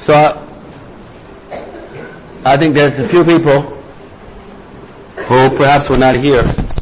So I think there's a few people who perhaps were not here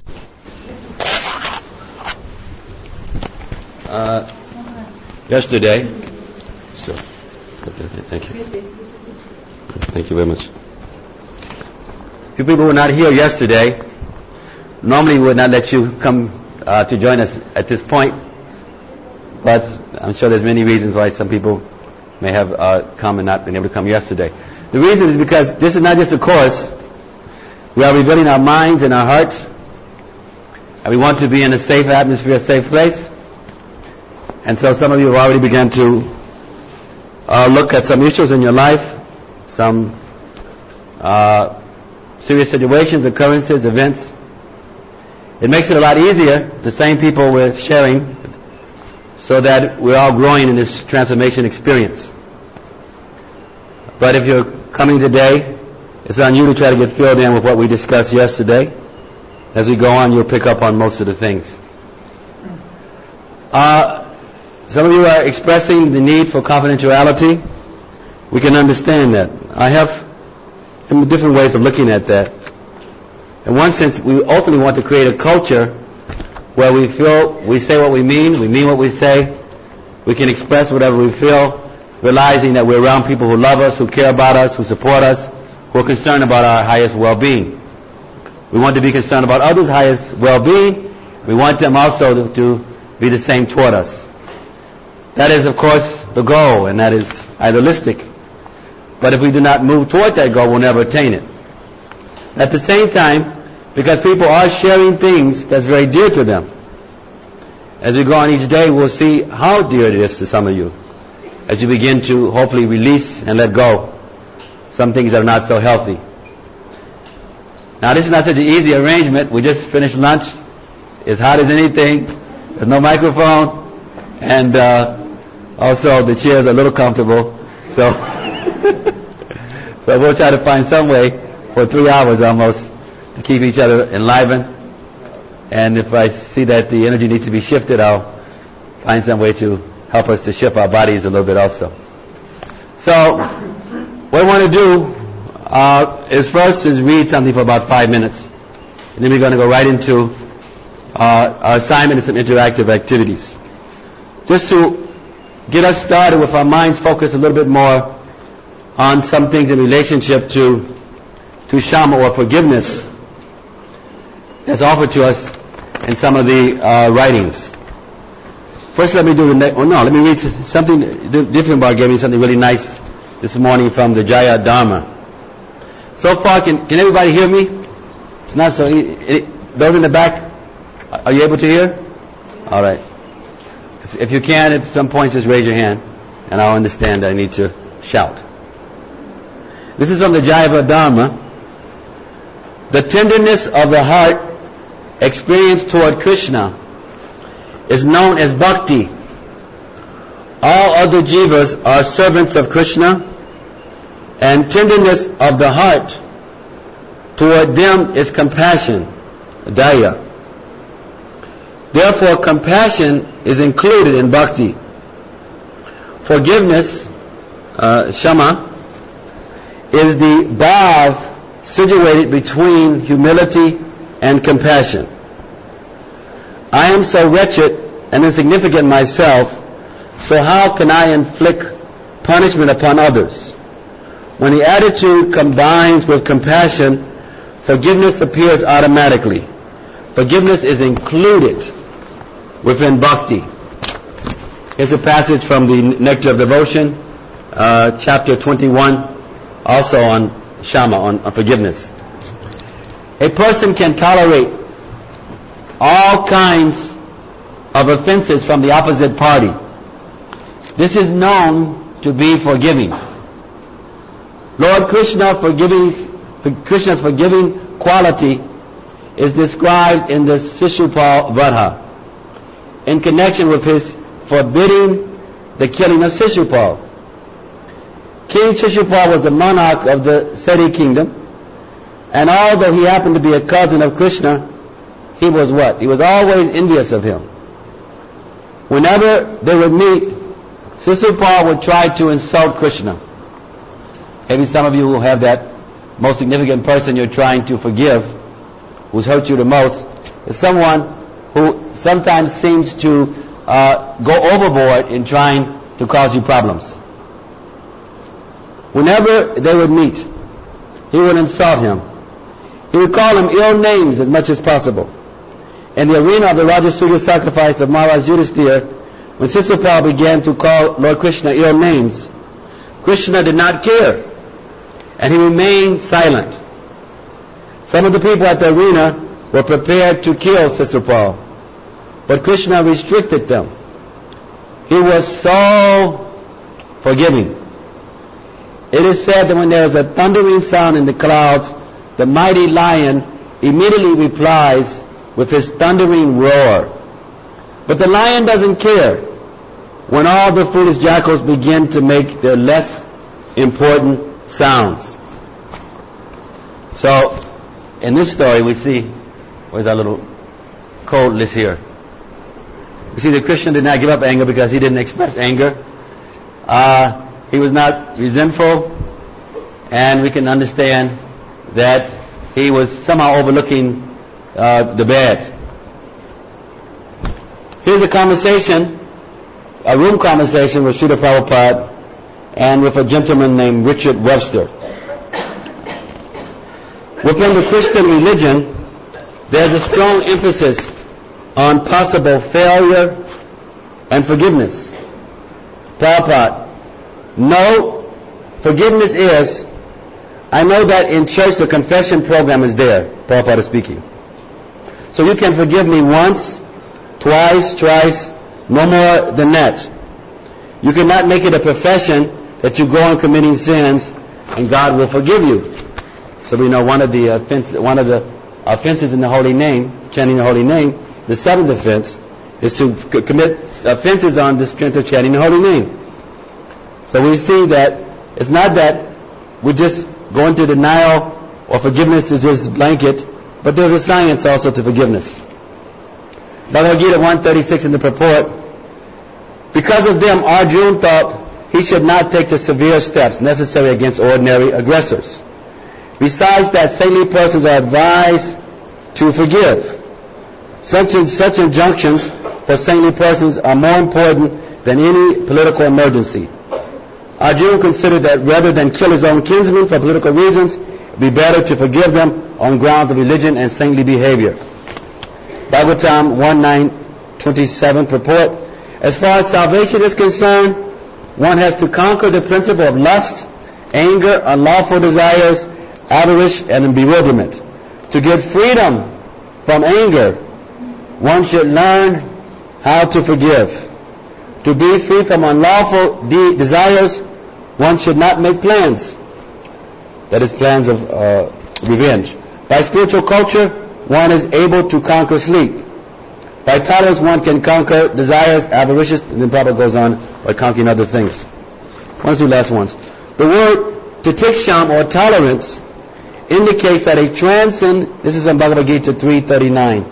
yesterday. So, thank you. Thank you very much. A few people were not here yesterday. Normally we would not let you come to join us at this point, but I'm sure there's many reasons why some people may have come and not been able to come yesterday. The reason is because this is not just a course. We are revealing our minds and our hearts, and we want to be in a safe atmosphere, a safe place. And so some of you have already begun to look at some issues in your life, some serious situations, occurrences, events. It makes it a lot easier, the same people we're sharing, so that we're all growing in this transformation experience. But if you're coming today, it's on you to try to get filled in with what we discussed yesterday. As we go on, you'll pick up on most of the things. Some of you are expressing the need for confidentiality. We can understand that. I have different ways of looking at that. In one sense, we ultimately want to create a culture where we feel we say what we mean what we say, we can express whatever we feel, realizing that we're around people who love us, who care about us, who support us, who are concerned about our highest well-being. We want to be concerned about others' highest well-being. We want them also to be the same toward us. That is, of course, the goal, and that is idealistic. But if we do not move toward that goal, we'll never attain it. At the same time, because people are sharing things that's very dear to them, as we go on each day, we'll see how dear it is to some of you as you begin to hopefully release and let go some things that are not so healthy. Now, this is not such an easy arrangement. We just finished lunch. It's hot as anything. There's no microphone. And also the chairs are a little comfortable. So, so we'll try to find some way for 3 hours almost to keep each other enlivened. And if I see that the energy needs to be shifted, I'll find some way to help us to shift our bodies a little bit also. So what I want to do is first read something for about 5 minutes. And then we're going to go right into our assignment and some interactive activities. Just to get us started with our minds focused a little bit more on some things in relationship to Shama, or forgiveness, that's offered to us in some of the writings. First, let me read something different. Bar gave me something really nice this morning from the Jaya Dharma. So far, can everybody hear me? It's not so easy. Those in the back, are you able to hear? All right. If you can, at some points, just raise your hand, and I'll understand that I need to shout. This is from the Jaya Dharma. The tenderness of the heart experienced toward Krishna is known as bhakti. All other jivas are servants of Krishna, and tenderness of the heart toward them is compassion, daya. Therefore, compassion is included in bhakti. Forgiveness, shama, is the bhav situated between humility and compassion. I am so wretched and insignificant myself, so how can I inflict punishment upon others? When the attitude combines with compassion, forgiveness appears automatically. Forgiveness is included within bhakti. Here's a passage from the Nectar of Devotion, chapter 21, also on Shama, on forgiveness. A person can tolerate all kinds of offenses from the opposite party. This is known to be forgiving. Lord Krishna's forgiving quality is described in the Shishupal Vadha in connection with his forbidding the killing of Shishupal. King Shishupal was the monarch of the Seti kingdom, and although he happened to be a cousin of Krishna, he was what? He was always envious of him. Whenever they would meet, Shishupal would try to insult Krishna. Maybe some of you will have that most significant person you're trying to forgive, who's hurt you the most, is someone who sometimes seems to go overboard in trying to cause you problems. Whenever they would meet, he would insult him. He would call him ill names as much as possible. In the arena of the Rajasuya sacrifice of Maharaj Yudhisthira, when Sisupal began to call Lord Krishna ill names, Krishna did not care, and he remained silent. Some of the people at the arena were prepared to kill Sisupal, but Krishna restricted them. He was so forgiving. It is said that when there is a thundering sound in the clouds, the mighty lion immediately replies with his thundering roar. But the lion doesn't care when all the foolish jackals begin to make their less important sounds. So, in this story we see, where's our little code list here? We see that Krishna did not give up anger because he didn't express anger. He was not resentful, and we can understand that he was somehow overlooking the bad. Here's a conversation, a room conversation with Srila Prabhupada and with a gentleman named Richard Webster. Within the Christian religion, there's a strong emphasis on possible failure and forgiveness. Prabhupada, no, forgiveness is, I know that in church the confession program is there, Prabhupada is speaking. So you can forgive me once, twice, thrice, no more than that. You cannot make it a profession that you go on committing sins and God will forgive you. So we know one of the offenses in the holy name, chanting the holy name, the seventh offense is to commit offenses on the strength of chanting the holy name. So we see that it's not that we just go into denial or forgiveness is just blanket, but there's a science also to forgiveness. Bhagavad Gita 136 in the purport, because of them Arjuna thought he should not take the severe steps necessary against ordinary aggressors. Besides that, saintly persons are advised to forgive. Such injunctions for saintly persons are more important than any political emergency. Arjuna considered that rather than kill his own kinsmen for political reasons, it would be better to forgive them on grounds of religion and saintly behavior. Bhagavatam 1.9.27 purport, as far as salvation is concerned, one has to conquer the principle of lust, anger, unlawful desires, avarice, and bewilderment. To get freedom from anger, one should learn how to forgive. To be free from unlawful desires, one should not make plans. That is, plans of revenge. By spiritual culture, one is able to conquer sleep. By tolerance, one can conquer desires, avarice, and then Prabhupada goes on by conquering other things. One or two last ones. The word titiksham or tolerance indicates that a transcend. This is from Bhagavad Gita 3:39.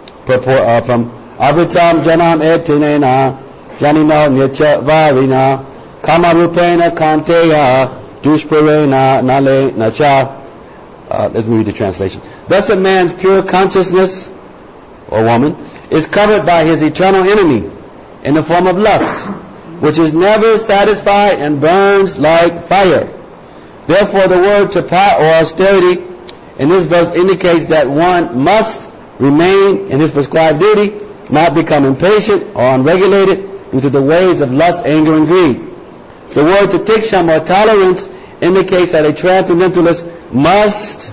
From Avitam Janam Etinena Janino Nitya Varina Kamarupena Kanteya Dushparena Nale Nacha. Let's read the translation. Thus a man's pure consciousness, or woman, is covered by his eternal enemy in the form of lust, which is never satisfied and burns like fire. Therefore the word tapa or austerity in this verse indicates that one must remain in his prescribed duty, not become impatient or unregulated due to the ways of lust, anger, and greed. The word titiksham or tolerance indicates that a transcendentalist must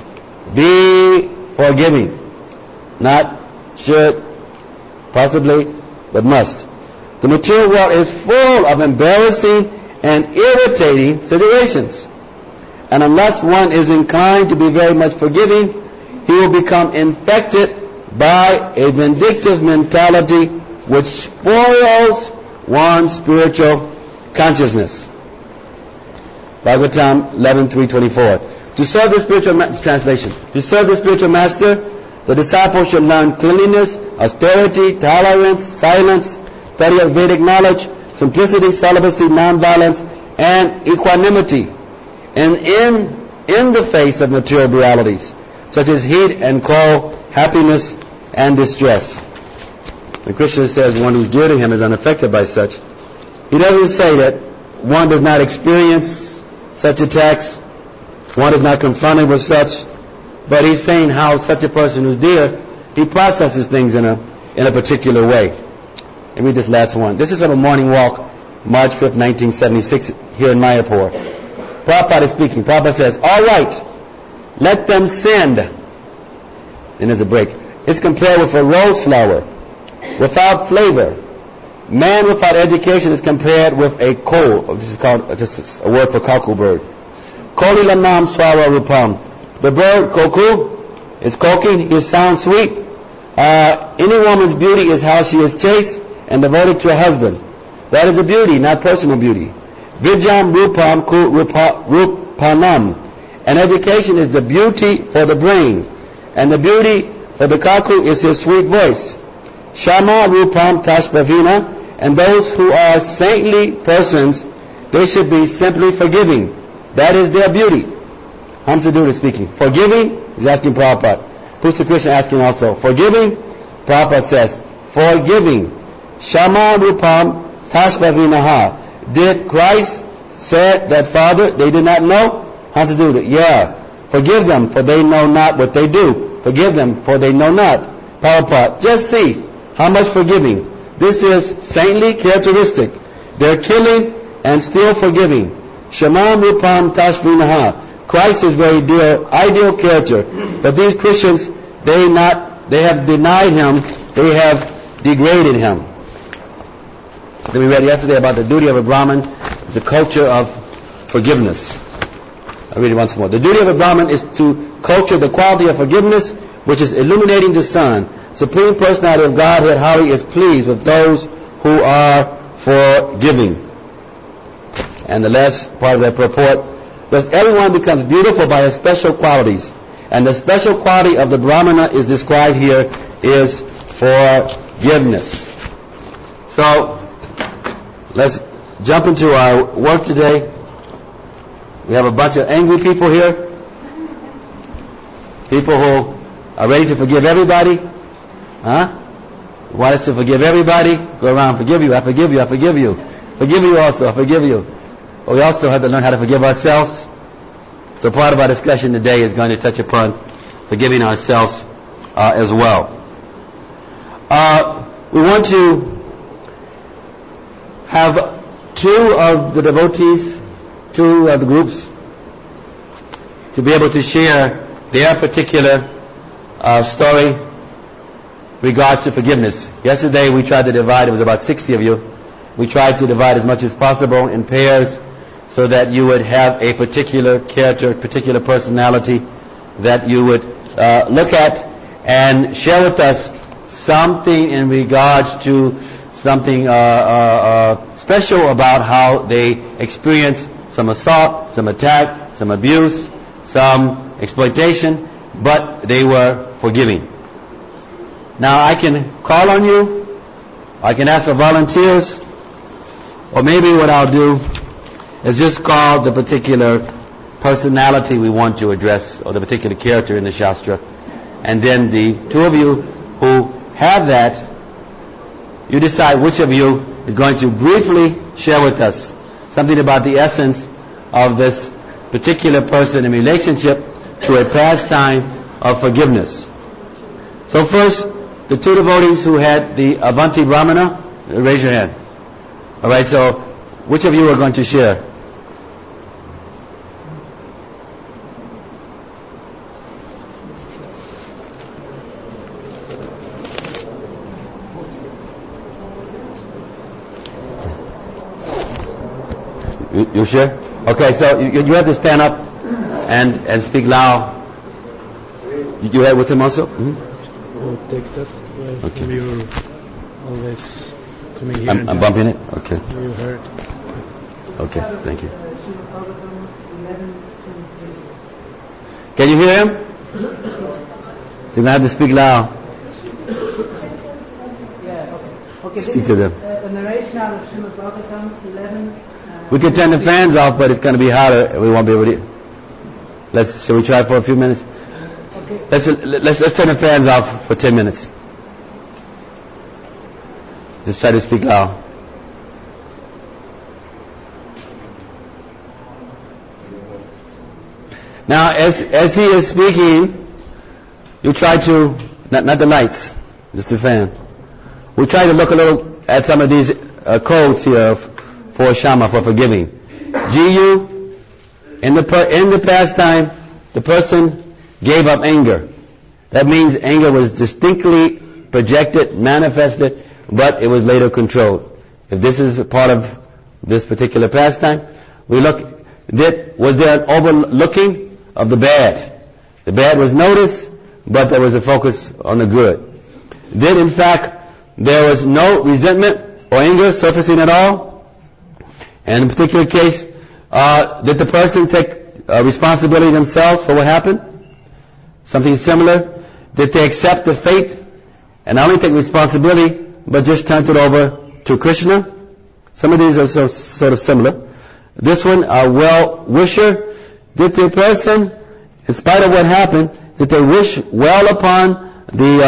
be forgiving. Not should, possibly, but must. The material world is full of embarrassing and irritating situations. And unless one is inclined to be very much forgiving, he will become infected by a vindictive mentality which spoils one's spiritual consciousness. Bhagavatam 11.3.24. To serve the spiritual translation. To serve the spiritual master, the disciple should learn cleanliness, austerity, tolerance, silence, study of Vedic knowledge, simplicity, celibacy, non-violence, and equanimity. and in the face of material realities, such as heat and cold, happiness and distress. The Christian says one who's dear to him is unaffected by such. He doesn't say that one does not experience such attacks, one is not confronted with such, but he's saying how such a person who's dear, he processes things in a particular way. Let me read this last one. This is from a morning walk, March 5th, 1976, here in Mayapur. Prabhupada is speaking. Prabhupada says, all right, let them send. Then there's a break. It's compared with a rose flower without flavor. Man without education is compared with a coal. This is called just a word for cuckoo bird. Koli lanam swara rupam. The bird cuckoo is croaking. It sounds sweet. Any woman's beauty is how she is chaste and devoted to her husband. That is a beauty, not personal beauty. Vijam rupam ku rupanam. And education is the beauty for the brain. And the beauty for the cuckoo is his sweet voice. Shama rupam tashbhavina. And those who are saintly persons, they should be simply forgiving. That is their beauty. Hamsadura is speaking. Forgiving, he's asking Prabhupada. Pushpa Krishna asking also. Forgiving, Prabhupada says, forgiving. Shama rupam tashbhavinaha. Did Christ say that, Father, they did not know? Hamsadura, yeah. Forgive them, for they know not what they do. Forgive them, for they know not. Prabhupada, just see how much forgiving. This is saintly characteristic. They're killing and still forgiving. Shamam rupam tashvinaha. Christ is very dear, ideal character. But these Christians, they have denied him. They have degraded him. Then we read yesterday about the duty of a Brahmin, the culture of forgiveness. I'll read it once more. The duty of a Brahmin is to culture the quality of forgiveness, which is illuminating the sun. Supreme Personality of Godhead, how he is pleased with those who are forgiving. And the last part of that purport, thus everyone becomes beautiful by his special qualities. And the special quality of the Brahmana is described here is forgiveness. So, let's jump into our work today. We have a bunch of angry people here. People who are ready to forgive everybody. Want us to forgive everybody? Go around, forgive you, I forgive you, I forgive you. Forgive you also, I forgive you. But we also have to learn how to forgive ourselves. So part of our discussion today is going to touch upon forgiving ourselves as well. We want to have two of the devotees, two of the groups, to be able to share their particular story regards to forgiveness. Yesterday we tried to divide, it was about 60 of you. We tried to divide as much as possible in pairs so that you would have a particular character, particular personality that you would look at and share with us something in regards to something special about how they experienced some assault, some attack, some abuse, some exploitation, but they were forgiving. Now I can call on you, I can ask for volunteers, or maybe what I'll do is just call the particular personality we want to address, or the particular character in the Shastra, and then the two of you who have that, you decide which of you is going to briefly share with us something about the essence of this particular person in relationship to a pastime of forgiveness. So first, the two devotees who had the Avanti Brahmana, raise your hand. Alright, so which of you are going to share? You share? Okay, so you have to stand up and speak loud. You had with him also? Mm-hmm. We'll take that. Okay. You're always coming here. I'm bumping it? Okay. You heard. Okay, thank you. Can you hear him? So you're going to have to speak loud. Okay, Speak to them. A narration out of Srimad Bhagavatam 11. We can turn the fans off, but it's going to be hotter. We won't be able to. Shall we try for a few minutes? Okay. Let's turn the fans off for 10 minutes. Just try to speak loud. Now, as he is speaking, you try to, not the lights, just the fan. We try to look a little at some of these codes here for Shama, for forgiving. GU, in the past time, the person gave up anger. That means anger was distinctly projected, manifested, but it was later controlled. If this is a part of this particular pastime, we look, was there an overlooking of the bad? The bad was noticed, but there was a focus on the good. Did in fact there was no resentment or anger surfacing at all? And in a particular case, did the person take responsibility themselves for what happened? Something similar? Did they accept the fate and not only take responsibility, but just turned it over to Krishna? Some of these are sort of similar. This one, a well-wisher. Did the person, in spite of what happened, did they wish well upon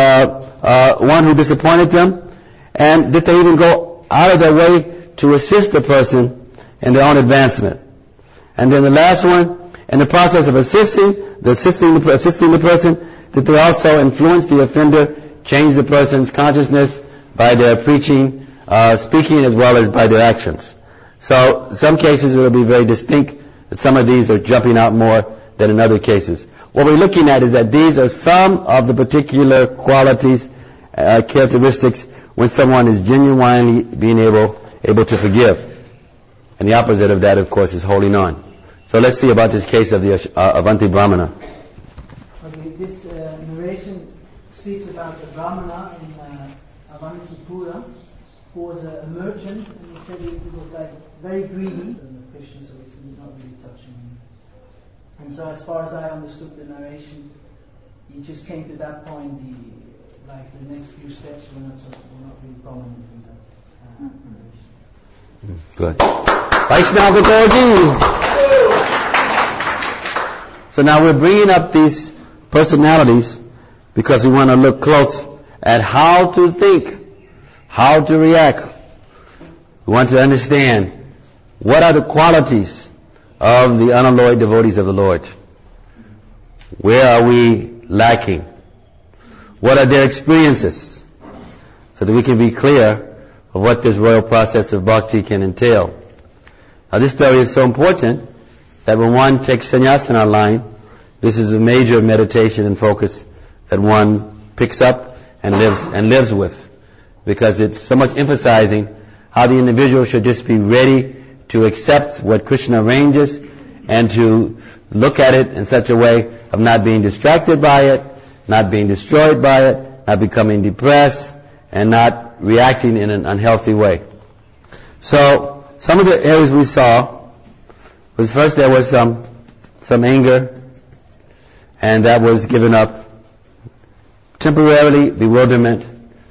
the one who disappointed them? And did they even go out of their way to assist the person in their own advancement? And then the last one, in the process of assisting the person, did they also influence the offender, change the person's consciousness by their preaching, speaking, as well as by their actions? So some cases it will be very distinct. Some of these are jumping out more than in other cases. What we're looking at is that these are some of the particular qualities, characteristics, when someone is genuinely being able to forgive. And the opposite of that, of course, is holding on. So let's see about this case of the Avanti Brahmana. Okay, this narration speaks about the Brahmana in Avantipura, who was a merchant, and he said he was like very greedy, and a Christian, so it's not really touching him. And so, as far as I understood the narration, he just came to that point. The next few steps were not really prominent in that narration. Good. Vaishnava Gaudi. So now we're bringing up these personalities because we want to look close at how to think, how to react. We want to understand what are the qualities of the unalloyed devotees of the Lord. Where are we lacking? What are their experiences? So that we can be clear of what this royal process of bhakti can entail. Now this story is so important that when one takes sannyas in our line, this is a major meditation and focus that one picks up and lives with. Because it's so much emphasizing how the individual should just be ready to accept what Krishna arranges and to look at it in such a way of not being distracted by it, not being destroyed by it, not becoming depressed, and not reacting in an unhealthy way. So, some of the areas we saw was first there was some anger, and that was given up. Temporarily, bewilderment,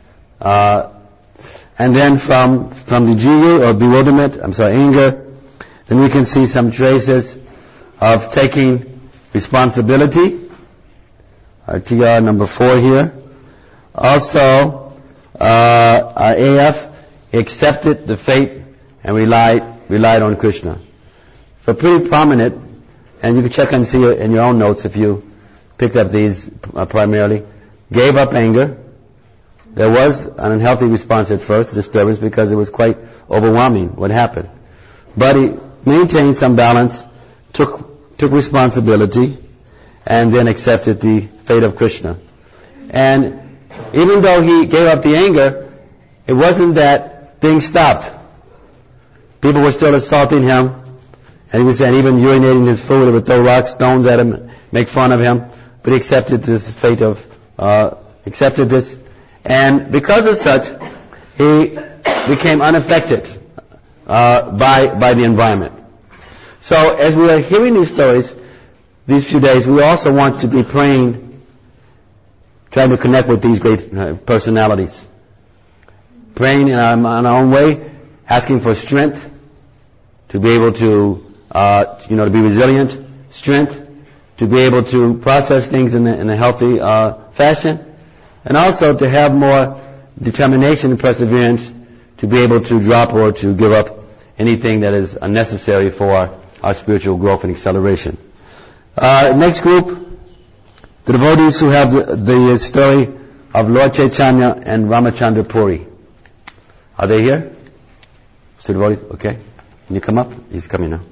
and then from the GU, or anger, then we can see some traces of taking responsibility. Our TR number 4 here. Also, our AF accepted the fate and relied on Krishna. So pretty prominent, and you can check and see in your own notes if you picked up these primarily. Gave up anger. There was an unhealthy response at first, disturbance, because it was quite overwhelming what happened. But he maintained some balance, took responsibility, and then accepted the fate of Krishna. And even though he gave up the anger, it wasn't that things stopped. People were still assaulting him, and he was saying even urinating his food, they would throw rocks, stones at him, make fun of him. But he accepted this fate accepted this. And because of such, he became unaffected by the environment. So as we are hearing these stories these few days, we also want to be praying, trying to connect with these great personalities. Praying in our own way, asking for strength to be able to be resilient, strength to be able to process things in a healthy fashion, and also to have more determination and perseverance to be able to drop or to give up anything that is unnecessary for our spiritual growth and acceleration. Next group, the devotees who have the story of Lord Chaitanya and Ramachandra Puri. Are they here? Mr. devotees? Okay. Can you come up? He's coming now.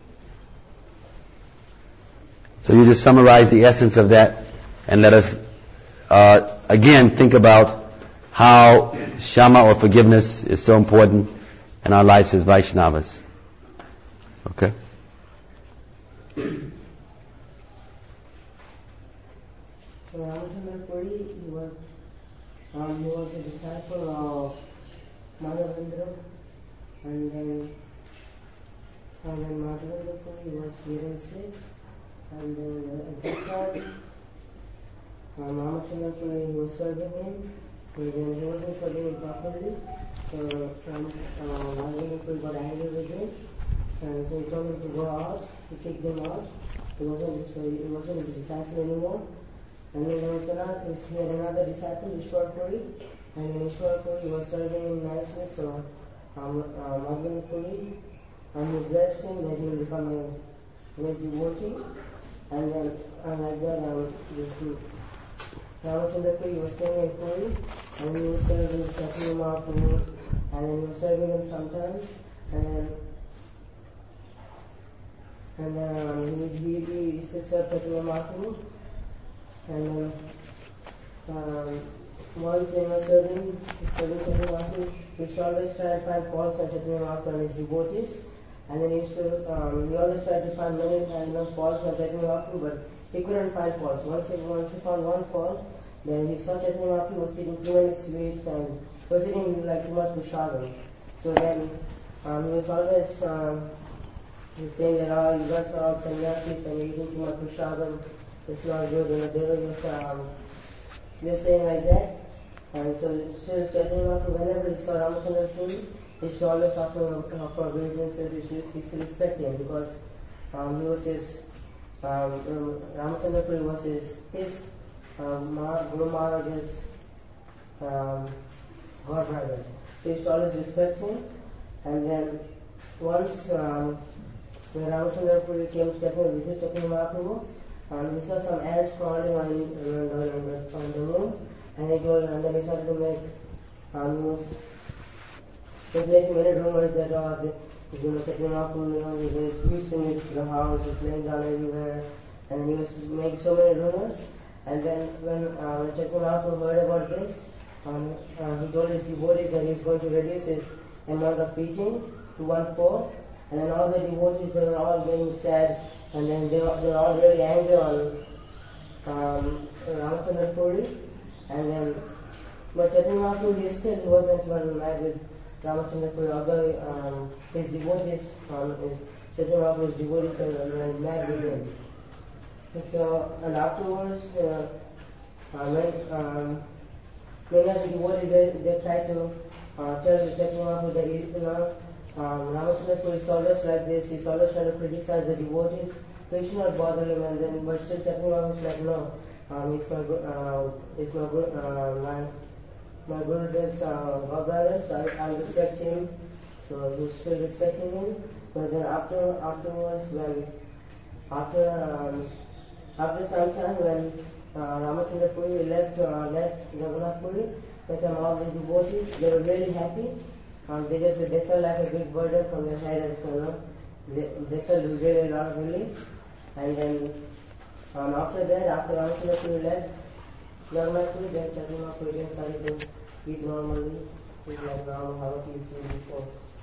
So you just summarize the essence of that and let us again think about how Shama or forgiveness is so important in our lives as Vaishnavas. Okay? So Ramachandra Puri, he was a disciple of Madhavendra, and then when Madhavendra Puri was seriously sick, and then at that time Ramachandra Puri was serving him, and then he wasn't serving him properly, so Madhavendra Puri got angry with him, and so he told him to go out, he kicked him out. He wasn't his disciple anymore. And then he had another disciple, Ishwar Puri, and then Ishwar Puri was serving him nicely, so Madhavendra Puri, and he blessed him that he will become a great devotee. And then like that, Ramachandra Puri was staying in Puri, and he was serving Chaitanya Mahaprabhu, and then he was serving him sometimes, and then he used to serve Chaitanya Mahaprabhu. And once when he was serving Chaitanya Mahaprabhu, he used to always try to find faults on Chaitanya Mahaprabhu and his devotees. And then he always tried to find many faults on Chaitanya Mahaprabhu, but he couldn't find faults. Once he found one fault, then he saw Chaitanya Mahaprabhu was eating too many sweets and was eating like too much prashadam. So then he was always saying that you guys are all sannyasis and you're eating too much prashadam. It's not good. They were just saying like that. And so Chaitanya Mahaprabhu, whenever he saw Ramachandra Puri, he used to always offer obeisances. He used to respect him because he was his Ramachandra Puri was his Guru Maharaj's godbrother. So he used to always respect him. And then once when Ramachandra Puri came to visit Chaitanya Mahaprabhu, he saw some ants crawling on the moon, and then he started to make making many rumors that Chaitanya Mahaprabhu, there is sweets in the house, it's laying down everywhere, and he was making so many rumors. And then when Chaitanya Mahaprabhu heard about this, he told his devotees that he was going to reduce his amount of preaching to 1/4, and then all the devotees, they were all getting sad. And then they were all really angry on Ramachandra Puri. And then, but Chaitanya Mahaprabhu, he wasn't even mad with Ramachandra Puri, although his devotees, Chaitanya Mahaprabhu's devotees were mad with him. So, and afterwards, many of the devotees, they tried to tell Chaitanya Mahaprabhu that Ramachandra Puri is always like this, he's always trying to criticize the devotees, so you should not bother him. And then, but still Chaitanya Mahaprabhu is like, no, he's my Gurudev's godbrother, so I respect him, so he's still respecting him. But then afterwards, after some time, when Ramachandra Puri left Jagannath Puri, that all the devotees, they were really happy. They felt like a big burden from their head, as they felt really a lot of relief. And then after Ramachandra Puri left Jagannath Puri, then Chaitanya Mahaprabhu started to eat normally, eat like normal, how he used to eat before.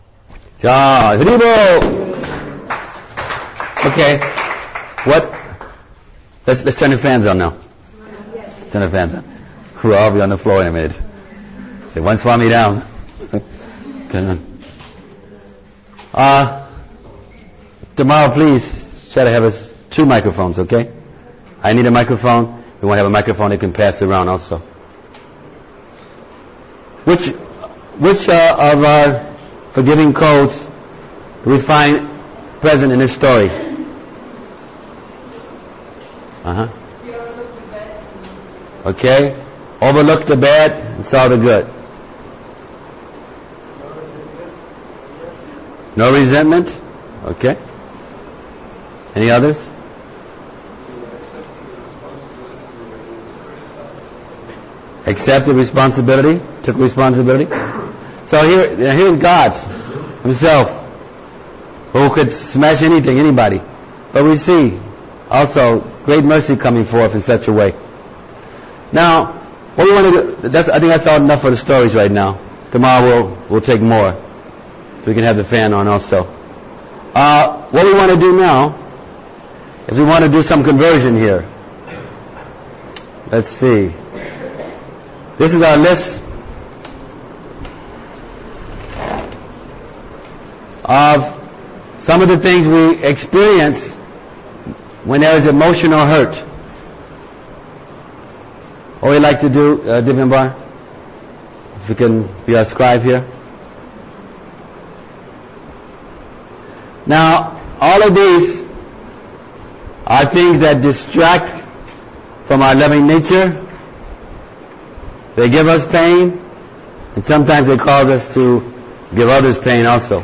Okay. What? Let's turn the fans on now. Turn the fans on. We'll all be on the floor in a minute. Say, one Swami down. Tomorrow, please try to have us 2 microphones, okay? I need a microphone. We want to have a microphone that can pass around also. Which of our forgiving codes do we find present in this story? Uh-huh. Okay. Overlook the bad and saw the good. No resentment? Okay. Any others? Accepted responsibility, took responsibility. So here's God Himself, who could smash anything, anybody. But we see also great mercy coming forth in such a way. Now, what we want to do, I think that's all enough for the stories right now. Tomorrow we'll take more, so we can have the fan on also. What we want to do now is we want to do some conversion here. Let's see. This is our list of some of the things we experience when there is emotional hurt. What we like to do, Divyanbar, if you can be our scribe here. Now, all of these are things that distract from our loving nature. They give us pain, and sometimes they cause us to give others pain also.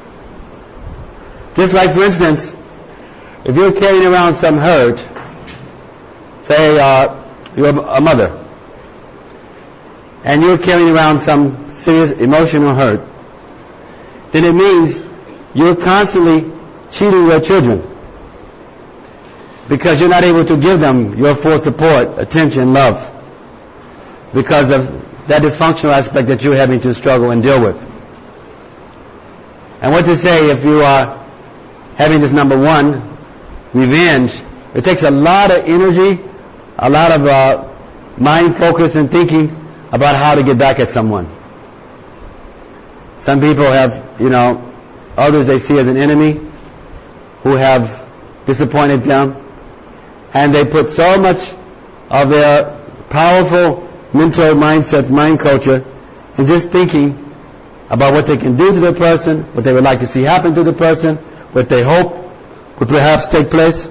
Just like, for instance, if you're carrying around some hurt, say you're a mother, and you're carrying around some serious emotional hurt, then it means you're constantly cheating your children because you're not able to give them your full support, attention, love, because of that dysfunctional aspect that you're having to struggle and deal with. And what to say if you are having this number one, revenge? It takes a lot of energy, a lot of mind focus and thinking about how to get back at someone. Some people have, others they see as an enemy who have disappointed them, and they put so much of their powerful mental mindset, mind culture, and just thinking about what they can do to the person, what they would like to see happen to the person, what they hope would perhaps take place.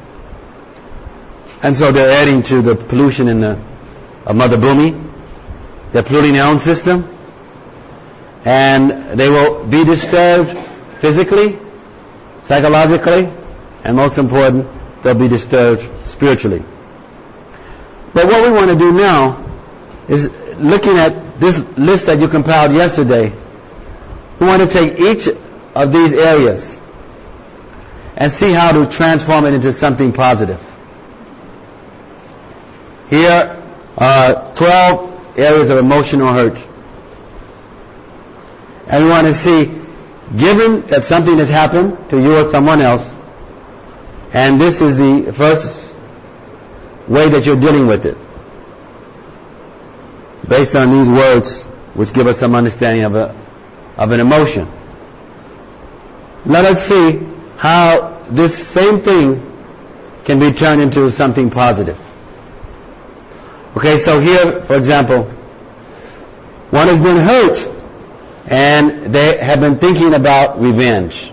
And so they're adding to the pollution in of Mother Bhumi. They're polluting their own system. And they will be disturbed physically, psychologically, and most important, they'll be disturbed spiritually. But what we want to do now is, looking at this list that you compiled yesterday, we want to take each of these areas and see how to transform it into something positive. Here are 12 areas of emotional hurt. And we want to see, given that something has happened to you or someone else, and this is the first way that you're dealing with it, based on these words, which give us some understanding of an emotion. Let us see how this same thing can be turned into something positive. Okay, so here, for example, one has been hurt and they have been thinking about revenge.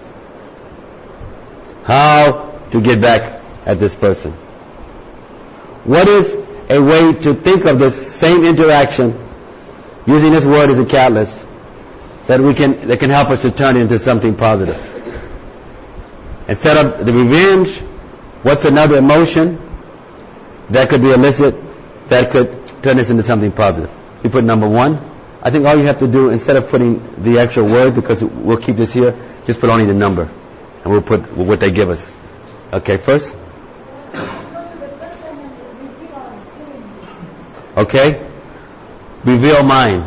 How to get back at this person. What is a way to think of this same interaction, using this word as a catalyst, that can help us to turn it into something positive? Instead of the revenge, what's another emotion that could be illicit that could turn this into something positive? You put number one. I think all you have to do, instead of putting the actual word, because we'll keep this here, just put only the number, and we'll put what they give us. Okay, first? Okay? Reveal mine.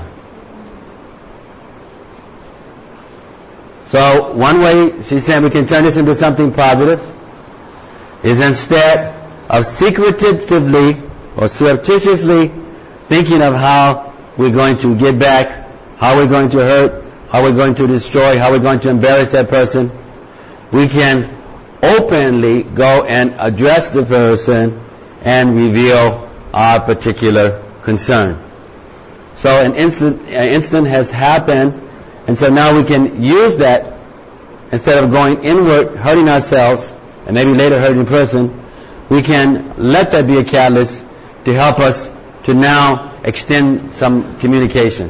So one way she's saying we can turn this into something positive is, instead of secretively or surreptitiously thinking of how we're going to get back, how we're going to hurt, how we're going to destroy, how we're going to embarrass that person, we can openly go and address the person and reveal our particular concern. So an incident has happened, and so now we can use that, instead of going inward, hurting ourselves, and maybe later hurting the person, we can let that be a catalyst to help us to now extend some communication.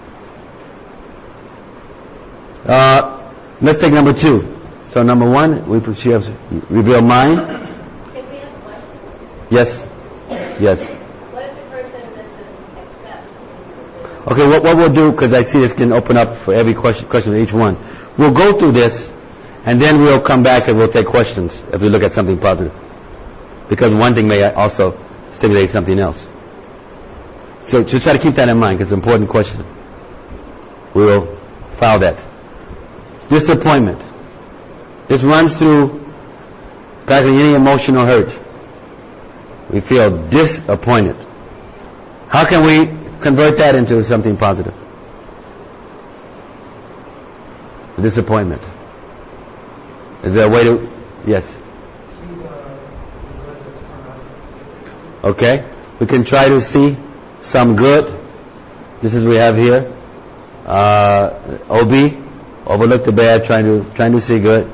Let's take number 2. So number 1, she has revealed mind. Can we ask questions? Yes. Yes. What if the person doesn't accept? Okay, what we'll do, because I see this can open up for every question for each one. We'll go through this, and then we'll come back and we'll take questions if we look at something positive. Because one thing may also stimulate something else. So just try to keep that in mind, because it's an important question. We'll file that. Disappointment. This runs through practically any emotional hurt. We feel disappointed. How can we convert that into something positive? Disappointment. Is there a way to... Yes. Okay. We can try to see some good. This is what we have here. OB. Overlook the bad, trying to see good.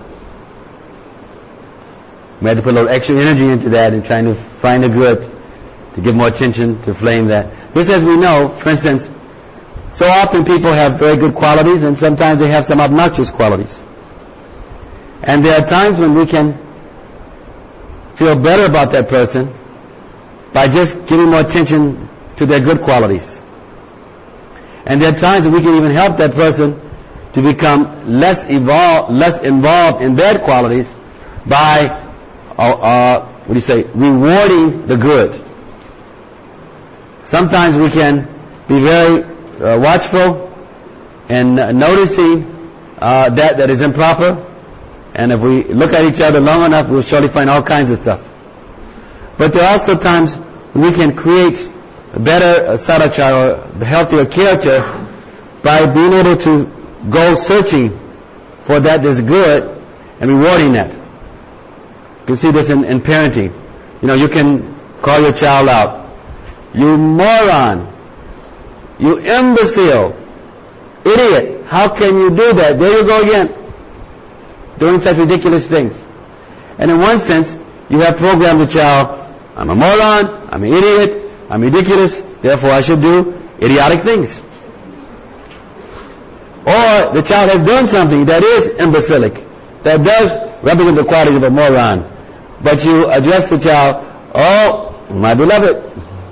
We have to put a little extra energy into that and trying to find the good, to give more attention, to flame that. Just as we know, for instance, so often people have very good qualities and sometimes they have some obnoxious qualities. And there are times when we can feel better about that person by just giving more attention to their good qualities. And there are times when we can even help that person to become less involved in bad qualities by rewarding the good. Sometimes we can be very watchful and noticing that is improper, and if we look at each other long enough, we'll surely find all kinds of stuff. But there are also times we can create a better sadachara, or healthier character, by being able to go searching for that is good and rewarding that. You can see this in parenting. You know, you can call your child out. You moron. You imbecile. Idiot. How can you do that? There you go again. Doing such ridiculous things. And in one sense, you have programmed the child, I'm a moron, I'm an idiot, I'm ridiculous, therefore I should do idiotic things. Or the child has done something that is imbecilic, that does represent the qualities of a moron. But you address the child, oh, my beloved,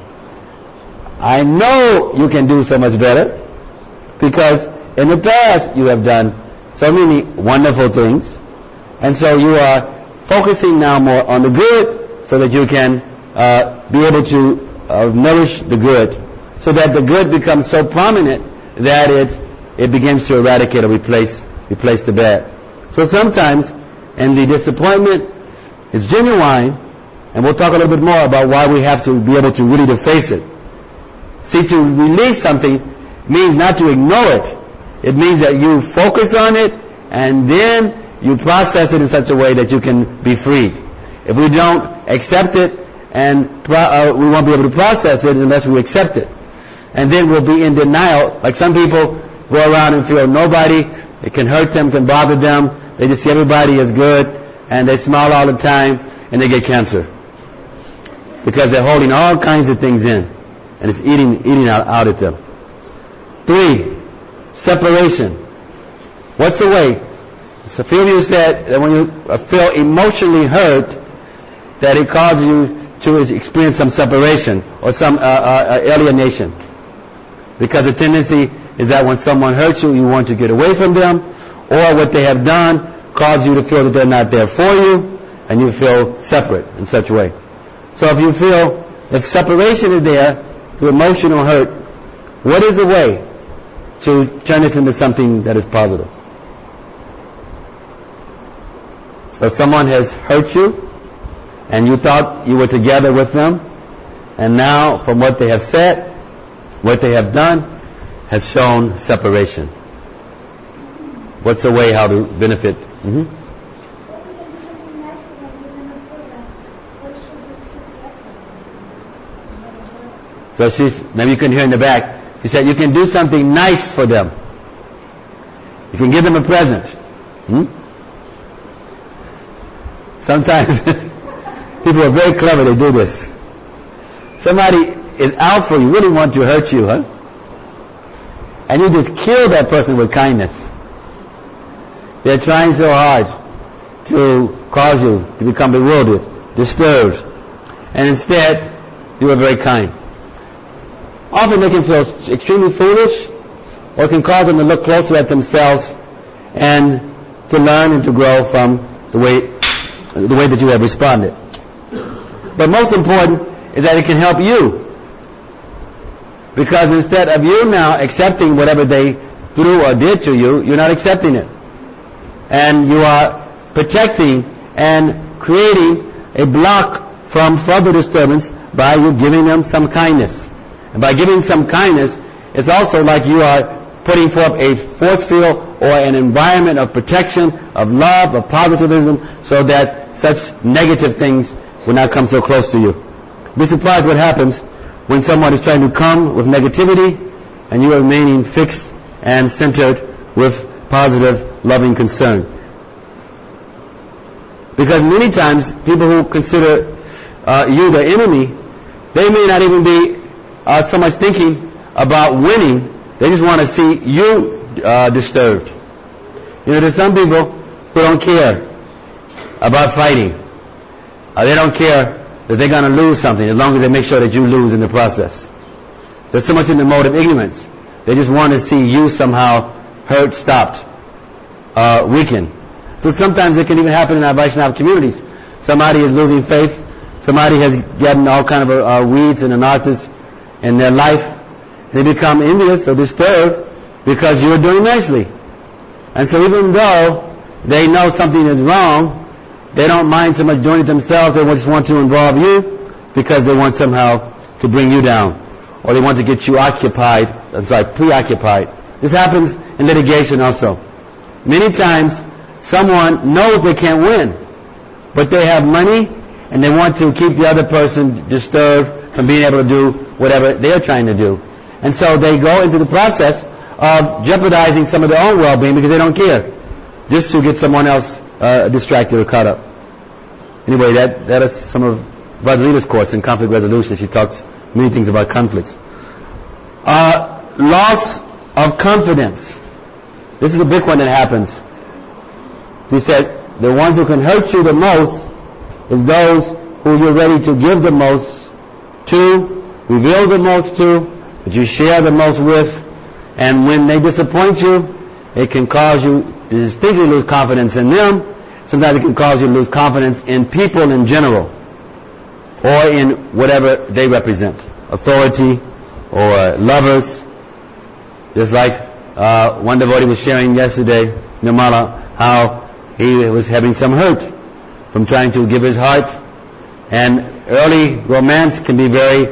I know you can do so much better, because in the past you have done so many wonderful things, and so you are focusing now more on the good, so that you can be able to nourish the good, so that the good becomes so prominent that it begins to eradicate or replace the bad. So sometimes, in the disappointment, it's genuine, and we'll talk a little bit more about why we have to be able to really to face it. See, to release something means not to ignore it. It means that you focus on it, and then you process it in such a way that you can be freed. If we don't accept it, and we won't be able to process it unless we accept it. And then we'll be in denial. Like some people go around and feel nobody, it can hurt them, can bother them. They just see everybody as good, and they smile all the time, and they get cancer. Because they're holding all kinds of things in, and it's eating out at them. 3, separation. What's the way? So a few of you said that when you feel emotionally hurt, that it causes you to experience some separation or some alienation. Because the tendency is that when someone hurts you, you want to get away from them, or what they have done causes you to feel that they're not there for you, and you feel separate in such a way. So if separation is there through emotional hurt, what is the way to turn this into something that is positive? So someone has hurt you, and you thought you were together with them, and now from what they have said, what they have done, has shown separation. What's the way how to benefit? So maybe you can hear in the back, she said you can do something nice for them. You can give them a present. Sometimes People are very clever, they do this. Somebody is out for you, really want to hurt you, huh? And you just kill that person with kindness. They're trying so hard to cause you to become bewildered, disturbed. And instead, you are very kind. Often they can feel extremely foolish, or it can cause them to look closer at themselves and to learn and to grow from the way that you have responded. But most important is that it can help you. Because instead of you now accepting whatever they threw or did to you, you're not accepting it. And you are protecting and creating a block from further disturbance by you giving them some kindness. And by giving some kindness, it's also like you are putting forth a force field or an environment of protection, of love, of positivism, so that such negative things will not come so close to you. Be surprised what happens when someone is trying to come with negativity and you are remaining fixed and centered with positive, loving concern. Because many times people who consider you the enemy, they may not even be so much thinking about winning. They just want to see you disturbed. You know, there's some people who don't care about fighting. They don't care that they're going to lose something as long as they make sure that you lose in the process. There's so much in the mode of ignorance. They just want to see you somehow hurt, stopped, weakened. So sometimes it can even happen in our Vaishnava communities. Somebody is losing faith. Somebody has gotten all kind of weeds and anarthas in their life. They become envious or disturbed because you're doing nicely. And so even though they know something is wrong, they don't mind so much doing it themselves. They just want to involve you because they want somehow to bring you down. Or they want to get you preoccupied. This happens in litigation also. Many times someone knows they can't win, but they have money and they want to keep the other person disturbed from being able to do whatever they're trying to do. And so they go into the process of jeopardizing some of their own well-being because they don't care, just to get someone else distracted or caught up. Anyway, that is some of Vajralita's course in conflict resolution. She talks many things about conflicts. Loss of confidence. This is a big one that happens. She said the ones who can hurt you the most is those who you're ready to give the most to, reveal the most to, that you share the most with, and when they disappoint you, it can cause you to distinctly lose confidence in them. Sometimes it can cause you to lose confidence in people in general, or in whatever they represent, authority or lovers. Just like one devotee was sharing yesterday, Nirmala, how he was having some hurt from trying to give his heart. And early romance can be very,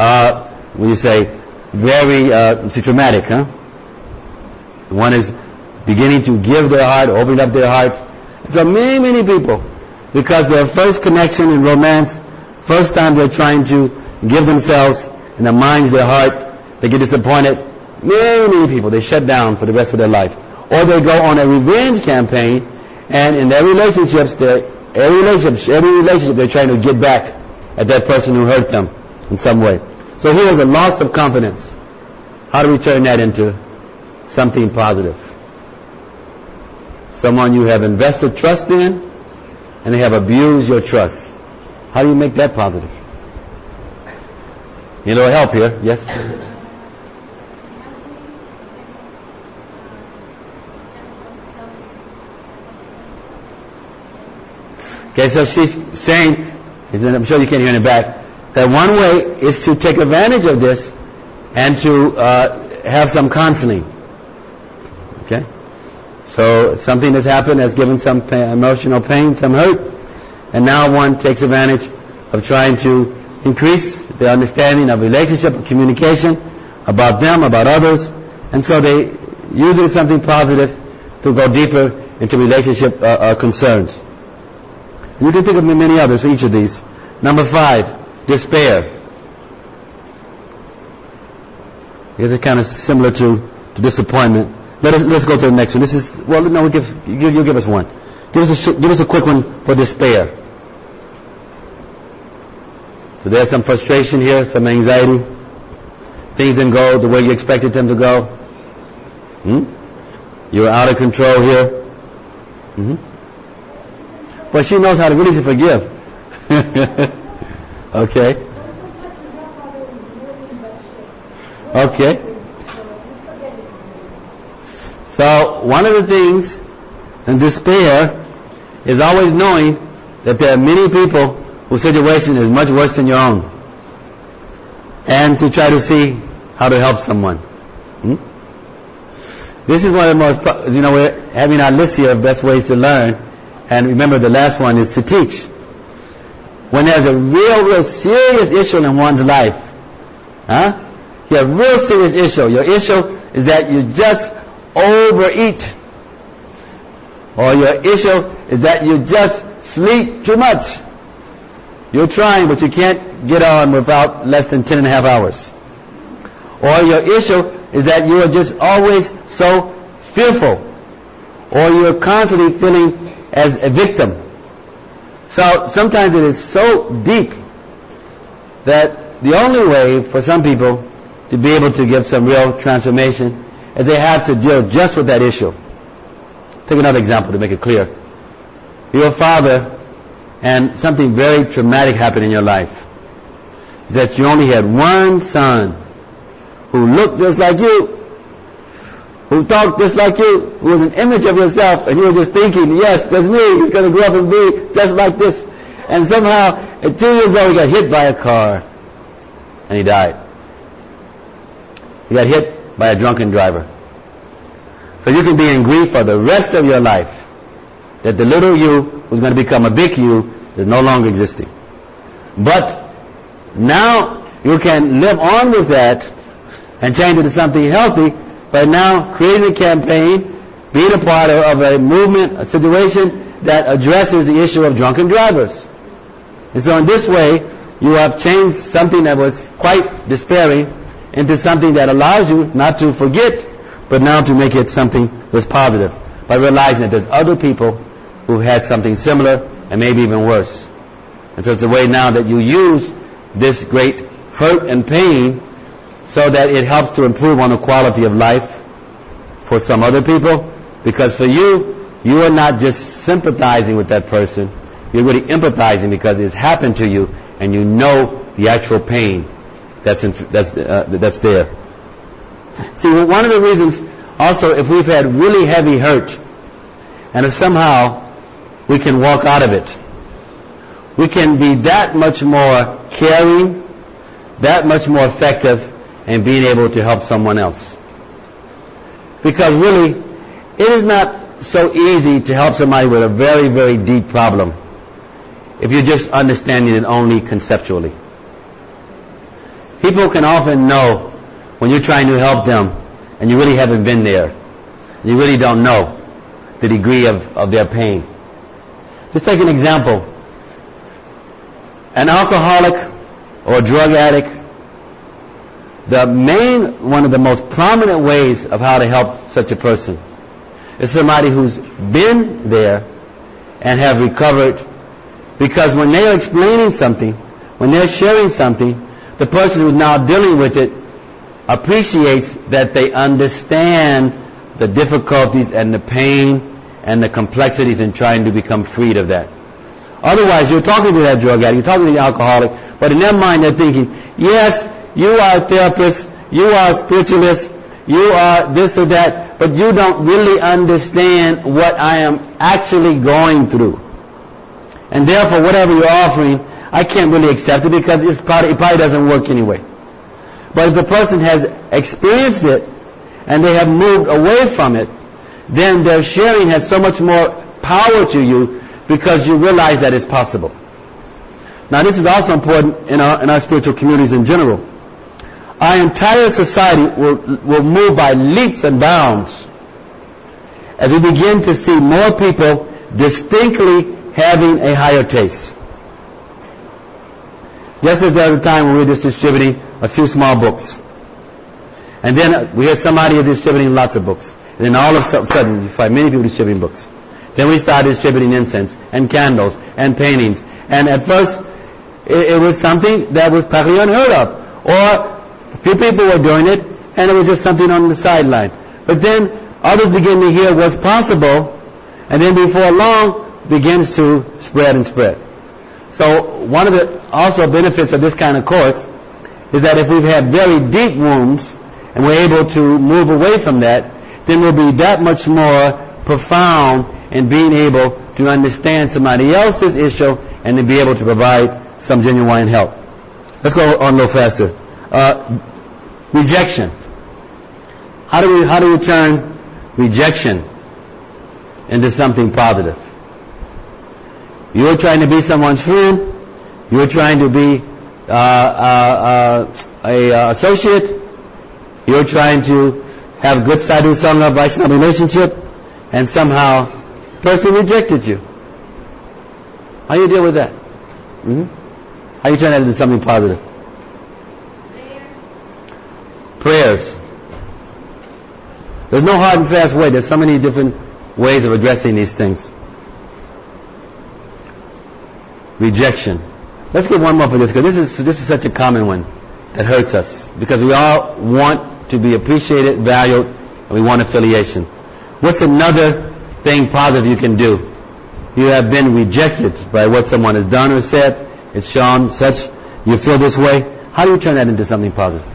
very traumatic, huh? One is beginning to give their heart, opening up their heart. And so many people, because their first connection in romance, first time they're trying to give themselves and their minds, their heart, they get disappointed. Many people, they shut down for the rest of their life. Or they go on a revenge campaign, and in their relationships, every relationship, they're trying to get back at that person who hurt them in some way. So here is a loss of confidence. How do we turn that into something positive? Someone you have invested trust in, and they have abused your trust. How do you make that positive? Need a little help here, yes? Okay, so she's saying, I'm sure you can't hear in the back, that one way is to take advantage of this and to have some counseling. Okay? So something has happened, has given some emotional pain, some hurt, and now one takes advantage of trying to increase their understanding of relationship, of communication, about them, about others, and so they use it as something positive to go deeper into relationship concerns. You can think of many others for each of these. Number 5, despair. I guess it's kind of similar to disappointment. Let's go to the next one. This is, well, no, you give us one. Give us a quick one for despair. So there's some frustration here, some anxiety. Things didn't go the way you expected them to go. You're out of control here. But she knows how to really to forgive. Okay. Okay. So one of the things in despair is always knowing that there are many people whose situation is much worse than your own, and to try to see how to help someone. This is one of the most, we're having our list here of best ways to learn, and remember the last one is to teach. When there's a real serious issue in one's life, you have a real serious issue. Your issue is that you just overeat, or your issue is that you just sleep too much. You're trying, but you can't get on without less than 10 and a half hours. Or your issue is that you are just always so fearful, or you're constantly feeling as a victim. So sometimes it is so deep that the only way for some people to be able to give some real transformation is they have to deal just with that issue. Take another example to make it clear. You're a father, and something very traumatic happened in your life. That you only had one son who looked just like you, who talked just like you, who was an image of yourself, and you were just thinking, yes, that's me, he's going to grow up and be just like this. And somehow, at 2 years old, he got hit by a car, and he died. He got hit by a drunken driver. So you can be in grief for the rest of your life that the little you who's going to become a big you is no longer existing. But now you can live on with that and change it to something healthy by now creating a campaign, being a part of a movement, a situation that addresses the issue of drunken drivers. And so in this way, you have changed something that was quite despairing into something that allows you not to forget, but now to make it something that's positive, by realizing that there's other people who had something similar and maybe even worse. And so it's a way now that you use this great hurt and pain so that it helps to improve on the quality of life for some other people. Because for you, you are not just sympathizing with that person, you're really empathizing because it's happened to you and you know the actual pain that's there. See, one of the reasons also, if we've had really heavy hurt, and if somehow we can walk out of it, we can be that much more caring, that much more effective in being able to help someone else. Because really, it is not so easy to help somebody with a very, very deep problem if you're just understanding it only conceptually. People can often know when you're trying to help them and you really haven't been there. You really don't know the degree of their pain. Just take an example. An alcoholic or a drug addict, one of the most prominent ways of how to help such a person is somebody who's been there and have recovered, because when they are explaining something, when they're sharing something, the person who's now dealing with it appreciates that they understand the difficulties and the pain and the complexities in trying to become freed of that. Otherwise, you're talking to that drug addict, you're talking to the alcoholic, but in their mind they're thinking, yes, you are a therapist, you are a spiritualist, you are this or that, but you don't really understand what I am actually going through. And therefore, whatever you're offering, I can't really accept it because it probably doesn't work anyway. But if the person has experienced it and they have moved away from it, then their sharing has so much more power to you because you realize that it's possible. Now, this is also important in our spiritual communities in general. Our entire society will move by leaps and bounds as we begin to see more people distinctly having a higher taste. Just as there was a time when we were just distributing a few small books. And then we had somebody distributing lots of books. And then all of a sudden you find many people distributing books. Then we started distributing incense and candles and paintings. And at first it was something that was practically unheard of. Or a few people were doing it, and it was just something on the sideline. But then others begin to hear what's possible, and then before long begins to spread and spread. So one of the also benefits of this kind of course is that if we've had very deep wounds and we're able to move away from that, then we'll be that much more profound in being able to understand somebody else's issue and to be able to provide some genuine help. Let's go on a little faster. Rejection. How do we turn rejection into something positive? You're trying to be someone's friend. You're trying to be a associate. You're trying to have good sadhu sangha Vaishnava relationship, and somehow the person rejected you. How do you deal with that? How do you turn that into something positive? Prayers. There's no hard and fast way. There's so many different ways of addressing these things. Rejection. Let's get one more for this, because this is such a common one that hurts us, because we all want to be appreciated, valued, and we want affiliation. What's another thing positive you can do? You have been rejected by what someone has done or said. It's shown such, you feel this way. How do you turn that into something positive?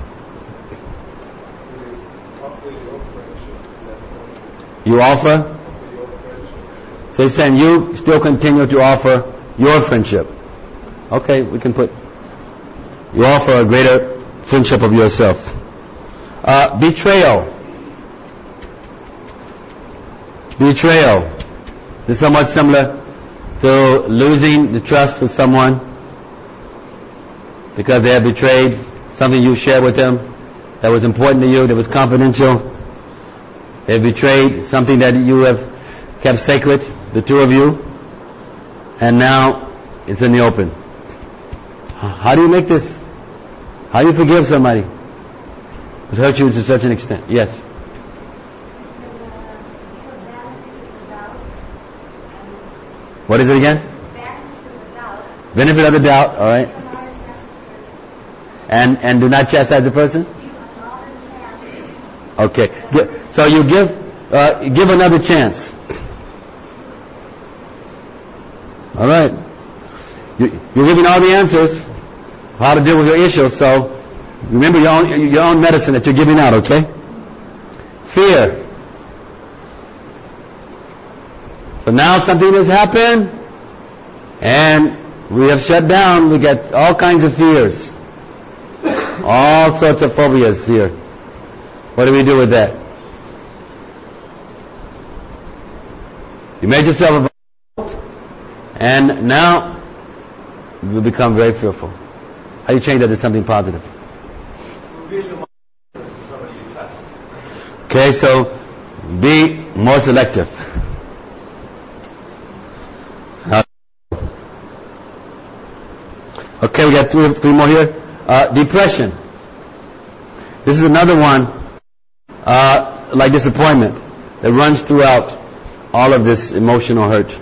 You offer? So he's saying you still continue to offer your friendship. Okay, we can put, you offer a greater friendship of yourself. Betrayal. Betrayal is somewhat similar to losing the trust with someone because they have betrayed something you shared with them that was important to you, that was confidential. They have betrayed something that you have kept sacred, the two of you, and now it's in the open. How do you make this? How do you forgive somebody who's hurt you to such an extent? Yes. What is it again? Benefit of the doubt. All right. And do not chastise the person. Okay. So you give another chance. All right. You're giving all the answers how to deal with your issues. So remember your own medicine that you're giving out. Okay. Fear. So now something has happened, and we have shut down. We get all kinds of fears, all sorts of phobias here. What do we do with that? You made yourself available, and now you become very fearful. How do you change that to something positive? Reveal your mind to somebody you trust. Okay, so be more selective. Okay, we got three more here. Depression. This is another one, like disappointment, that runs throughout all of this emotional hurt.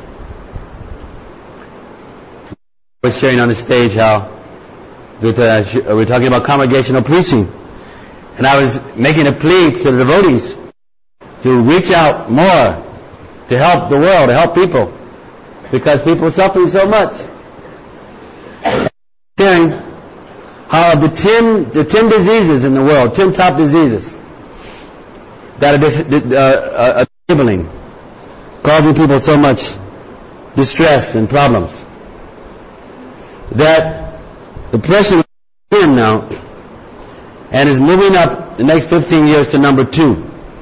I was sharing on the stage how we're talking about congregational preaching, and I was making a plea to the devotees to reach out more, to help the world, to help people, because people are suffering so much. Sharing how of the 10 diseases in the world, 10 top diseases that are disabling, causing people so much distress and problems, that depression is in now and is moving up the next 15 years to number 2.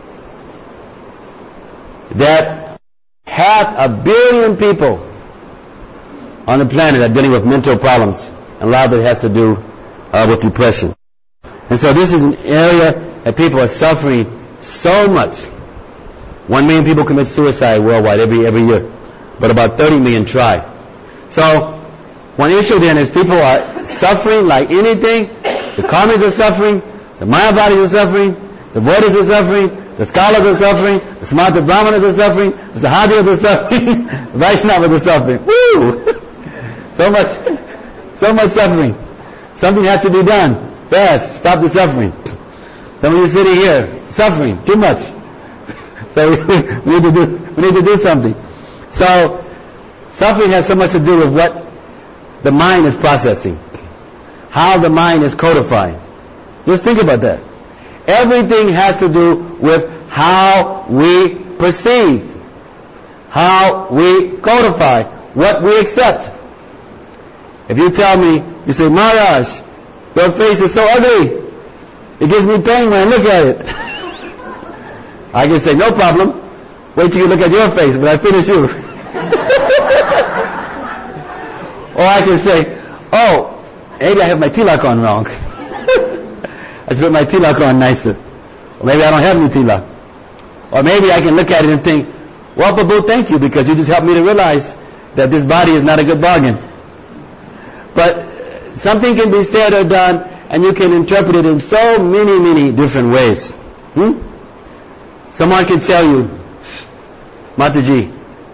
That 500 million people on the planet are dealing with mental problems, and a lot of it has to do with depression. And so this is an area that people are suffering so much. 1 million people commit suicide worldwide every year, but about 30 million try. So one issue then is people are suffering like anything. The karmis are suffering, the Mayavadis are suffering, the Buddhists are suffering, the scholars are suffering, the Smarta Brahmanas are suffering, the Sahajiyas are suffering, the Vaishnavas are suffering. Woo! So much. So much suffering. Something has to be done. Fast. Stop the suffering. Some of you sitting here, suffering too much. So we need to do something. So suffering has so much to do with what the mind is processing, how the mind is codifying. Just think about that. Everything has to do with how we perceive, how we codify, what we accept. If you tell me, you say, Maharaj, your face is so ugly, it gives me pain when I look at it. I can say, no problem. Wait till you look at your face, but I finish you. Or I can say, oh, maybe I have my tilak on wrong. I should put my tilak on nicer. Or maybe I don't have any tilak. Or maybe I can look at it and think, well, Babu, thank you, because you just helped me to realize that this body is not a good bargain. But something can be said or done, and you can interpret it in so many, many different ways. Someone can tell you, Mataji,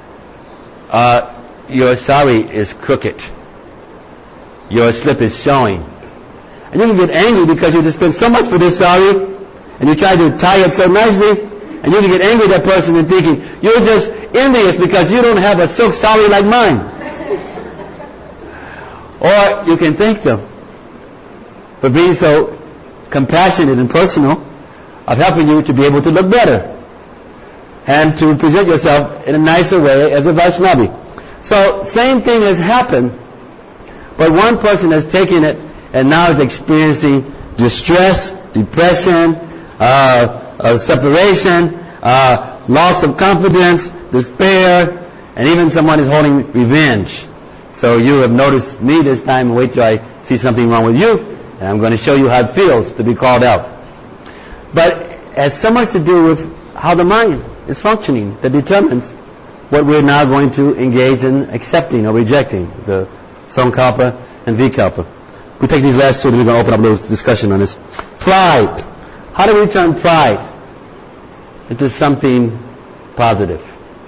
your sari is crooked. Your slip is showing. And you can get angry because you just spent so much for this sari, and you try to tie it so nicely, and you can get angry at that person and thinking, you're just envious because you don't have a silk sari like mine. Or you can thank them for being so compassionate and personal of helping you to be able to look better and to present yourself in a nicer way as a Vaishnavi. So same thing has happened, but one person has taken it and now is experiencing distress, depression, separation, loss of confidence, despair, and even someone is holding revenge. So you have noticed me this time, and wait till I see something wrong with you, and I'm going to show you how it feels to be called out. But it has so much to do with how the mind is functioning that determines what we're now going to engage in accepting or rejecting, the Sankalpa and Vikalpa. We take these last two, and we're going to open up a little discussion on this. Pride. How do we turn pride into something positive?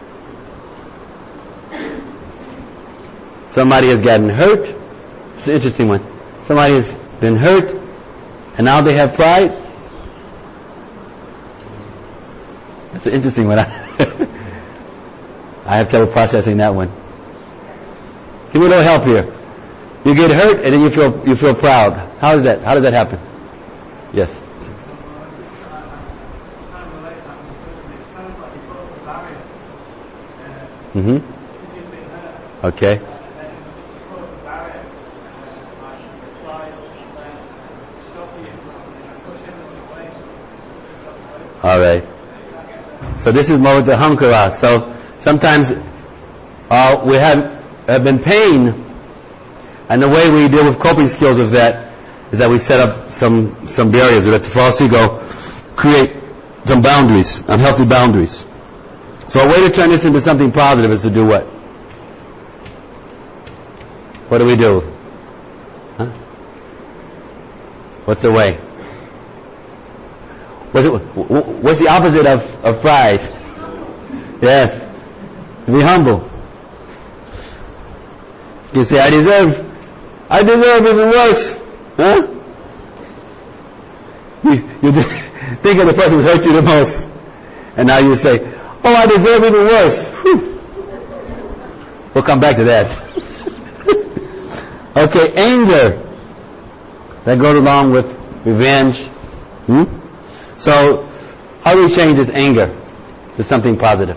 Somebody has gotten hurt. It's an interesting one. Somebody has been hurt, and now they have pride. That's an interesting one. I have trouble processing that one. Give me a little help here. You get hurt, and then you feel proud. How is that? How does that happen? Yes. Okay. All right. So this is more with the hankara. So sometimes we have been pain, and the way we deal with coping skills with that is that we set up some barriers. We let the false ego create some boundaries, unhealthy boundaries. So a way to turn this into something positive is to do what? What do we do? Huh? What's the way? What's the opposite of pride? Yes. Be humble. You can say, I deserve even worse. Huh? You think of the person who hurt you the most, and now you say, oh, I deserve even worse. Whew. We'll come back to that. Okay, anger. That goes along with revenge. So, how do we change this anger to something positive?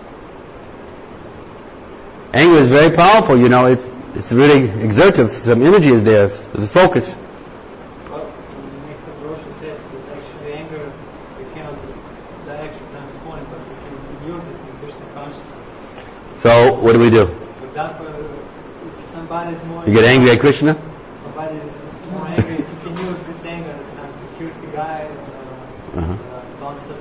Anger is very powerful, you know. It's really exertive. Some energy is there. There's a focus. Well, Roshi says that actually anger, you cannot directly transform it, but you can use it in Krishna consciousness. So, what do we do? For example, if somebody is more... You get angry at Krishna? Somebody is more angry, you can use this anger as some security guy, concept.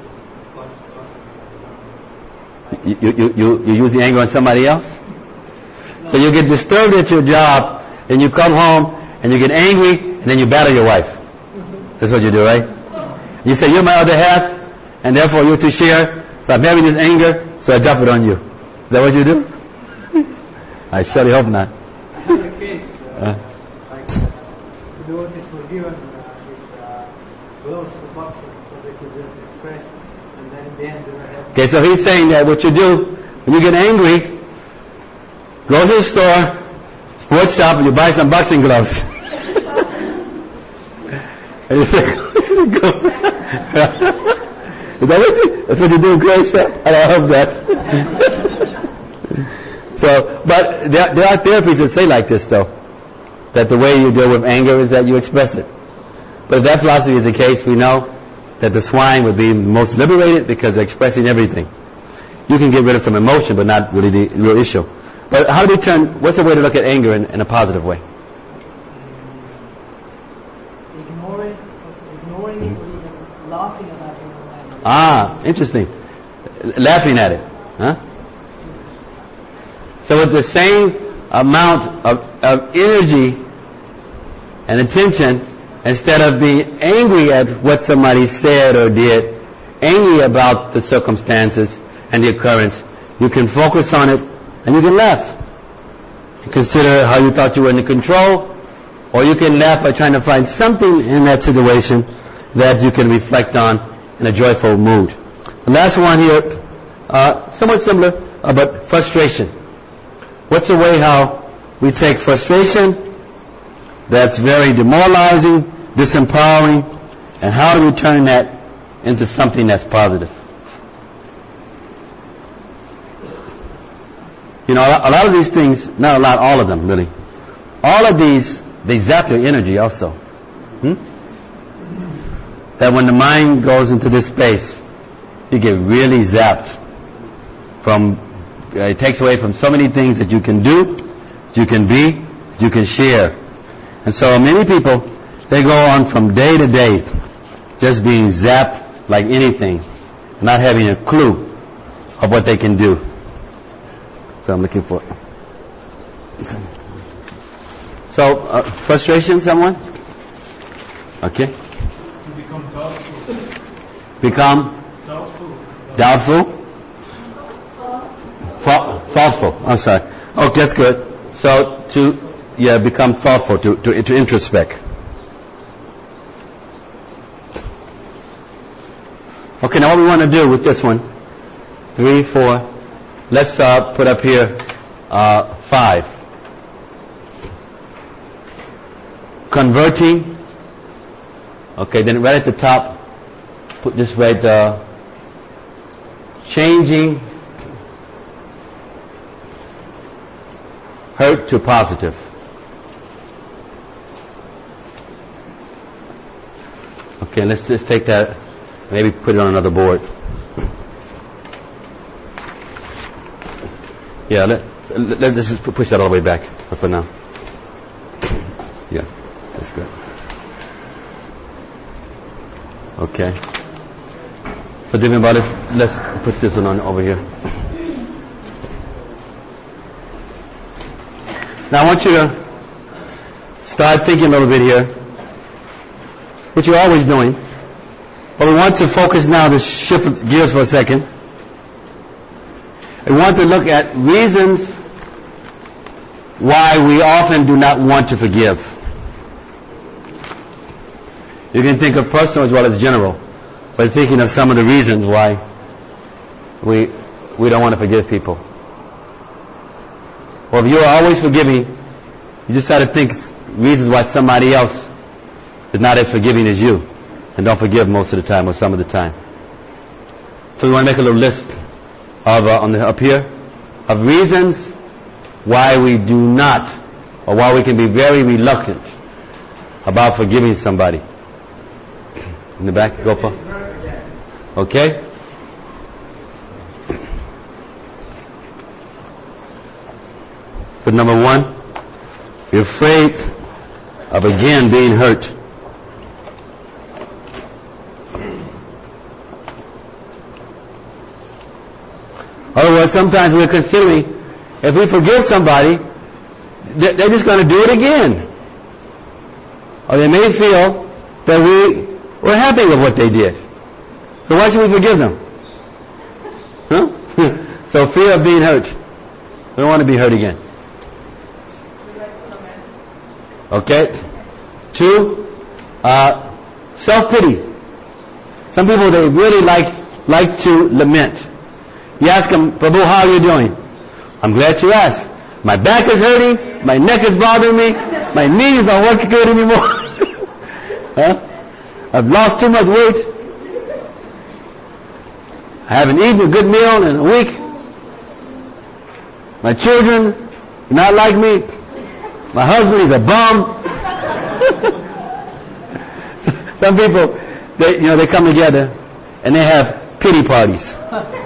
You use the anger on somebody else? No. So you get disturbed at your job, and you come home, and you get angry, and then you battle your wife. That's what you do, right? You say, you're my other half, and therefore you're to share, so I'm having this anger, so I dump it on you. Is that what you do? I surely hope not. I had a case. I devotees were given these gloves for boxing so they could just express, and then in the end they were happy. Okay, so he's saying that what you do when you get angry, go to the store, sports shop, and you buy some boxing gloves. And you say, go. Is that what you, that's what you do in Croatia? I don't hope that. So, but there are therapies that say like this, though, that the way you deal with anger is that you express it. But if that philosophy is the case, we know that the swine would be most liberated because they're expressing everything. You can get rid of some emotion, but not really the real issue. But how do we turn, what's the way to look at anger in a positive way? Ignoring it or even laughing about it. Ah, interesting. Laughing at it. Huh? So with the same amount of energy and attention, instead of being angry at what somebody said or did, angry about the circumstances and the occurrence, you can focus on it and you can laugh. You consider how you thought you were in control, or you can laugh by trying to find something in that situation that you can reflect on in a joyful mood. The last one here, somewhat similar, but frustration. What's the way how we take frustration that's very demoralizing, disempowering, and how do we turn that into something that's positive? You know, a lot of these things, not a lot, all of them really, all of these, they zap your energy also. That when the mind goes into this space, you get really zapped from, it takes away from so many things that you can do, that you can be, that you can share. And so many people, they go on from day to day just being zapped like anything, not having a clue of what they can do. So I'm looking for it. So, frustration, someone? Okay. To become doubtful. Become? Doubtful? Thoughtful. I'm sorry. Oh, that's good. So, become thoughtful, to introspect. Okay, now what we want to do with this one, 3, 4, let's put up here 5. Converting. Okay, then right at the top, put this right, changing hurt to positive. Okay, let's just take that, maybe put it on another board. Yeah, let's just push that all the way back for now. Yeah, that's good. Okay. Forgive me about it. Let's put this one on over here. Now I want you to start thinking a little bit here, which you're always doing. But we want to focus now to shift gears for a second. We want to look at reasons why we often do not want to forgive. You can think of personal as well as general, but thinking of some of the reasons why we don't want to forgive people. Or if you're always forgiving, you just try to think reasons why somebody else is not as forgiving as you and don't forgive most of the time or some of the time. So we want to make a little list of up here of reasons why we do not, or why we can be very reluctant about forgiving somebody. In the back, Gopa. Okay? But number 1, you're afraid of again being hurt. Otherwise, sometimes we're considering, if we forgive somebody, they're just going to do it again. Or they may feel that we're happy with what they did. So why should we forgive them? Huh? So fear of being hurt. We don't want to be hurt again. Okay? 2, self-pity. Some people, they really like to lament. You ask them, Prabhu, how are you doing? I'm glad you asked. My back is hurting. My neck is bothering me. My knees aren't working good anymore. Huh? I've lost too much weight. I haven't eaten a good meal in a week. My children not like me. My husband is a bum. Some people, they come together and they have pity parties.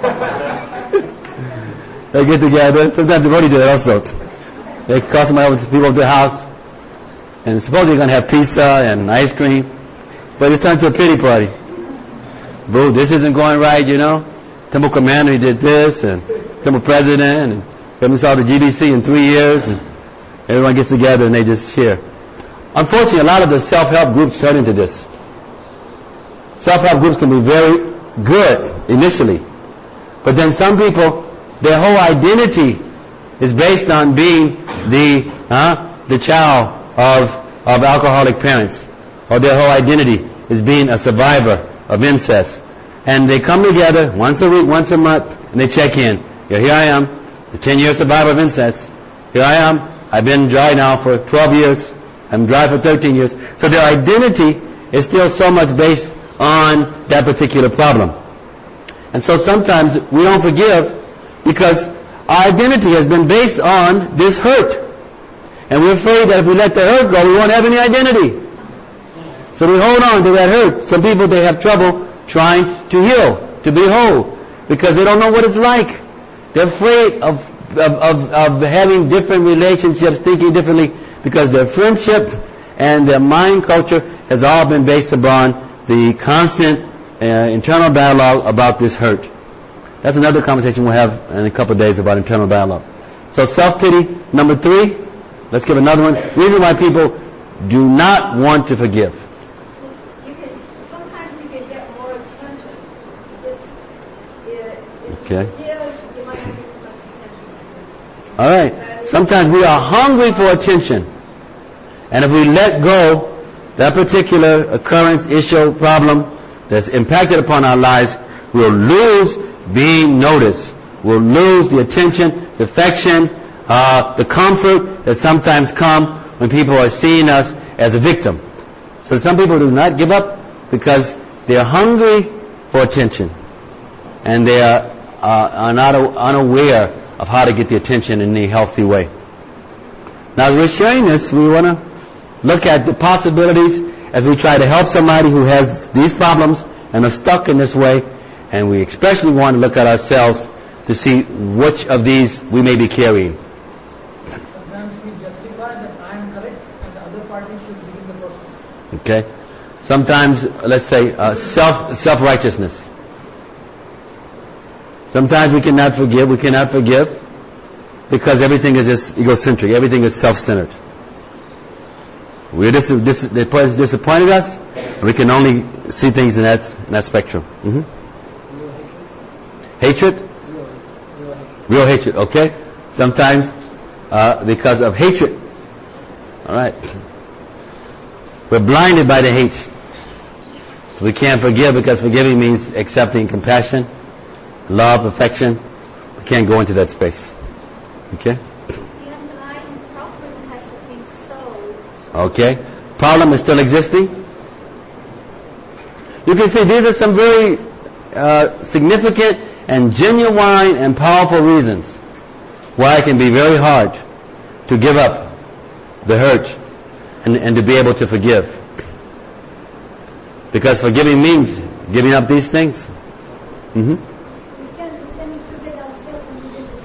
They get together. Sometimes the devotees do that also. They call people to their house, and supposedly they're going to have pizza and ice cream, but it's turned to a pity party. Bro, this isn't going right, Temple commander, he did this, and temple president, and we haven't saw the GBC in 3 years, and everyone gets together and they just share. Unfortunately, a lot of the self-help groups turn into this. Self-help groups can be very good initially, but then some people, their whole identity is based on being the child of alcoholic parents, or their whole identity is being a survivor of incest. And they come together once a week, once a month, and they check in. Here I am, the 10-year survivor of incest. Here I am, I've been dry now for 12 years. I'm dry for 13 years. So their identity is still so much based on that particular problem. And so sometimes we don't forgive because our identity has been based on this hurt. And we're afraid that if we let the hurt go, we won't have any identity. So we hold on to that hurt. Some people, they have trouble trying to heal, to be whole, because they don't know what it's like. They're afraid of having different relationships, thinking differently, because their friendship and their mind culture has all been based upon the constant internal dialogue about this hurt. That's another conversation we'll have in a couple of days about internal dialogue. So self-pity, number 3. Let's give another one. Reason why people do not want to forgive. Sometimes you can get more attention. Okay. You might not get so much attention. All right. Sometimes we are hungry for attention. And if we let go that particular occurrence, issue, problem that's impacted upon our lives, we'll lose being noticed. We'll lose the attention, the affection, the comfort that sometimes come when people are seeing us as a victim. So some people do not give up because they are hungry for attention. And they are not unaware of how to get the attention in a healthy way. Now, as we're sharing this, we want to look at the possibilities as we try to help somebody who has these problems and are stuck in this way. And we especially want to look at ourselves to see which of these we may be carrying. Sometimes we justify that I am correct and the other party should begin the process. Okay? Sometimes, let's say, self-righteousness. Sometimes we cannot forgive. We cannot forgive because everything is just egocentric. Everything is self-centered. The person disappointed us. We can only see things in that spectrum. Mm-hmm. Hatred? Real hatred, okay? Sometimes because of hatred. All right. We're blinded by the hate. So we can't forgive because forgiving means accepting compassion, love, affection. We can't go into that space. Okay? The underlying problem hasn't been solved. Okay. Problem is still existing. You can see these are some very significant and genuine and powerful reasons why it can be very hard to give up the hurt and to be able to forgive. Because forgiving means giving up these things. Mm-hmm. We can forget ourselves when we did the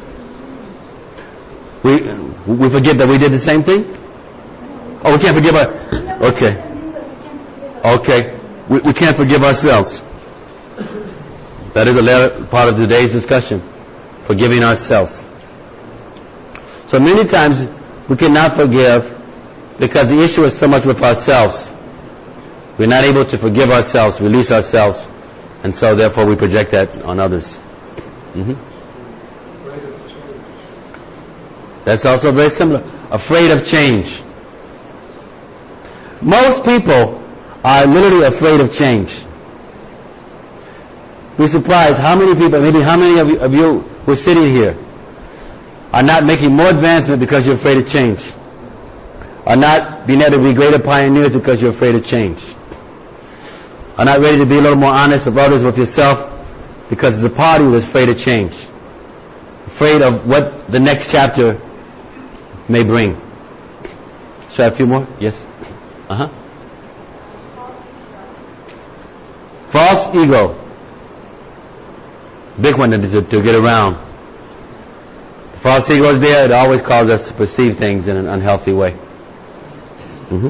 same thing. We forget that we did the same thing? Oh, we can't forgive okay. Okay. We can't forgive ourselves. That is a later part of today's discussion. Forgiving ourselves. So many times we cannot forgive because the issue is so much with ourselves. We're not able to forgive ourselves, release ourselves, and so therefore we project that on others. Mm-hmm. That's also very similar. Afraid of change. Most people are literally afraid of change. We're surprised how many people, maybe how many of you who are sitting here are not making more advancement because you're afraid of change. Are not being able to be greater pioneers because you're afraid of change. Are not ready to be a little more honest with others, with yourself, because it's a party that's afraid of change. Afraid of what the next chapter may bring. Try a few more? Yes? Uh-huh. False ego. Big one to get around. The false ego is there. It always causes us to perceive things in an unhealthy way. Mm-hmm.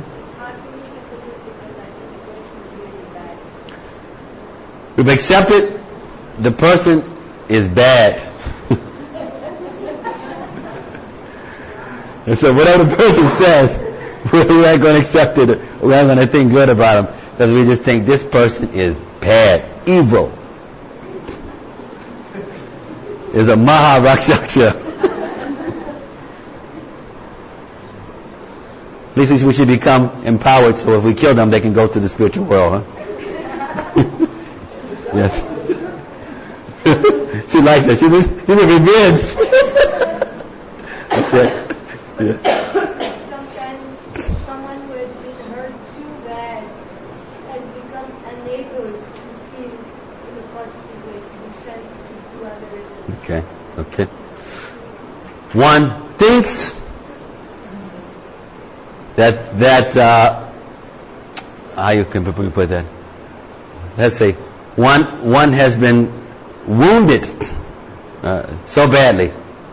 We've accepted the person is bad. And so whatever the person says, we're not going to accept it. We're not going to think good about him, because we just think this person is bad, evil. Is a Maha Rakshasa. At least we should become empowered, so if we kill them, they can go to the spiritual world, huh? Yes. She liked that. She's a revenge. Okay. Yeah. Sometimes someone who has been hurt too bad has become unable to feel in a positive way, to be sensitive to others. Okay. One thinks that how you can put that? Let's say one has been wounded so badly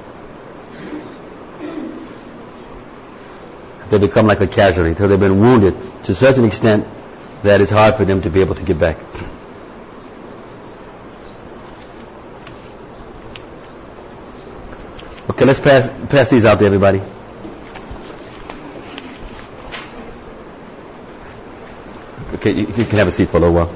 they become like a casualty. So they've been wounded to such an extent that it's hard for them to be able to get back. Okay, let's pass these out to everybody. Okay, you can have a seat for a little while.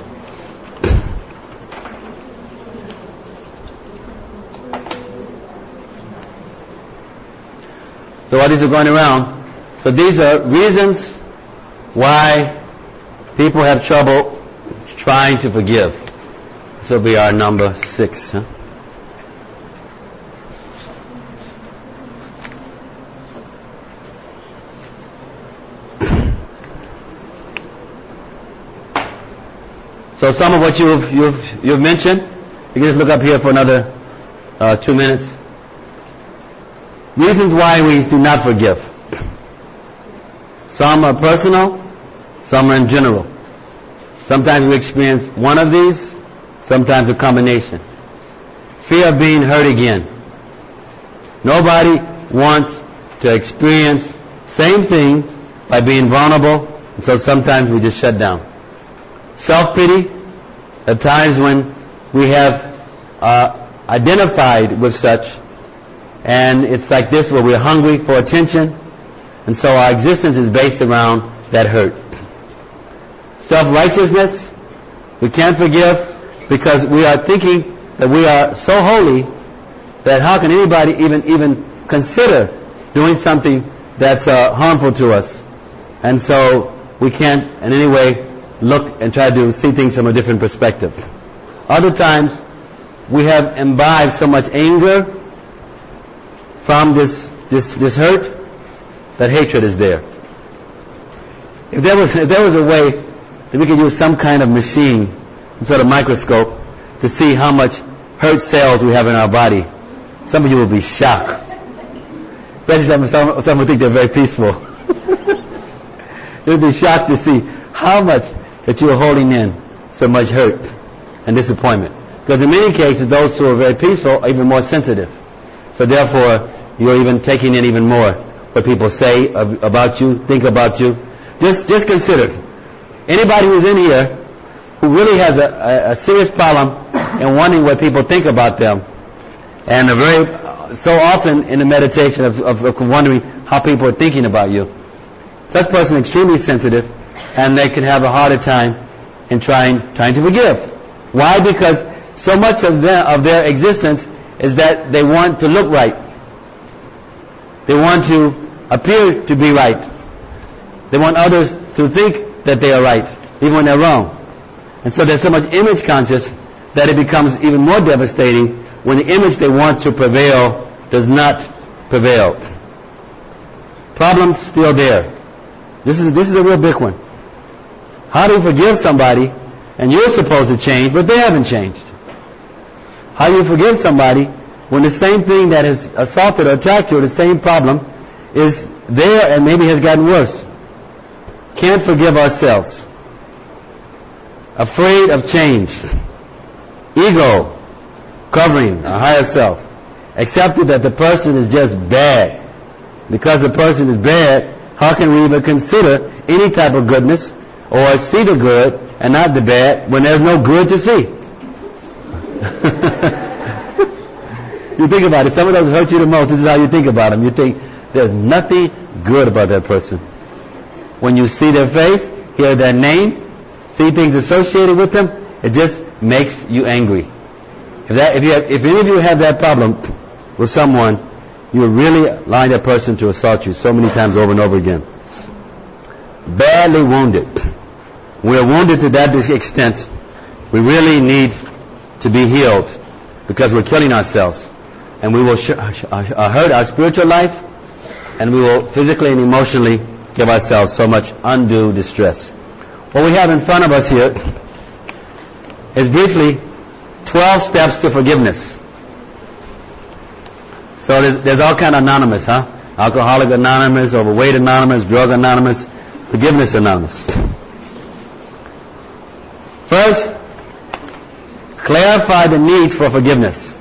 So while these are going around, so these are reasons why people have trouble trying to forgive. This will be our number 6. Huh? So some of what you've mentioned, you can just look up here for another 2 minutes. Reasons why we do not forgive. Some are personal, some are in general. Sometimes we experience one of these, sometimes a combination. Fear of being hurt again. Nobody wants to experience same thing by being vulnerable, and so sometimes we just shut down. Self-pity, at times when we have identified with such, and it's like this where we're hungry for attention, and so our existence is based around that hurt. Self-righteousness, we can't forgive because we are thinking that we are so holy that how can anybody even consider doing something that's harmful to us? And so we can't in any way look and try to see things from a different perspective. Other times we have imbibed so much anger from this hurt that hatred is there. If there was a way that we could use some kind of machine, some sort of microscope, to see how much hurt cells we have in our body, some of you will be shocked. Especially some would think they're very peaceful. You'll be shocked to see how much that you are holding in so much hurt and disappointment. Because in many cases, those who are very peaceful are even more sensitive. So therefore, you're even taking in even more what people say about you, think about you. Just consider, anybody who's in here who really has a serious problem in wondering what people think about them, and so often in the meditation of wondering how people are thinking about you, such person is extremely sensitive, and they can have a harder time in trying to forgive. Why? Because so much of their existence is that they want to look right. They want to appear to be right. They want others to think that they are right, even when they're wrong. And so they're so much image conscious that it becomes even more devastating when the image they want to prevail does not prevail. Problems still there. This is a real big one. How do you forgive somebody and you're supposed to change, but they haven't changed? How do you forgive somebody when the same thing that has assaulted or attacked you, or the same problem, is there and maybe has gotten worse? Can't forgive ourselves. Afraid of change. Ego covering our higher self. Accepted that the person is just bad. Because the person is bad, how can we even consider any type of goodness or see the good and not the bad when there's no good to see? You think about it. Some of those hurt you the most. This is how you think about them. You think there's nothing good about that person. When you see their face, hear their name, see things associated with them, it just makes you angry. If any of you have that problem with someone, you're really allowing that person to assault you so many times over and over again. Badly wounded. We're wounded to that extent. We really need to be healed because we're killing ourselves. And we will hurt our spiritual life, and we will physically and emotionally give ourselves so much undue distress. What we have in front of us here is briefly 12 steps to forgiveness. So there's all kind of anonymous, huh? Alcoholic Anonymous, Overweight Anonymous, Drug Anonymous, Forgiveness Anonymous. First, clarify the needs for forgiveness.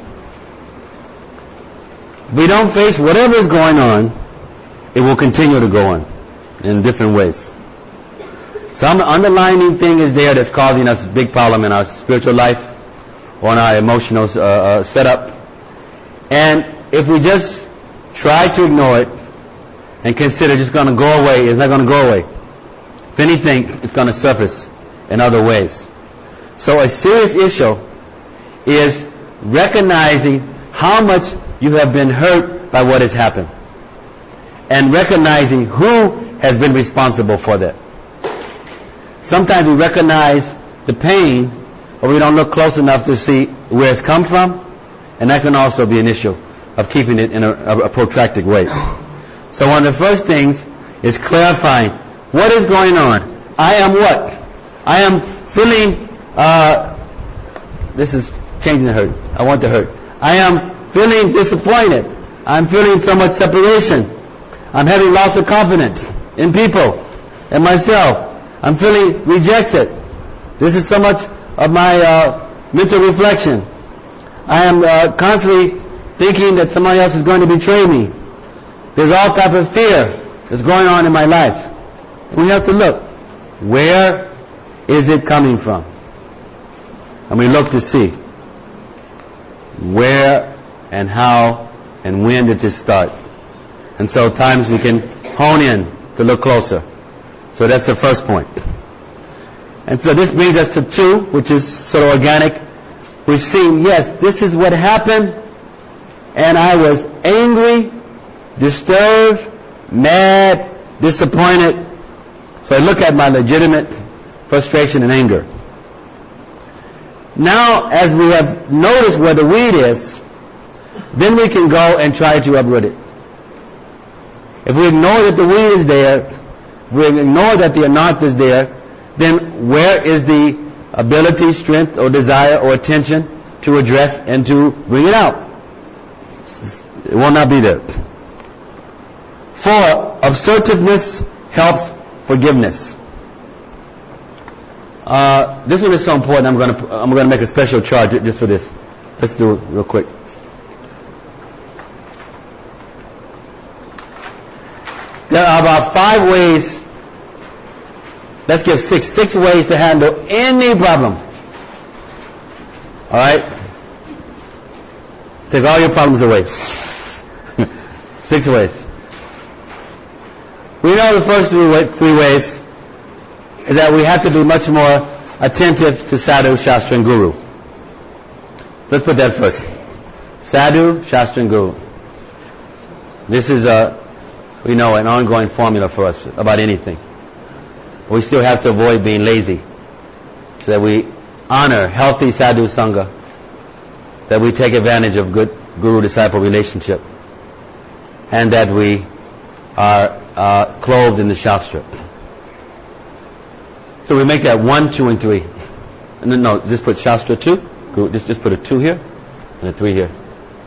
If we don't face whatever is going on, it will continue to go on in different ways. Some underlying thing is there that's causing us a big problem in our spiritual life or in our emotional setup. And if we just try to ignore it and consider it's going to go away, it's not going to go away. If anything, it's going to surface in other ways. So a serious issue is recognizing how much you have been hurt by what has happened, and recognizing who has been responsible for that. Sometimes we recognize the pain, but we don't look close enough to see where it's come from, and that can also be an issue of keeping it in a protracted way. So one of the first things is clarifying what is going on. I am what? I am feeling, this is changing the hurt. I want the hurt. I am feeling disappointed. I'm feeling so much separation. I'm having loss of confidence in people and myself. I'm feeling rejected. This is so much of my mental reflection. I am constantly thinking that somebody else is going to betray me. There's all type of fear that's going on in my life. We have to look. Where is it coming from? And we look to see where and how and when did this start. And so times we can hone in to look closer. So that's the first point. And so this brings us to 2, which is sort of organic. We've seen, yes, this is what happened, and I was angry, disturbed, mad, disappointed. So I look at my legitimate frustration and anger. Now, as we have noticed where the weed is, then we can go and try to uproot it. If we ignore that the weed is there, if we ignore that the anarth is there, then where is the ability, strength, or desire, or attention to address and to bring it out? It will not be there. 4, assertiveness helps forgiveness. This one is so important. I'm going to make a special chart just for this. Let's do it real quick. There are about 5 ways. Let's give 6 ways to handle any problem. All right? Take all your problems away. 6 ways. We know the first 3 ways is that we have to be much more attentive to Sadhu, Shastra, and Guru. So let's put that first. Sadhu, Shastra, and Guru. This is an ongoing formula for us about anything. We still have to avoid being lazy, so that we honor healthy sadhu sangha, that we take advantage of good guru-disciple relationship, and that we are clothed in the Shastra. So we make that 1, 2, and 3. And then, no, just put Shastra 2. Just put a 2 here and a 3 here.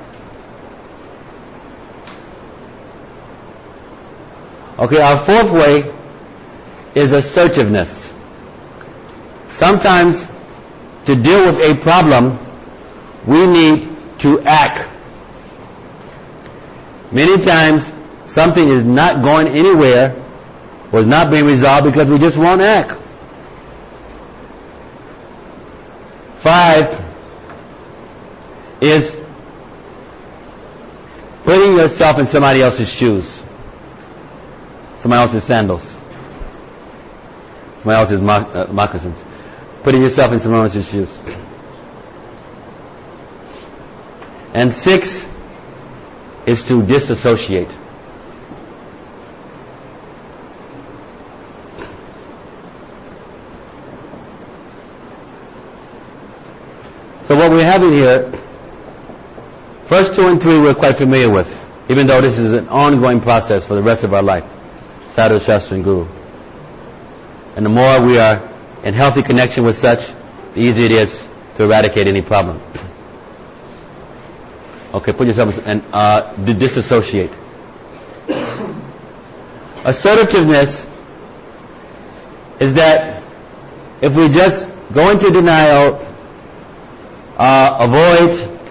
Okay, our fourth way is assertiveness. Sometimes to deal with a problem, we need to act. Many times something is not going anywhere or is not being resolved because we just won't act. 5 is putting yourself in somebody else's shoes, somebody else's sandals, somebody else's moccasins. Putting yourself in someone else's shoes. And 6 is to disassociate. So what we're having here, first 2 and 3 we're quite familiar with, even though this is an ongoing process for the rest of our life. Sadhu, Shastra, and Guru. And the more we are in healthy connection with such, the easier it is to eradicate any problem. Okay, put yourself and disassociate. Assertiveness is that if we just go into denial, avoid,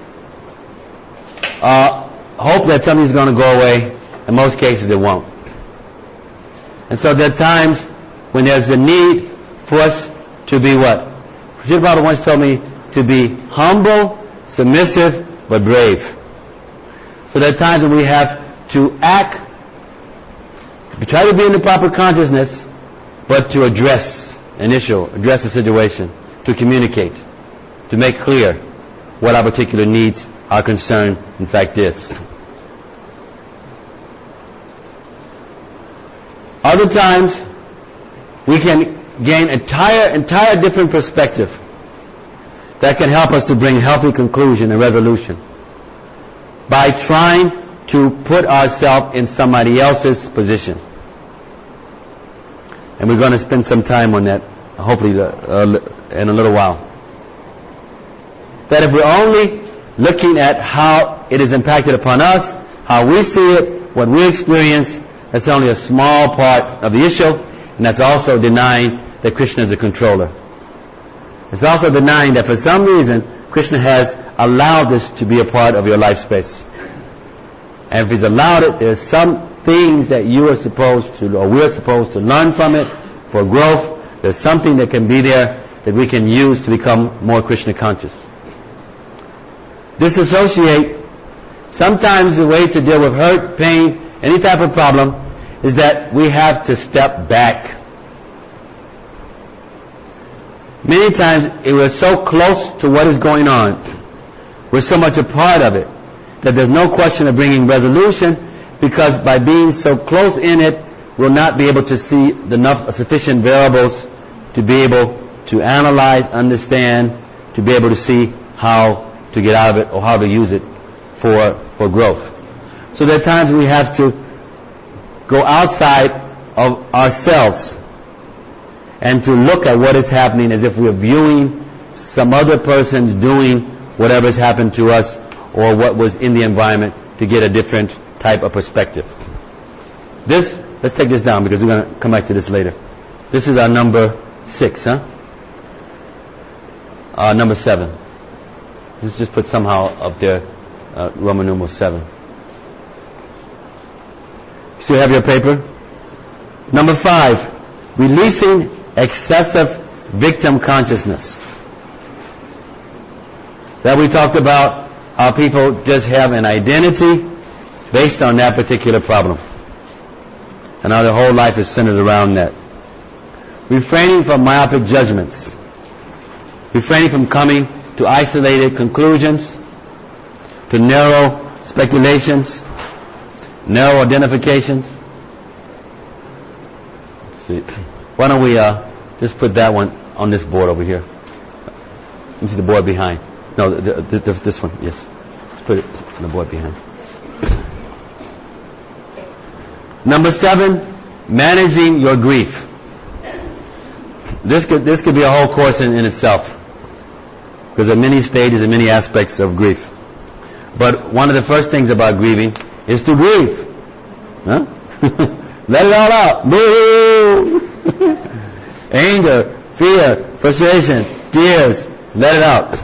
hope that something's going to go away, in most cases it won't. And so there are times when there's a need for us to be what? Srila Prabhupada once told me to be humble, submissive, but brave. So there are times when we have to act, to try to be in the proper consciousness, but to address an issue, address a situation, to communicate, to make clear what our particular needs, our concern, in fact, is. Other times, we can gain entire different perspective that can help us to bring healthy conclusion and resolution by trying to put ourselves in somebody else's position. And we're going to spend some time on that, hopefully in a little while. That if we're only looking at how it is impacted upon us, how we see it, what we experience, that's only a small part of the issue, and that's also denying that Krishna is a controller. It's also denying that for some reason Krishna has allowed this to be a part of your life space. And if He's allowed it, there's some things that you are supposed to, or we're supposed to learn from it for growth. There's something that can be there that we can use to become more Krishna conscious. Disassociate. Sometimes the way to deal with hurt, pain, any type of problem is that we have to step back. Many times we're so close to what is going on, we're so much a part of it, that there's no question of bringing resolution, because by being so close in it, we'll not be able to see enough sufficient variables to be able to analyze, understand, to be able to see how to get out of it or how to use it for growth. So there are times we have to go outside of ourselves and to look at what is happening as if we are viewing some other person's doing whatever has happened to us or what was in the environment, to get a different type of perspective. This, let's take this down because we're going to come back to this later. This is our number 6, huh? Number 7. Let's just put somehow up there, Roman numeral 7. Still have your paper? Number 5, releasing excessive victim consciousness. That we talked about how people just have an identity based on that particular problem. And how their whole life is centered around that. Refraining from myopic judgments. Refraining from coming to isolated conclusions, to narrow speculations, narrow identifications. Let's see. Why don't we just put that one on this board over here? Let me see the board behind. No, this one. Yes. Let's put it on the board behind. Number 7, managing your grief. This could be a whole course in itself, because there are many stages and many aspects of grief. But one of the first things about grieving is to grieve. Huh? Let it all out. Boo! Anger, fear, frustration, tears. Let it out.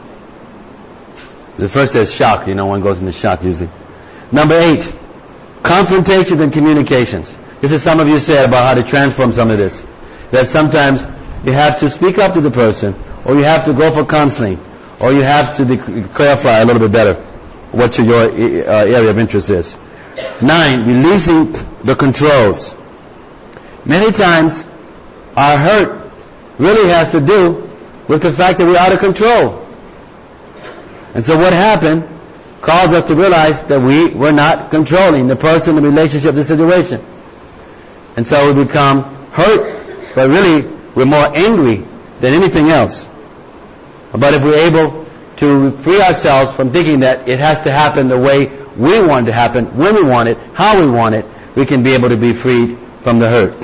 The first is shock. One goes into shock usually. Number 8, confrontations and communications. This is some of you said about how to transform some of this. That sometimes you have to speak up to the person, or you have to go for counseling, or you have to clarify a little bit better what your area of interest is. 9, releasing the controls. Many times our hurt really has to do with the fact that we're out of control. And so what happened caused us to realize that we were not controlling the person, the relationship, the situation. And so we become hurt, but really we're more angry than anything else. But if we're able to free ourselves from thinking that it has to happen the way we want it to happen, when we want it, how we want it, we can be able to be freed from the hurt.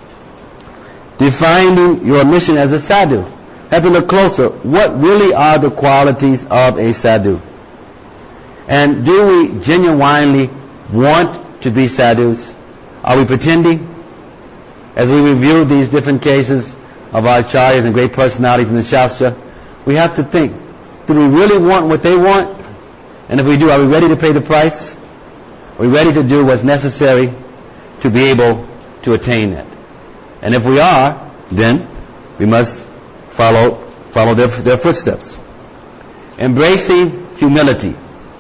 Defining your mission as a sadhu. Have to look closer. What really are the qualities of a sadhu? And do we genuinely want to be sadhus? Are we pretending? As we review these different cases of our acharyas and great personalities in the Shastra, we have to think, do we really want what they want? And if we do, are we ready to pay the price? Are we ready to do what's necessary to be able to attain it? And if we are, then we must follow their footsteps. Embracing humility.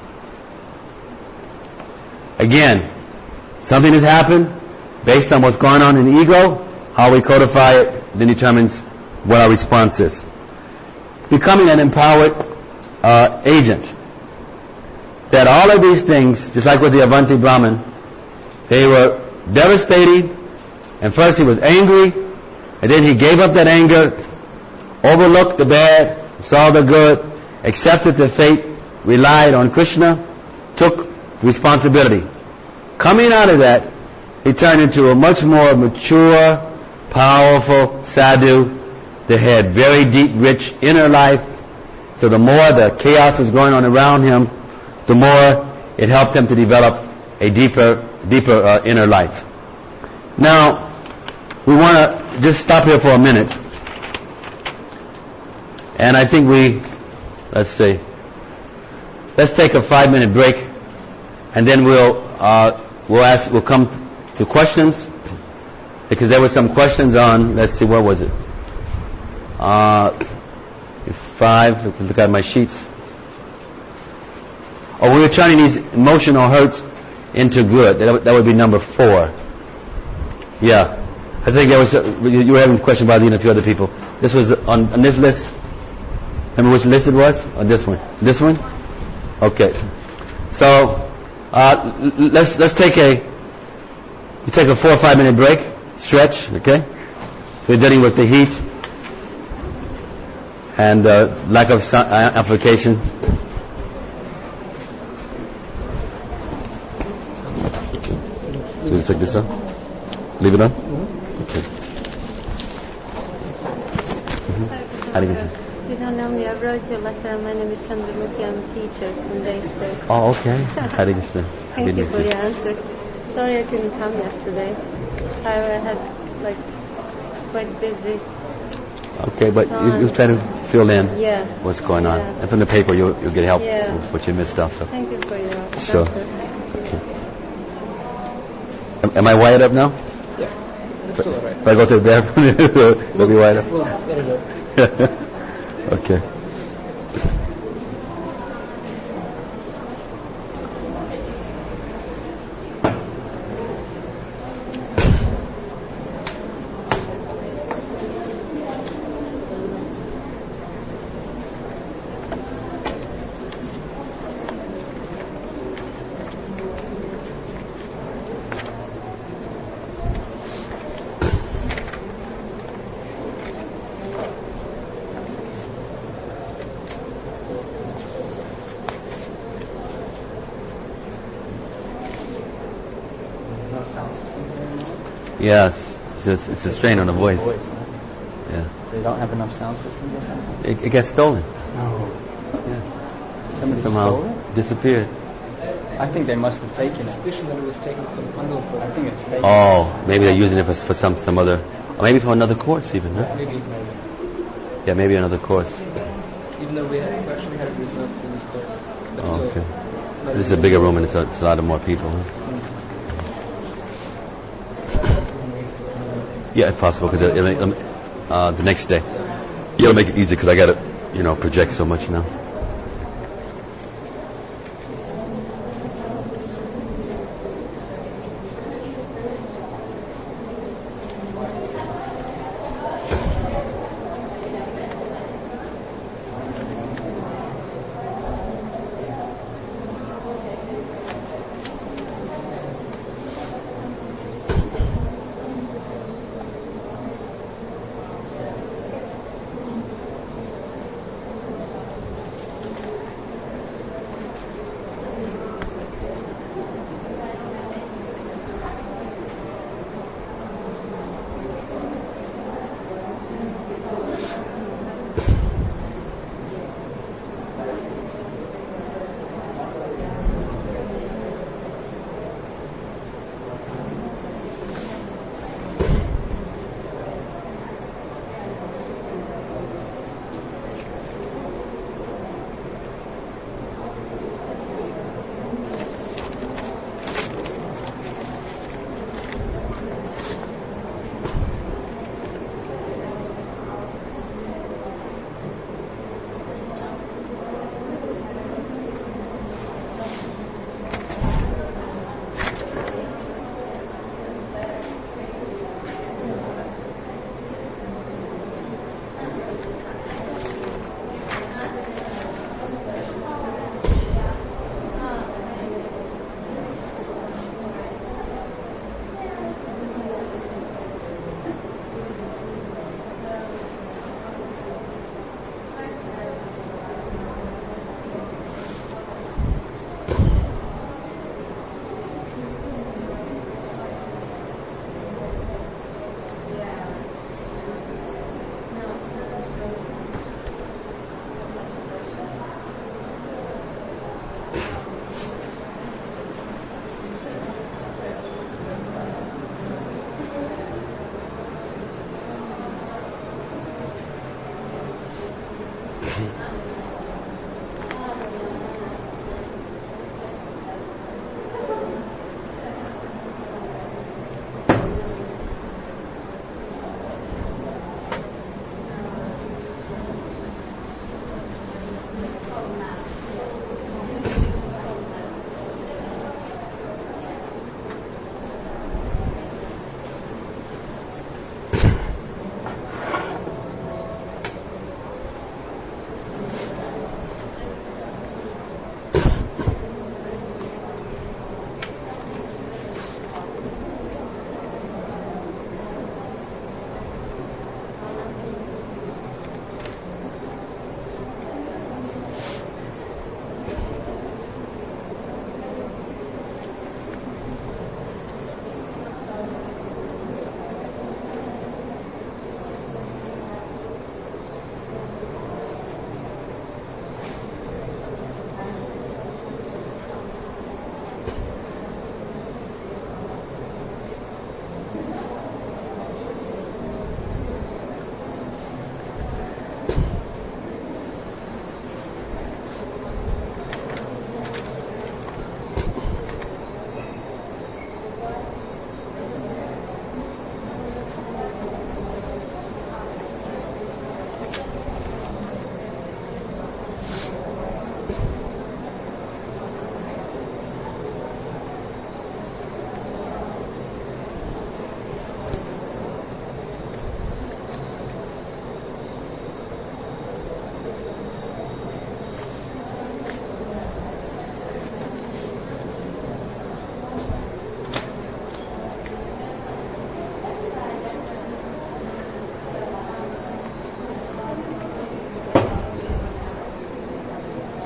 Again, something has happened based on what's going on in the ego. How we codify it then determines what our response is. Becoming an empowered agent. That all of these things, just like with the Avanti Brahmin, they were devastating. And first he was angry, and then he gave up that anger, overlooked the bad, saw the good, accepted the fate, relied on Krishna, took responsibility. Coming out of that, he turned into a much more mature, powerful sadhu that had very deep, rich inner life. So the more the chaos was going on around him, the more it helped him to develop a deeper inner life. Now, we want to just stop here for a minute. And I think let's take a 5-minute break, and then we'll come to questions, because there were some questions on, let's see, what was it? 5, look at my sheets. Oh, we were turning these emotional hurts into good. That would be number 4. Yeah. I think there was you were having a question about a few other people. This was on this list. Remember which list it was? On this one. This one? Okay. So let's take a 4 or 5 minute break, stretch. Okay. So we're dealing with the heat and lack of application. You take this on? Leave it on? Okay. You don't know me. I wrote you a letter. My name is Chandramukhi. I'm a teacher from Day School. Oh, okay. Hare Krishna. Thank you for your answer. Sorry I couldn't come yesterday. I had quite busy. Okay, but you try to fill in what's going on. Yes. And from the paper you'll get help with what you missed also. Thank you for your answer. Sure. Okay. Am I wired up now? Yeah. It's still all right. If I go to the bathroom, it'll be wired up? Well, very good. Okay. Yes, it's a strain on the voice. Huh? Yeah, They don't have enough sound systems or something? it gets stolen. No. Yeah, Somebody somehow stole it? disappeared. I think they must have taken it. Suspicion that it was taken from the bundle I program. think it's taken. Oh, maybe they're using it for some other, or maybe for another course even, huh? Maybe. Yeah, maybe another course. Even though we actually had it reserved for this course. But Oh, still, okay. This is a bigger room and it's a lot of more people, huh? Yeah, if possible, because the next day. You gotta make it easy because I gotta, project so much now.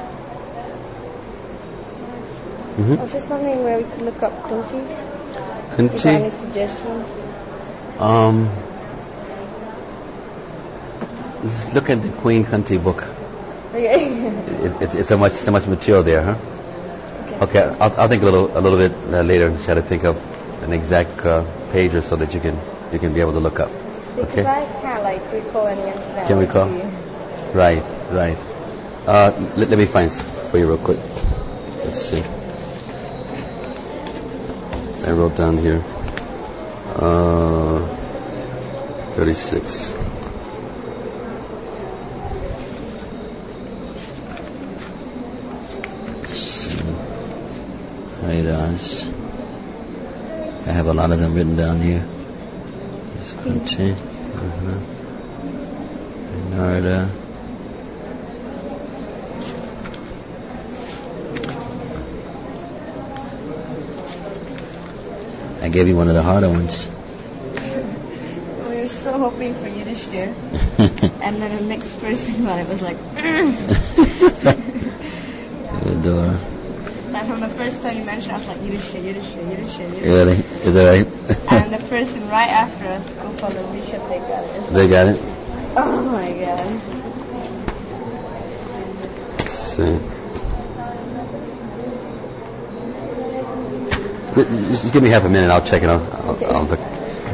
I was just wondering where we could look up Kunti. You got any Kunti. suggestions? Let's look at the Queen Kunti book. Okay. It's so much material there, huh? Okay, I'll think a little bit later and try to think of an exact page or so that you can be able to look up. Because Okay. I can't like recall any answer that Can way recall? to you. Right. Let me find for you real quick. Let's see. I wrote down here. 36. Haidas. I have a lot of them written down here. Kunti. Narada. I gave you one of the harder ones. We were so hoping for Yudhishthir. And then the next person on it was like, Theodora. like from the first time you mentioned, I was like, Yudhishthir. Really? Is that right? And the person right after us, Gopal and Rishabh, they got it. It's They like, got it? oh my god. Let's see. Just give me half a minute. I'll check it out. I'll look.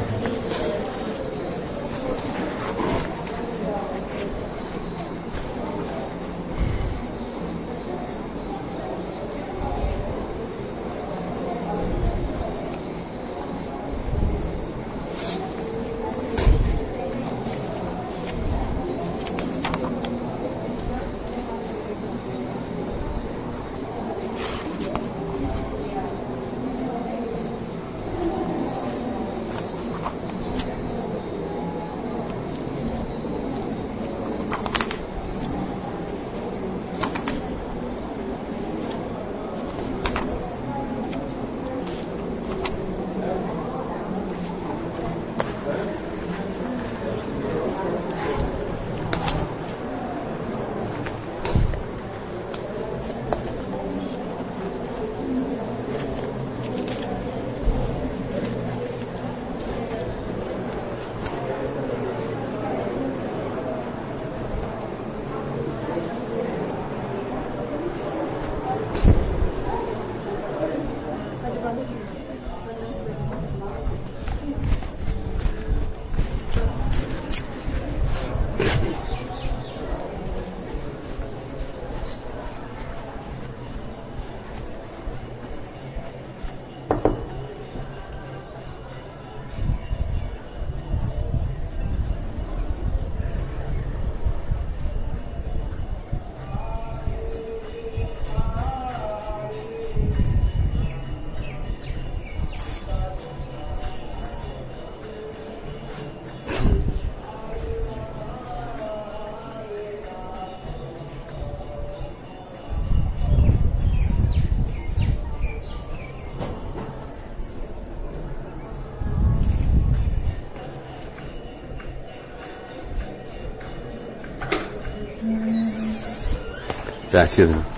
Excuse me.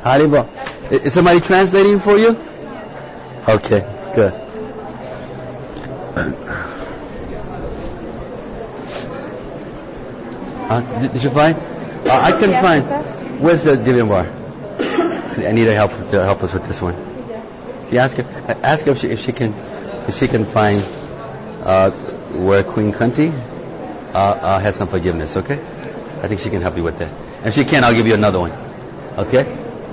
Haribo. Is somebody translating for you? Okay, good. Did you find? I couldn't find. Where's the Divyam bar? I need her help to help us with this one. You ask her if she can find where Queen Kunti has some forgiveness. Okay, I think she can help you with that. And if she can, I'll give you another one. Okay.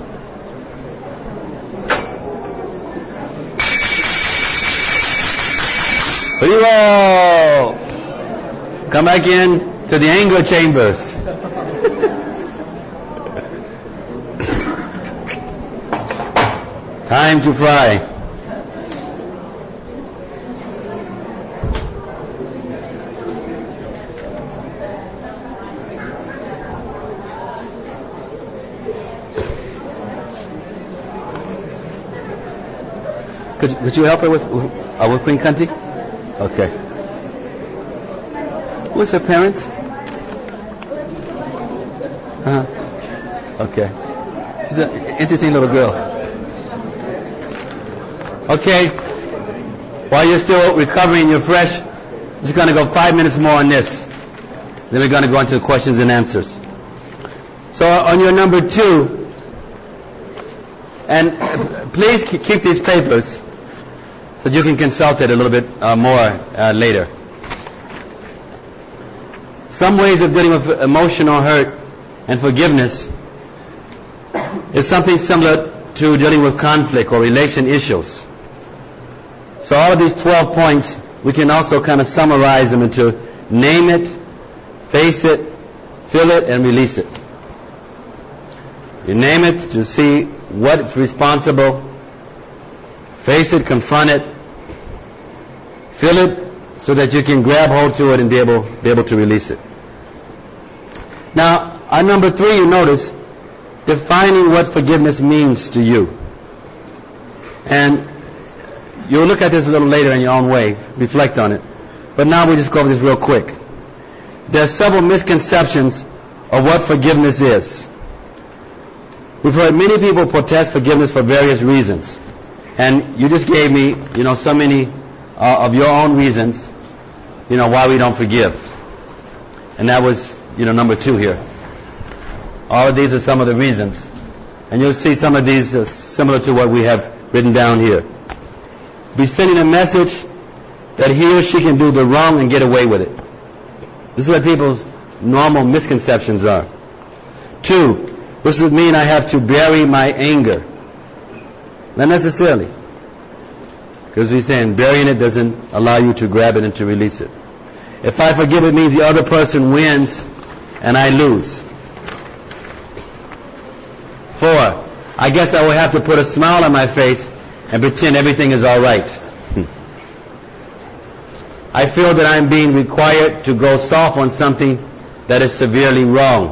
Haribo! Come back in to the anger chambers. Time to fry. Could you help her with Queen Kunti? Okay. Who's her parents? Okay. She's an interesting little girl. Okay. While you're still recovering, you're fresh. Just going to go 5 minutes more on this. Then we're going to go into the questions and answers. So on your number 2, and please keep these papers so you can consult it a little bit more later. Some ways of dealing with emotional hurt and forgiveness is something similar to dealing with conflict or relation issues. So all of these 12 points, we can also kind of summarize them into name it, face it, feel it, and release it. You name it to see what's responsible. Face it, confront it, feel it so that you can grab hold to it and be able to release it. Now, on number 3, you notice defining what forgiveness means to you. And you'll look at this a little later in your own way, reflect on it. But now we just go over this real quick. There are several misconceptions of what forgiveness is. We've heard many people protest forgiveness for various reasons. And you just gave me, so many of your own reasons, why we don't forgive. And that was, number 2 here. All of these are some of the reasons. And you'll see some of these are similar to what we have written down here. Be sending a message that he or she can do the wrong and get away with it. This is what people's normal misconceptions are. 2, this would mean I have to bury my anger. Not necessarily. Because we're saying burying it doesn't allow you to grab it and to release it. If I forgive, it means the other person wins and I lose. 4, I guess I will have to put a smile on my face and pretend everything is all right. I feel that I'm being required to go soft on something that is severely wrong.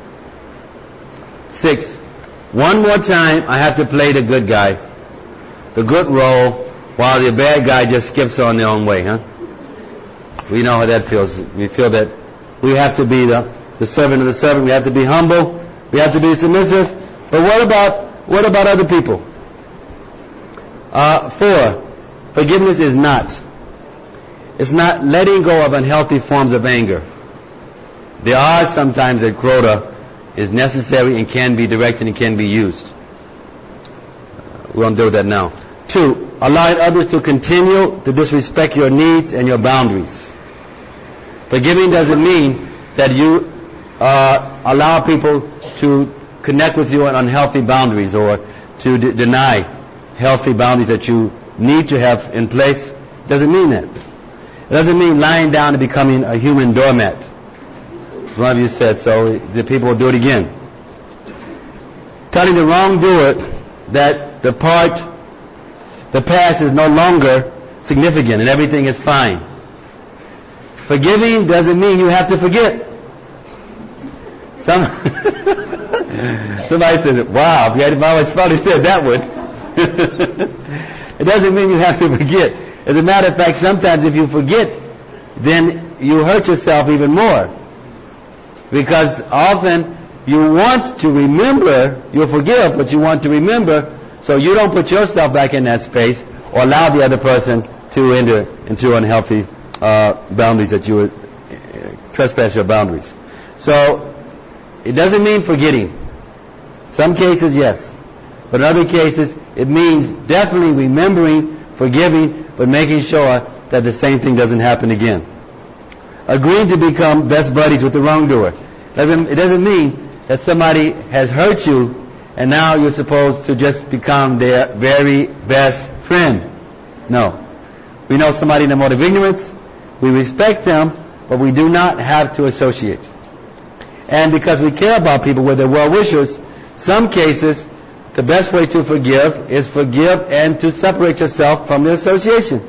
6, one more time I have to play the good guy, the good role, while the bad guy just skips on their own way, We know how that feels. We feel that we have to be the servant of the servant. We have to be humble. We have to be submissive. But what about other people? 4, forgiveness is not. It's not letting go of unhealthy forms of anger. There are sometimes that quota is necessary and can be directed and can be used. We won't do that now. 2, allowing others to continue to disrespect your needs and your boundaries. Forgiving doesn't mean that you allow people to connect with you on unhealthy boundaries or to deny healthy boundaries that you need to have in place. It doesn't mean that. It doesn't mean lying down and becoming a human doormat. One of you said so. The people will do it again. Telling the wrongdoer that the past is no longer significant and everything is fine. Forgiving doesn't mean you have to forget. Somebody said, wow, if I probably said that one. It doesn't mean you have to forget. As a matter of fact, sometimes if you forget, then you hurt yourself even more. Because often you want to remember, you'll forgive, but you want to remember, so you don't put yourself back in that space or allow the other person to enter into unhealthy boundaries that you would trespass your boundaries. So it doesn't mean forgetting. Some cases, yes. But in other cases, it means definitely remembering, forgiving, but making sure that the same thing doesn't happen again. Agreeing to become best buddies with the wrongdoer. It doesn't mean that somebody has hurt you and now you're supposed to just become their very best friend. No. We know somebody in the mode of ignorance. We respect them, but we do not have to associate. And because we care about people with their well-wishers, some cases, the best way to forgive is forgive and to separate yourself from the association.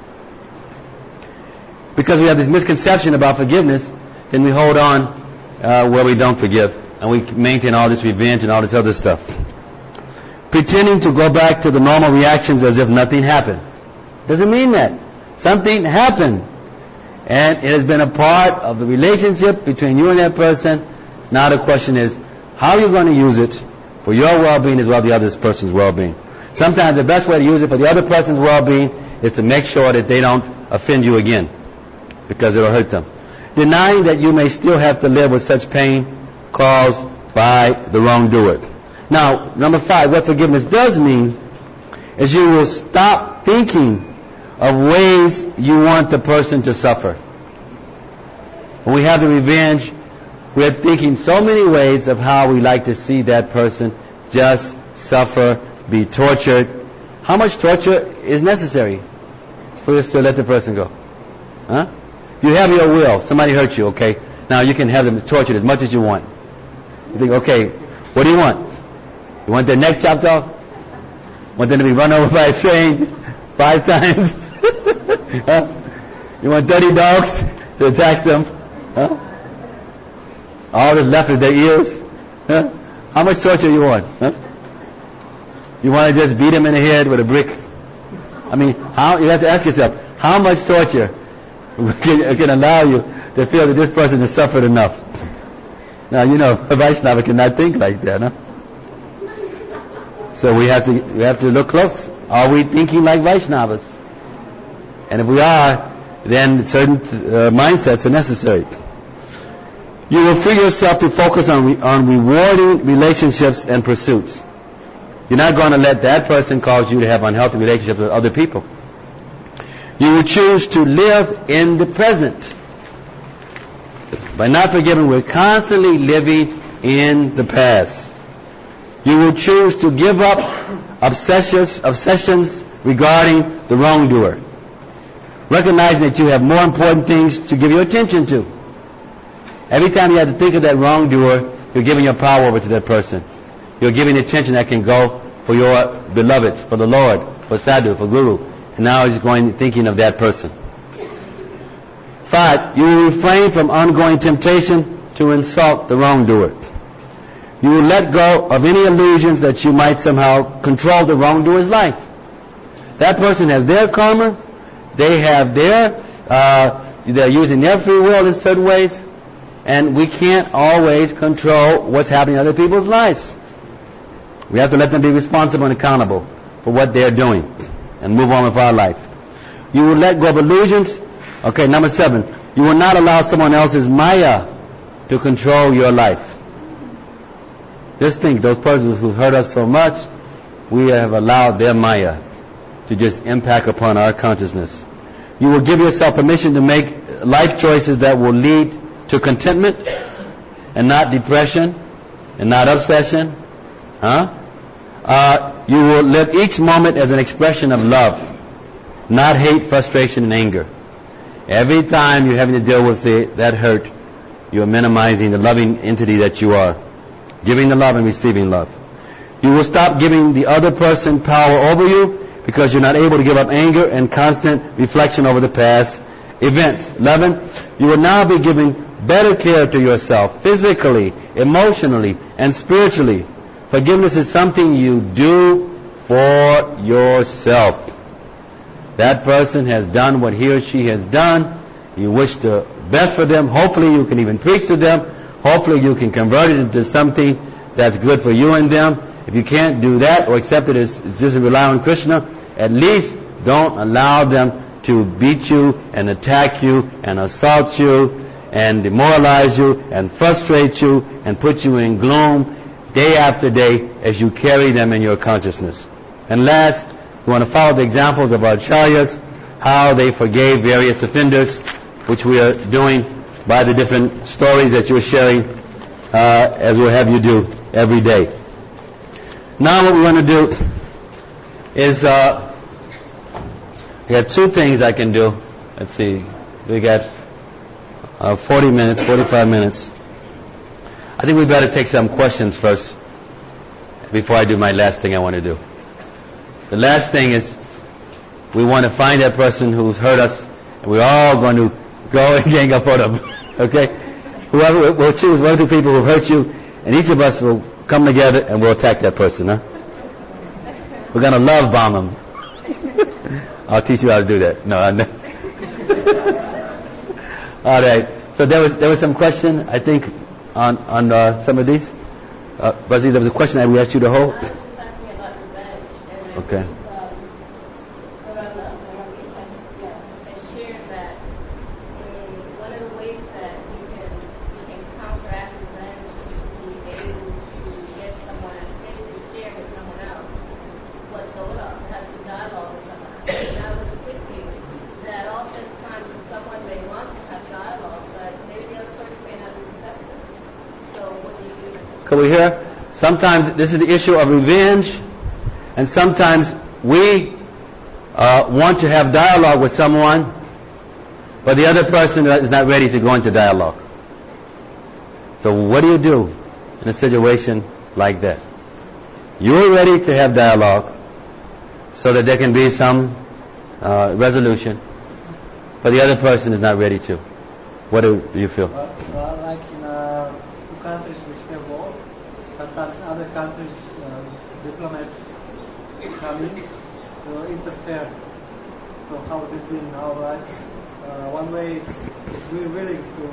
Because we have this misconception about forgiveness, then we hold on where we don't forgive. And we maintain all this revenge and all this other stuff. Pretending to go back to the normal reactions as if nothing happened. Doesn't mean that. Something happened. And it has been a part of the relationship between you and that person. Now the question is, how are you going to use it for your well-being as well as the other person's well-being? Sometimes the best way to use it for the other person's well-being is to make sure that they don't offend you again, because it'll hurt them. Denying that you may still have to live with such pain caused by the wrongdoer. Now, number 5, what forgiveness does mean is you will stop thinking of ways you want the person to suffer. When we have the revenge, we're thinking so many ways of how we like to see that person just suffer, be tortured. How much torture is necessary for us to let the person go? Huh? You have your will. Somebody hurt you, okay? Now you can have them tortured as much as you want. You think, okay, what do you want? You want their neck chopped off? Want them to be run over by a train 5 times? Huh? You want dirty dogs to attack them? Huh? All that's left is their ears? Huh? How much torture you want? Huh? You want to just beat them in the head with a brick? I mean, you have to ask yourself, how much torture can allow you to feel that this person has suffered enough? Now, you know, a Vaishnava cannot think like that, huh? So we have to look close. Are we thinking like Vaishnavas? And if we are, then certain mindsets are necessary. You will free yourself to focus on rewarding relationships and pursuits. You're not going to let that person cause you to have unhealthy relationships with other people. You will choose to live in the present. By not forgiving, we're constantly living in the past. You will choose to give up obsessions regarding the wrongdoer, recognizing that you have more important things to give your attention to. Every time you have to think of that wrongdoer, you're giving your power over to that person. You're giving attention that can go for your beloveds, for the Lord, for Sadhu, for Guru. And now he's going thinking of that person. 5, you will refrain from ongoing temptation to insult the wrongdoer. You will let go of any illusions that you might somehow control the wrongdoer's life. That person has their karma. They have they're using their free will in certain ways. And we can't always control what's happening in other people's lives. We have to let them be responsible and accountable for what they're doing and move on with our life. You will let go of illusions. Okay, number 7. You will not allow someone else's maya to control your life. Just think, those persons who hurt us so much, we have allowed their maya to just impact upon our consciousness. You will give yourself permission to make life choices that will lead to contentment and not depression and not obsession. You will live each moment as an expression of love, not hate, frustration, and anger. Every time you're having to deal with that hurt, you're minimizing the loving entity that you are, giving the love and receiving love. You will stop giving the other person power over you because you're not able to give up anger and constant reflection over the past events. 11, you will now be giving better care to yourself, physically, emotionally, and spiritually. Forgiveness is something you do for yourself. That person has done what he or she has done. You wish the best for them. Hopefully you can even preach to them. hopefully you can convert it into something that's good for you and them. If you can't do that or accept it as just rely on Krishna, at least don't allow them to beat you and attack you and assault you and demoralize you and frustrate you and put you in gloom day after day as you carry them in your consciousness. And last, we want to follow the examples of our acharyas, how they forgave various offenders, which we are doing by the different stories that you're sharing, as we'll have you do every day. Now what we want to do is, we got two things I can do. Let's see, we got 40 minutes, 45 minutes. I think we better take some questions first before I do my last thing I want to do. The last thing is, we want to find that person who's hurt us, and we're all going to go and gang up on them. Okay? Whoever, we'll choose one or two people who hurt you, and each of us will come together and we'll attack that person. Huh? We're going to love bomb them. I'll teach you how to do that. No, I'm not. All right. So there was some question, I think, on some of these. Brazil, there was a question that we asked you to hold. I was just asking about revenge. And Okay. They shared that one of the ways that we can counteract revenge is to be able to get someone, maybe to share with someone else what's going on, have some dialogue with someone. And I was thinking that oftentimes someone may want to have dialogue, but maybe the other person may not be receptive. So what do you do? Can we hear? Sometimes this is the issue of revenge, and sometimes we want to have dialogue with someone, but the other person is not ready to go into dialogue. So what do you do in a situation like that? You're ready to have dialogue so that there can be some resolution, but the other person is not ready to. What do you feel? Like in two countries which have war, sometimes other countries, diplomats come in to interfere. So how it is in our life? One way is we're willing to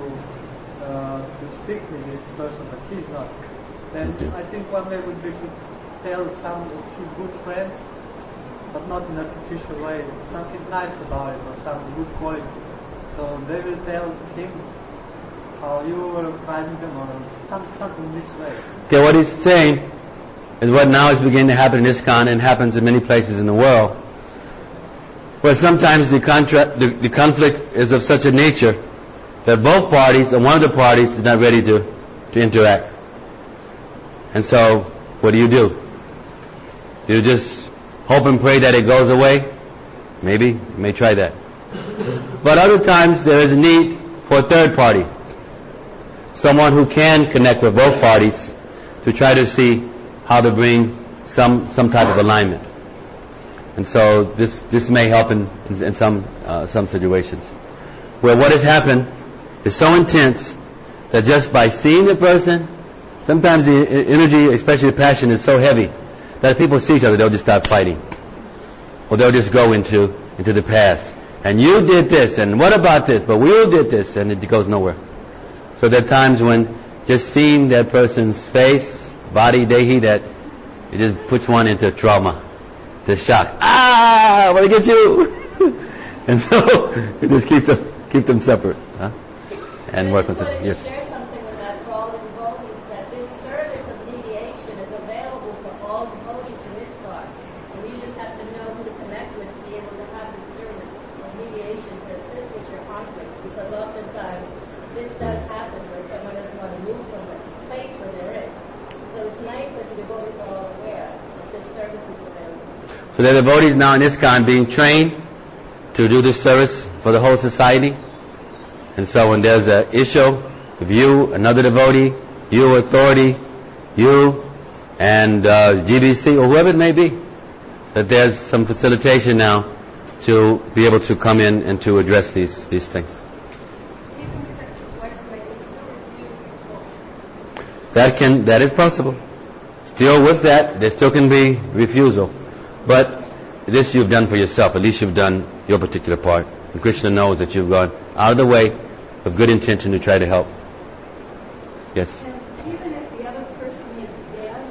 speak with this person, but he's not. Then I think one way would be to tell some of his good friends, but not in an artificial way, something nice about it or some good quality. So they will tell him how you were prizing them or something this way. Okay, what he's saying is what now is beginning to happen in ISKCON and happens in many places in the world, where sometimes the conflict is of such a nature that both parties, or one of the parties, is not ready to interact. And so, what do? Do you just hope and pray that it goes away? Maybe, you may try that. But other times there is a need for a third party, someone who can connect with both parties to try to see how to bring some type of alignment. And so this may help in some situations where what has happened is so intense that just by seeing the person, sometimes the energy, especially the passion, is so heavy that if people see each other, they'll just start fighting, or they'll just go into the past. And you did this, and what about this? But we all did this, and it goes nowhere. So there are times when just seeing that person's face, body, dehi, that it just puts one into trauma, to shock. I want to get you. And so it just keeps them separate, huh? And work on something. Yes. Share something with that for all the devotees, that this service of mediation is available for all devotees in this part, and you just have to know who to connect with to be able to have this service of mediation to assist with your conflicts, because oftentimes this does happen where someone doesn't want to move from the place where they're in. So it's nice that the devotees are all aware that this service is available. So the devotees now in ISKCON being trained to do this service for the whole society. And so when there's an issue, if you, another devotee, you, authority, you, and GBC, or whoever it may be, that there's some facilitation now to be able to come in and to address these things. That is possible. Still with that, there still can be refusal. But this you've done for yourself. At least you've done your particular part. And Krishna knows that you've gone out of the way of good intention to try to help. Yes. And even if the other person is dead,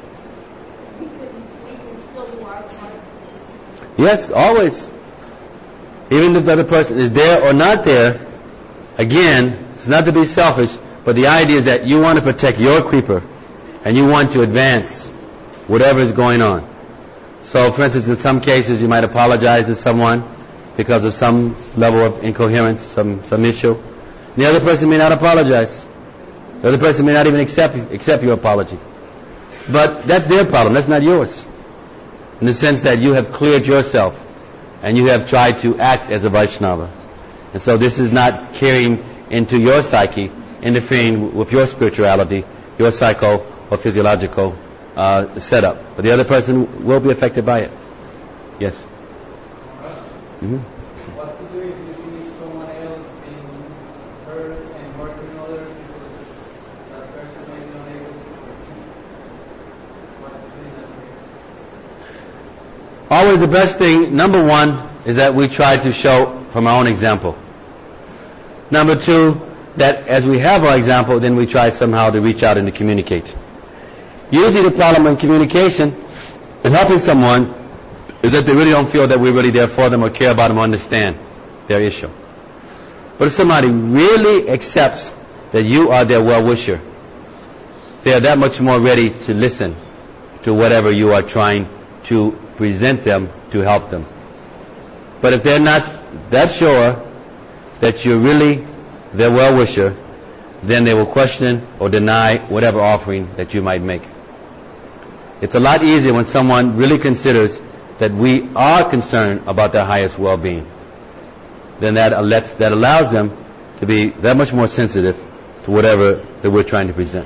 we can still do our part. Yes, always. Even if the other person is there or not there, again, it's not to be selfish, but the idea is that you want to protect your creeper and you want to advance whatever is going on. So, for instance, in some cases you might apologize to someone because of some level of incoherence, some issue. The other person may not apologize. The other person may not even accept your apology. But that's their problem, that's not yours. In the sense that you have cleared yourself and you have tried to act as a Vaishnava. And so this is not carrying into your psyche, interfering with your spirituality, your psycho or physiological setup. But the other person will be affected by it. Yes? Mm-hmm. What to do if you see someone else being hurt and hurting others because that person may be unable to compete? What to do in that case? Always the best thing, number one, is that we try to show from our own example. Number two, that as we have our example, then we try somehow to reach out and to communicate. Usually the problem in communication and helping someone is that they really don't feel that we're really there for them or care about them or understand their issue. But if somebody really accepts that you are their well-wisher, they are that much more ready to listen to whatever you are trying to present them to help them. But if they're not that sure that you're really their well-wisher, then they will question or deny whatever offering that you might make. It's a lot easier when someone really considers that we are concerned about their highest well-being. Then that allows them to be that much more sensitive to whatever that we're trying to present.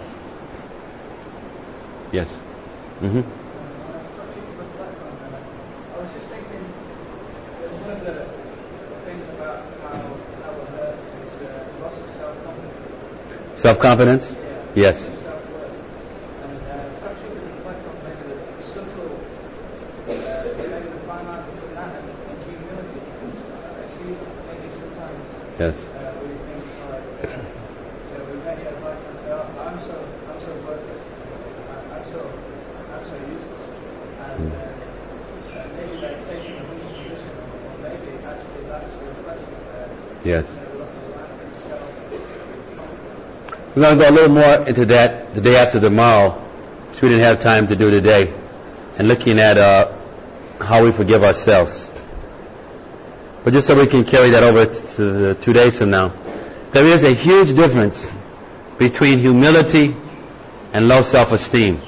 Yes? Mm-hmm. I was just thinking, one of the things about how we're hurt is loss of self-confidence. Self-confidence? Yes. Self-worth. And perhaps you could reflect on maybe the subtle, maybe the fine line between that and humility. Because I see maybe sometimes Yes. we think like, we may get advice and say, oh, I'm so worthless. I'm so useless. And maybe they're taking a weak position, or maybe actually that's a reflection of their Yes. lack of self. We're going to go a little more into that the day after tomorrow, which we didn't have time to do today, and looking at how we forgive ourselves. But just so we can carry that over to the 2 days from now, there is a huge difference between humility and low self-esteem.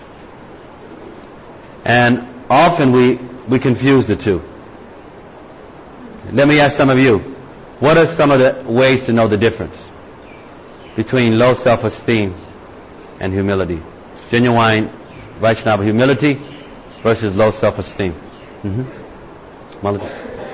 And often we confuse the two. Let me ask some of you, what are some of the ways to know the difference between low self-esteem and humility? Genuine Vaishnava humility versus low self-esteem. Mm-hmm. Malaji.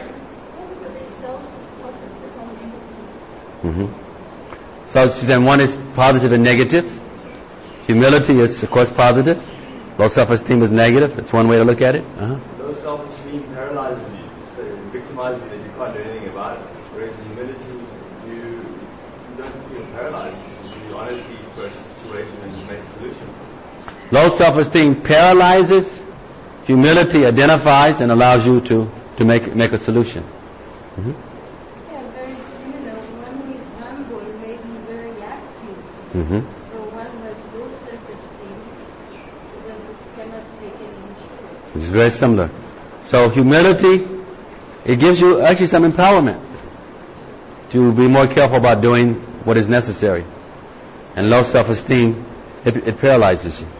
Mm-hmm. So then one is positive and negative. Humility is, of course, positive. Low self-esteem is negative. That's one way to look at it. Uh-huh. Low self-esteem paralyzes you, so it victimizes you that you can't do anything about it. Whereas in humility, you don't feel paralyzed. You honestly approach the situation and you make a solution. Low self-esteem paralyzes. Humility identifies and allows you to make a solution. Mm-hmm. Yeah, very similar. One is humble, maybe very active. Mm-hmm. So one has low self-esteem because it cannot take any initiative. It's very similar. So humility, it gives you actually some empowerment to be more careful about doing what is necessary. And low self-esteem, it paralyzes you.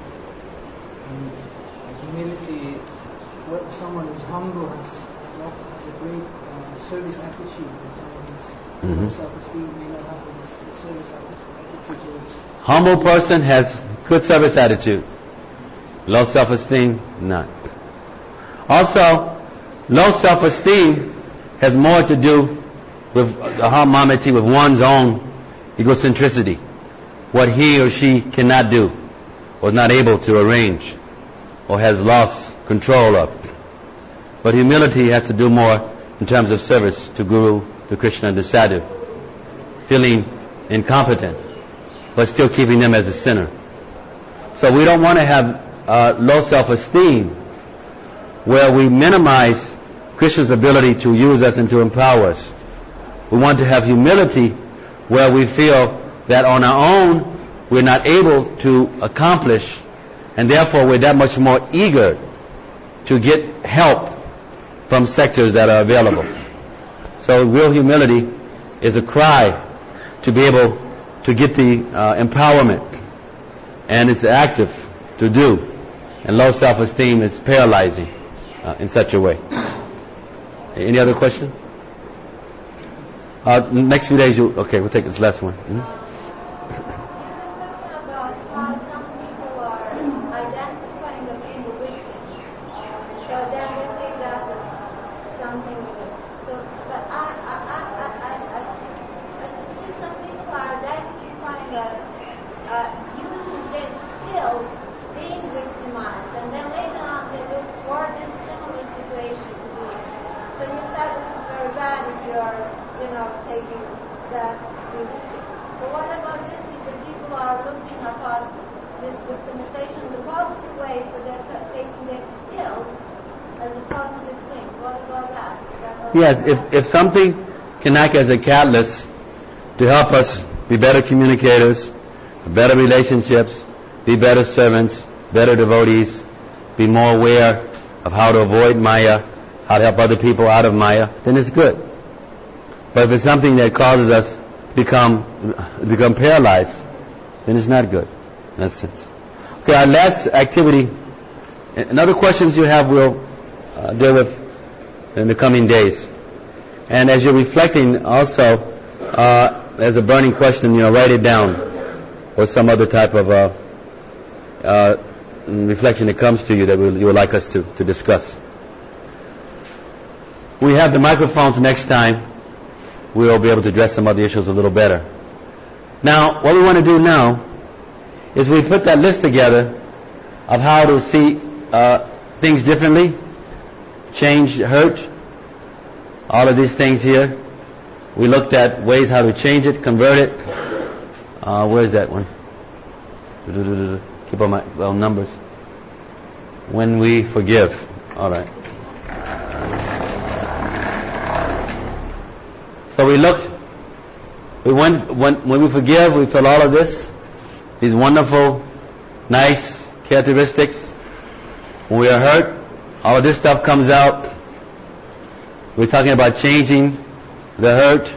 Humility, what someone who's humble has a great service attitude. Someone who's low self-esteem may not have this service attitude towards. Humble person has good service attitude. Low self-esteem, not. Also, low self-esteem has more to do with the harmony with one's own egocentricity. What he or she cannot do, or is not able to arrange, or has lost control of. But humility has to do more in terms of service to Guru, to Krishna, and to Sadhu. Feeling incompetent but still keeping them as a sinner. So we don't want to have low self-esteem where we minimize Krishna's ability to use us and to empower us. We want to have humility where we feel that on our own we're not able to accomplish, and therefore we're that much more eager to get help from sectors that are available. So real humility is a cry to be able to get the empowerment, and it's active to do. And low self-esteem is paralyzing in such a way. Any other question? Next few days, okay, we'll take this last one. About how some people are identifying the being a victim. So then they say that is something good. So, but I see some people are identifying using their skills being victimized, and then later on they look for this similar situation to be. So you said this is very bad if you're, taking that victim. But what about this if the people are looking at this victimization in the positive way, so they're taking their skills as a positive thing? What about that? Yes, if something can act as a catalyst to help us be better communicators, better relationships, be better servants, better devotees, be more aware of how to avoid Maya, how to help other people out of Maya, then it's good. But if it's something that causes us to become paralyzed, then it's not good in that sense. Okay, our last activity, and other questions you have we'll deal with in the coming days. And as you're reflecting also, as a burning question, write it down, or some other type of reflection that comes to you that you would like us to discuss. We have the microphones next time. We'll be able to address some other issues a little better. Now, what we want to do now is we put that list together of how to see things differently, change hurt, all of these things here. We looked at ways how to change it, convert it. Where is that one? Keep on my numbers. When we forgive. All right. So we looked. When we forgive, we feel all of this, these wonderful, nice characteristics. When we are hurt, all of this stuff comes out. We're talking about changing the hurt,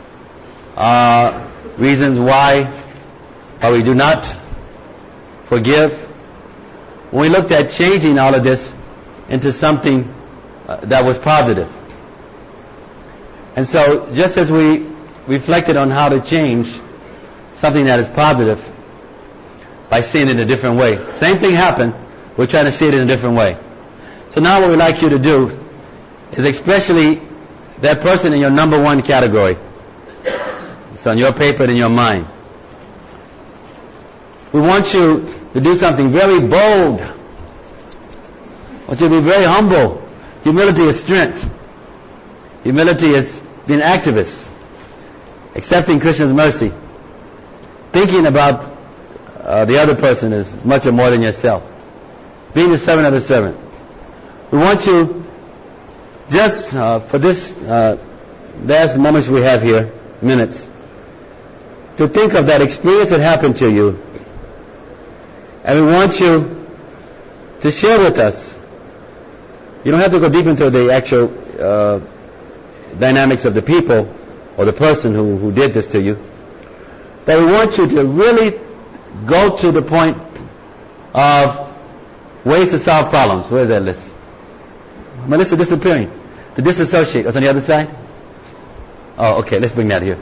reasons why we do not forgive. When we looked at changing all of this into something that was positive. And so just as we reflected on how to change something that is positive by seeing it in a different way. Same thing happened, we're trying to see it in a different way. So now what we'd like you to do is especially that person in your number one category. It's on your paper and in your mind. We want you to do something very bold. I want you to be very humble. Humility is strength. Humility is being activist, accepting Krishna's mercy, thinking about the other person as much or more than yourself, being the servant of the servant. We want you just for this last moments we have here, minutes, to think of that experience that happened to you, and we want you to share with us. You don't have to go deep into the actual dynamics of the people or the person who did this to you, but we want you to really go to the point of ways to solve problems. Where's that list? My list is disappearing. To disassociate. What's on the other side? Oh, okay, let's bring that here.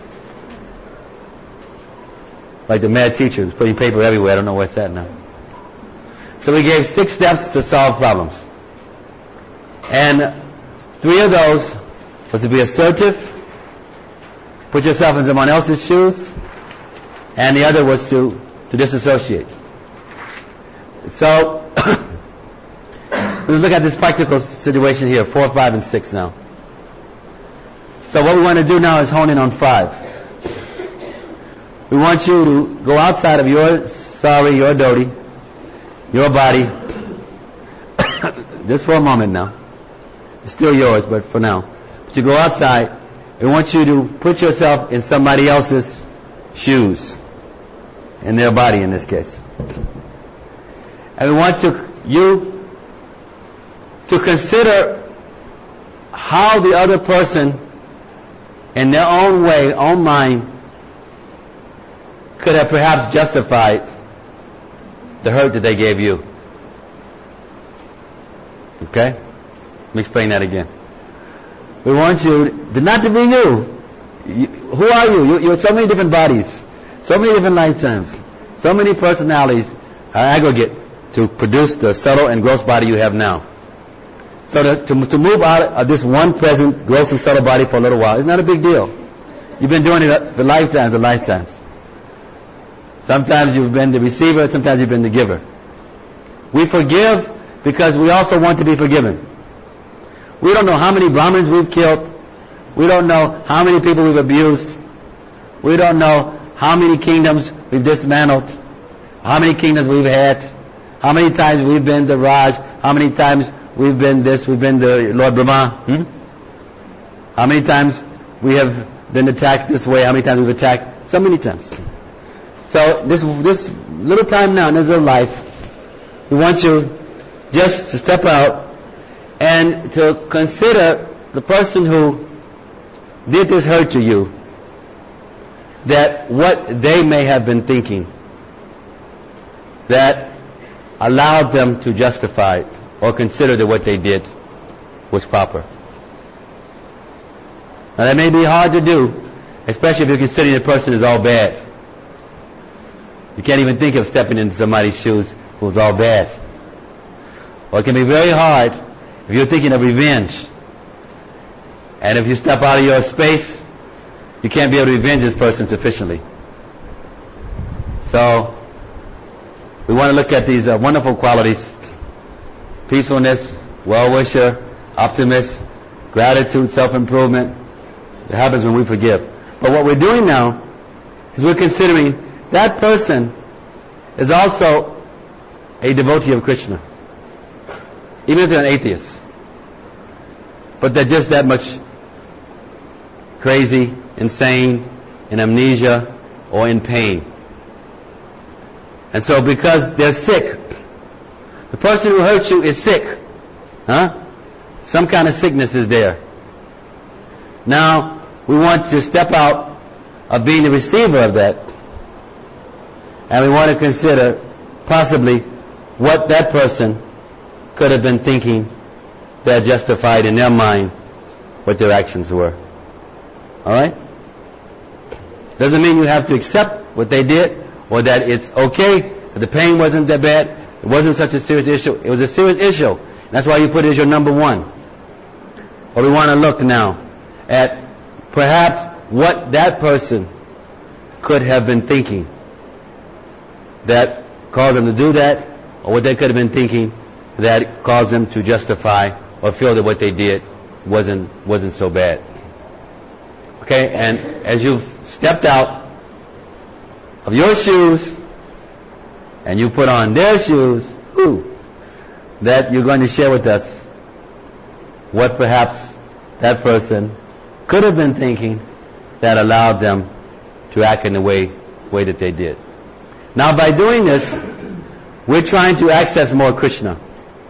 Like the mad teacher who's putting paper everywhere. I don't know where it's at now. So we gave 6 steps to solve problems. And 3 of those was to be assertive, put yourself in someone else's shoes, and the other was to disassociate. So let's look at this practical situation here, 4, 5, and 6 now. So what we want to do now is hone in on 5. we want you to go outside of your sorry, your dirty, your body, just for a moment now. It's still yours, but for now. But you go outside, we want you to put yourself in somebody else's shoes, in their body in this case. And we want you to consider how the other person, in their own way, own mind, could have perhaps justified the hurt that they gave you. Okay? Let me explain that again. We want you not to be you. Who are you? You're so many different bodies, so many different lifetimes, so many personalities aggregate to produce the subtle and gross body you have now. So to move out of this one present gross and subtle body for a little while is not a big deal. You've been doing it for lifetimes and lifetimes. Sometimes you've been the receiver, sometimes you've been the giver. We forgive because we also want to be forgiven. We don't know how many Brahmins we've killed. We don't know how many people we've abused. We don't know how many kingdoms we've dismantled, how many kingdoms we've had, how many times we've been the Raj, how many times we've been this, we've been the Lord Brahma. How many times we have been attacked this way, how many times we've attacked, so many times. So this little time now in this little life, we want you just to step out and to consider the person who did this hurt to you, that what they may have been thinking that allowed them to justify it or consider that what they did was proper. Now that may be hard to do, especially if you're considering the person is all bad. You can't even think of stepping into somebody's shoes who's all bad. Or it can be very hard if you're thinking of revenge. And if you step out of your space, you can't be able to revenge this person sufficiently. So, we want to look at these wonderful qualities: peacefulness, well-wisher, optimist, gratitude, self-improvement. It happens when we forgive. But what we're doing now is we're considering that person is also a devotee of Krishna, even if they're an atheist. But they're just that much crazy, insane, in amnesia, or in pain. And so because they're sick, the person who hurt you is sick. Some kind of sickness is there. Now, we want to step out of being the receiver of that, and we want to consider possibly what that person could have been thinking that justified in their mind what their actions were. Alright? Doesn't mean you have to accept what they did, or that it's okay, that the pain wasn't that bad, it wasn't such a serious issue. It was a serious issue. That's why you put it as your number one. But we want to look now at perhaps what that person could have been thinking that caused them to do that, or what they could have been thinking that caused them to justify or feel that what they did wasn't so bad. Okay, and as you've stepped out of your shoes and you put on their shoes, that you're going to share with us what perhaps that person could have been thinking that allowed them to act in the way that they did. Now, by doing this, we're trying to access more Krishna.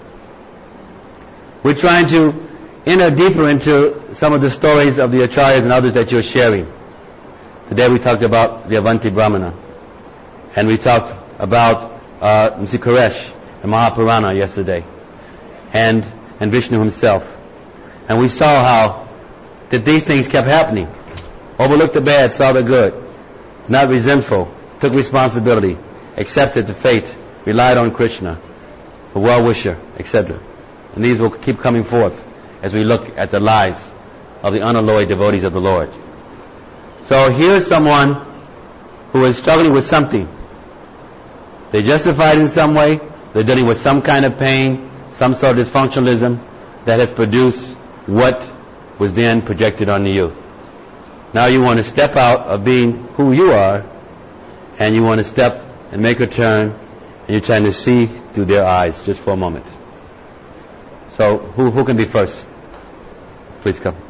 We're trying to enter deeper into some of the stories of the Acharyas and others that you're sharing. Today we talked about the Avanti Brahmana, and we talked about Mr. Koresh and Mahapurana yesterday, and Vishnu himself. And we saw how that these things kept happening. Overlooked the bad, saw the good. Not resentful, took responsibility, accepted the fate, relied on Krishna, a well-wisher, etc. And these will keep coming forth as we look at the lives of the unalloyed devotees of the Lord. So here's someone who is struggling with something. They justified in some way, they're dealing with some kind of pain, some sort of dysfunctionalism that has produced what was then projected onto you. Now you want to step out of being who you are and you want to step and make a turn, and you're trying to see through their eyes just for a moment. So who can be first? Please come.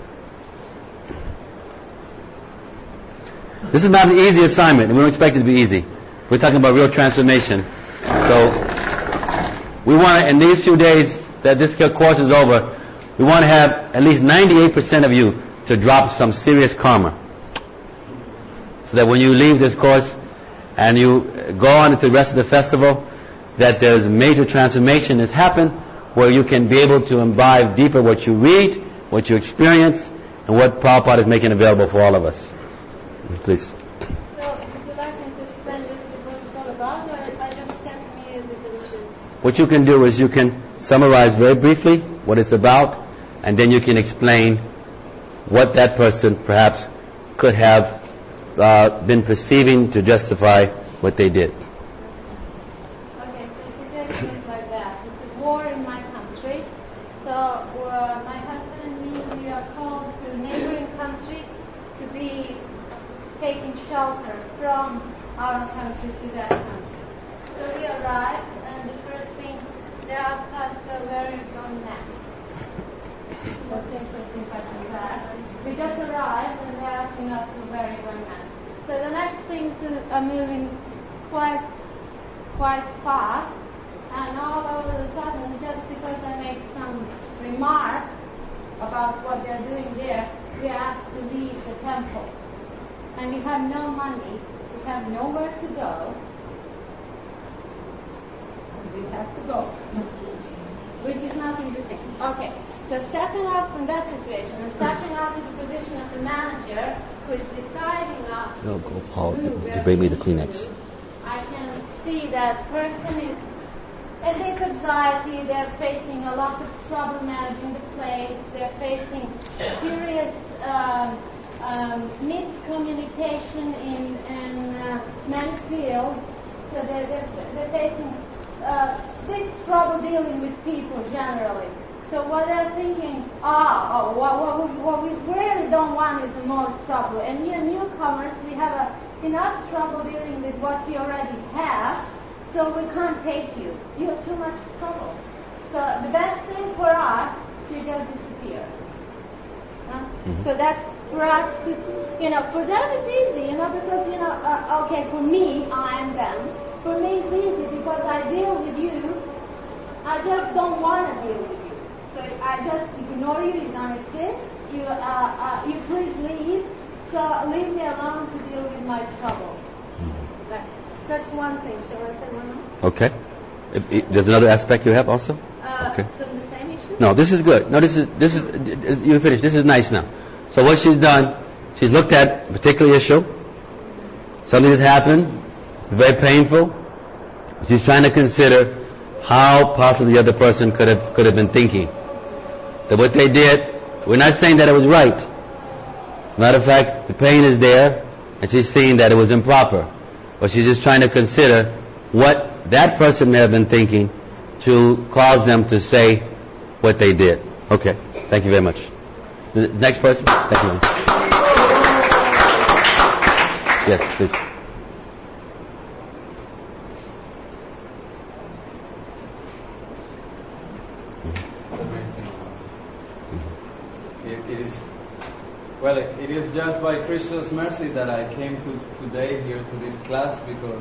This is not an easy assignment, and we don't expect it to be easy. We're talking about real transformation. So we want to, in these few days that this course is over, we want to have at least 98% of you to drop some serious karma. So that when you leave this course and you go on into the rest of the festival, that there's major transformation has happened, where you can be able to imbibe deeper what you read, what you experience, and what Prabhupada is making available for all of us. Please. So, would you like me to explain a little bit what it's all about, or I just step immediately to the issues? What you can do is you can summarize very briefly what it's about, and then you can explain what that person perhaps could have been perceiving to justify what they did. Okay, so the situation is like that. It's a war in my country. So my husband and me, we are called to a neighboring country to be taking shelter from our country to that country. So we arrived, and the first thing they asked us, so where are you going next? That's the interesting question to ask. We just arrived, and they're asking us, so where are you going next? So the next things are moving quite fast, and all of a sudden, just because I make some remark about what they're doing there, we are asked to leave the temple. And we have no money, we have nowhere to go, and we have to go, which is nothing to think. Okay, so stepping out from that situation and stepping out to the position of the manager who is deciding not to move, to bring me the Kleenex. I can see that person is a deep anxiety, they're facing a lot of trouble managing the place, they're facing serious miscommunication in many fields, so they're facing big trouble dealing with people generally. So what they're thinking, what we really don't want is more trouble. And you newcomers, we have enough trouble dealing with what we already have, so we can't take you. You have too much trouble. So the best thing for us, you just disappear. So that's perhaps good, for them it's easy, because, okay, for me, I am them. For me it's easy because I deal with you. I just don't want to deal with you. So I just ignore you, you don't exist, you please leave, so leave me alone to deal with my trouble. That's one thing. Shall I say one more? Okay. There's another aspect you have also? Okay. From the same issue? No, this is good. No, this is you finished. This is nice now. So what she's done, she's looked at a particular issue. Something has happened. It's very painful. She's trying to consider how possibly the other person could have been thinking. That what they did, we're not saying that it was right. Matter of fact, the pain is there, and she's seeing that it was improper. But she's just trying to consider what that person may have been thinking to cause them to say what they did. Okay, thank you very much. The next person? Thank you. Yes, please. It is just by Krishna's mercy that I came today here to this class because,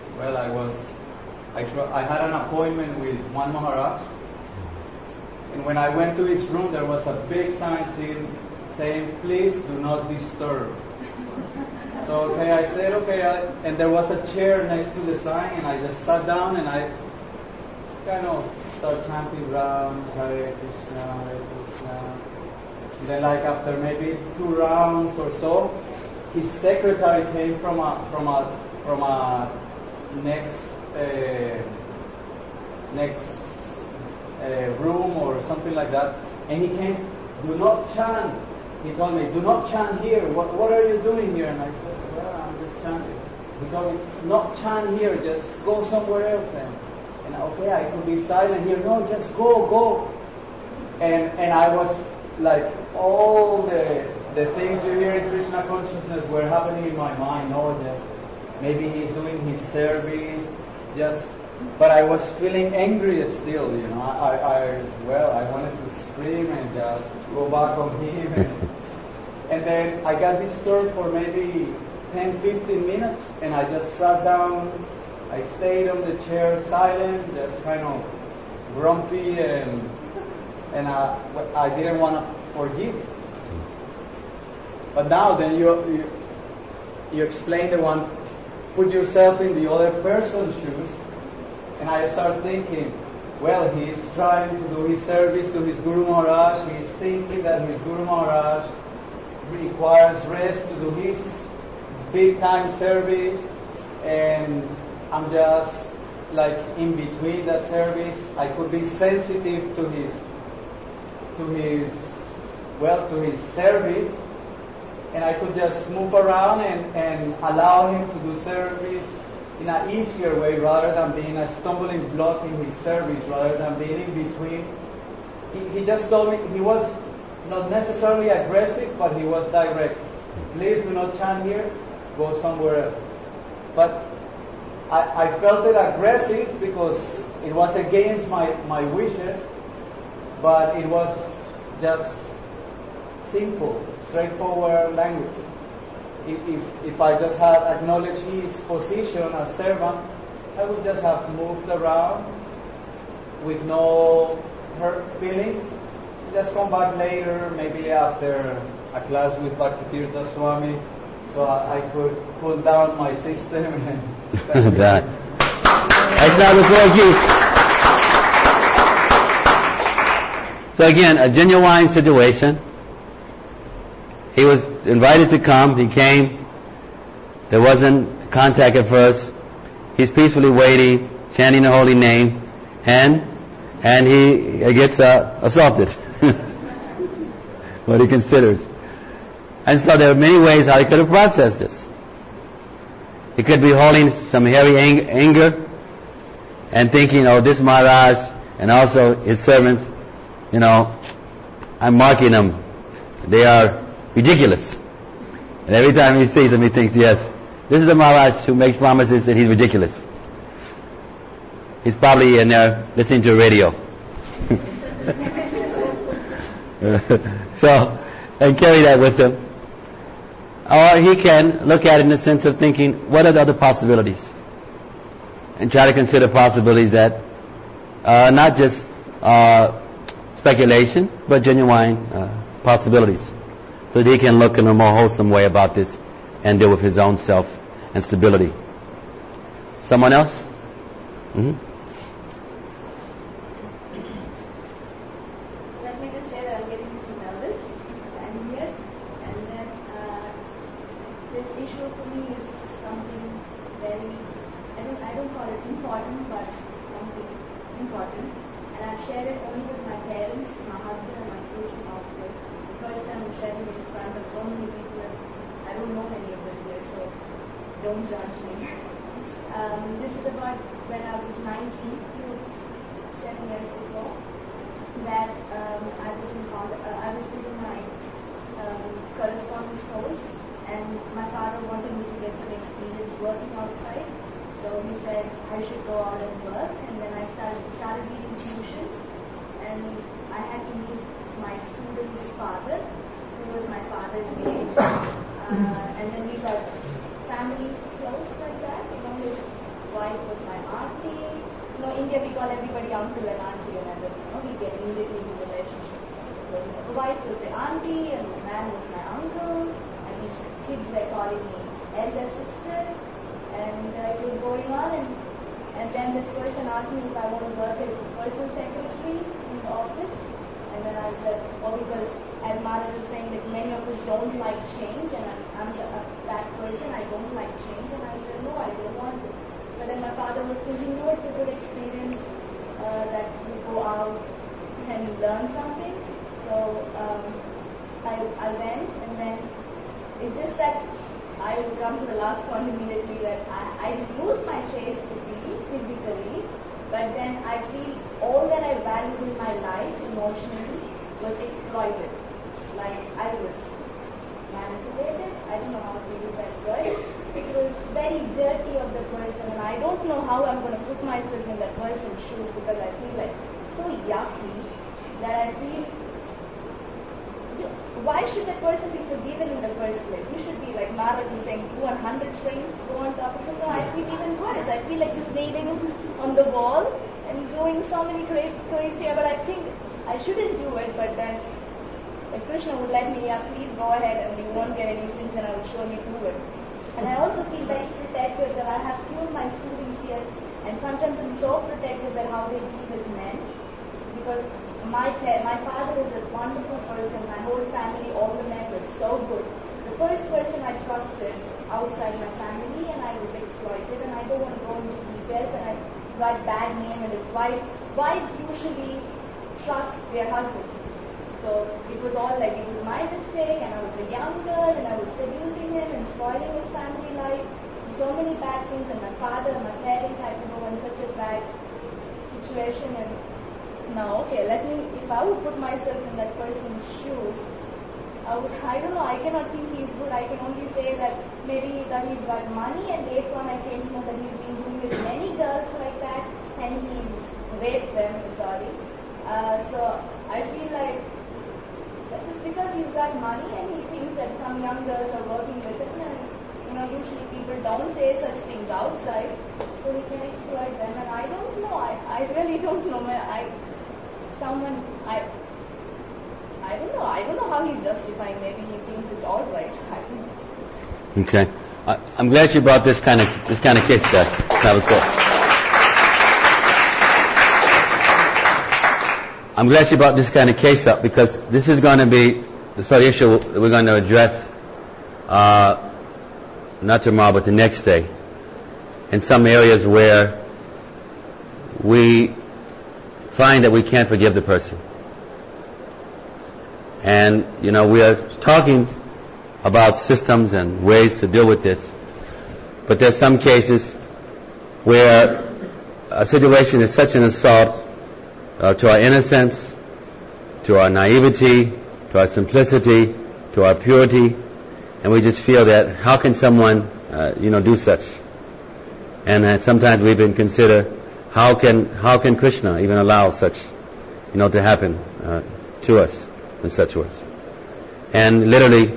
I had an appointment with one Maharaj, and when I went to his room, there was a big sign saying, "Please do not disturb." So I said, and there was a chair next to the sign, and I just sat down and I kind of started chanting rounds, Hare Krishna, Hare Krishna. Then, after maybe 2 rounds or so, his secretary came from a next room or something like that, and he came. Do not chant. He told me, do not chant here. What are you doing here? And I said, well, I'm just chanting. He told me, not chant here. Just go somewhere else. And I could be silent here. No, just go. And I was all the things you hear in Krishna consciousness were happening in my mind. No, just maybe he's doing his service, but I was feeling angry still, you know. I wanted to scream and just go back on him. And then I got disturbed for maybe 10, 15 minutes, and I just sat down. I stayed on the chair silent, just kind of grumpy, and I didn't want to forgive. But now then you explain the one, put yourself in the other person's shoes, and I start thinking, well, he's trying to do his service to his Guru Maharaj. He's thinking that his Guru Maharaj requires rest to do his big time service, and I'm just like in between that service. I could be sensitive to his service, and I could just move around and allow him to do service in an easier way rather than being a stumbling block in his service, rather than being in between. He just told me, he was not necessarily aggressive, but he was direct. Please do not chant here, go somewhere else. But I felt it aggressive because it was against my wishes, but it was just simple, straightforward language. If I just had acknowledged his position as servant, I would just have moved around with no hurt feelings. Just come back later, maybe after a class with Bhaktitirtha Swami, so I could cool down my system and that. So again, a genuine situation. He was invited to come. He came. There wasn't contact at first. He's peacefully waiting, chanting the holy name, and he gets assaulted. What he considers. And so there are many ways how he could have processed this. He could be holding some heavy anger and thinking, oh, this Maharaj and also his servants, you know, I'm marking them. They are ridiculous. And every time he sees them, he thinks, yes, this is the Maharaj who makes promises and he's ridiculous. He's probably in there listening to radio. So, and carry that with him. Or he can look at it in the sense of thinking, what are the other possibilities? And try to consider possibilities that not just speculation, but genuine possibilities. So that he can look in a more wholesome way about this and deal with his own self and stability. Someone else? Mm-hmm. Let me just say that I'm getting too nervous standing here, and then this issue for me is something very, I don't call it important, but something important. And I've shared it only with my parents, my husband, and my spiritual counselor. The first time I'm sharing it in front of so many people, and I don't know many of them here, so don't judge me. This is about when I was 19, 7 years before, that I was doing my correspondence course, and my father wanted me to get some experience working outside. So he said I should go out and work, and then I started reading tuitions, and I had to meet my student's father, who was my father's age, and then we got family close like that. You know, his wife was my auntie. You know, India we call everybody uncle and auntie and everything. You know, we get immediately into relationships. So the wife was the auntie, and the man was my uncle, and his kids were calling me elder sister. And it was going on, and then this person asked me if I want to work as his personal secretary in the office. And then I said, oh, because as Maharaj was saying, that many of us don't like change, and I'm that person, I don't like change. And I said, no, I don't want to. But then my father was thinking, no, it's a good experience that you go out and you learn something. So I went, and then it's just that I would come to the last point immediately, that I lose my chastity physically, but then I feel all that I valued in my life emotionally was exploited. Like I was manipulated, I don't know how to use that word. It was very dirty of the person, and I don't know how I'm going to put myself in that person's shoes because I feel like so yucky that I feel, why should that person be forgiven in the first place? You should be like Maharati saying 100 trains to go on top of him. No, I feel even worse. I feel like just nailing him on the wall and doing so many crazy stories here, but I think I shouldn't do it, but then if Krishna would let me, yeah, please go ahead and you won't get any sins and I will surely do it. And I also feel very protective that I have few of my students here, and sometimes I'm so protective at how they deal with men, because my father is a wonderful person, my whole family, all the men were so good. The first person I trusted outside my family, and I was exploited, and I don't want to go into details, and I got bad name, and his wives usually trust their husbands. So it was all like it was my mistake, and I was a young girl, and I was seducing him and spoiling his family life. So many bad things, and my father and my parents had to go in such a bad situation. And now, okay, if I would put myself in that person's shoes, I don't know, I cannot think he's good. I can only say that maybe that he's got money, and later on I came to know that he's been doing with many girls like that, and he's raped them, sorry. So I feel like that just because he's got money and he thinks that some young girls are working with him, and usually people don't say such things outside, so he can exploit them. And I don't know, I really don't know. I don't know how he's justifying. Maybe he thinks it's all right. I don't know. Okay. I'm glad you brought this kind of case back. I'm glad you brought this kind of case up, because this is going to be the sort of issue that we're going to address not tomorrow but the next day, in some areas where we find that we can't forgive the person. And we are talking about systems and ways to deal with this, but there's some cases where a situation is such an assault to our innocence, to our naivety, to our simplicity, to our purity, and we just feel that how can someone do such? And sometimes we even consider how can Krishna even allow such to happen to us in such ways? And literally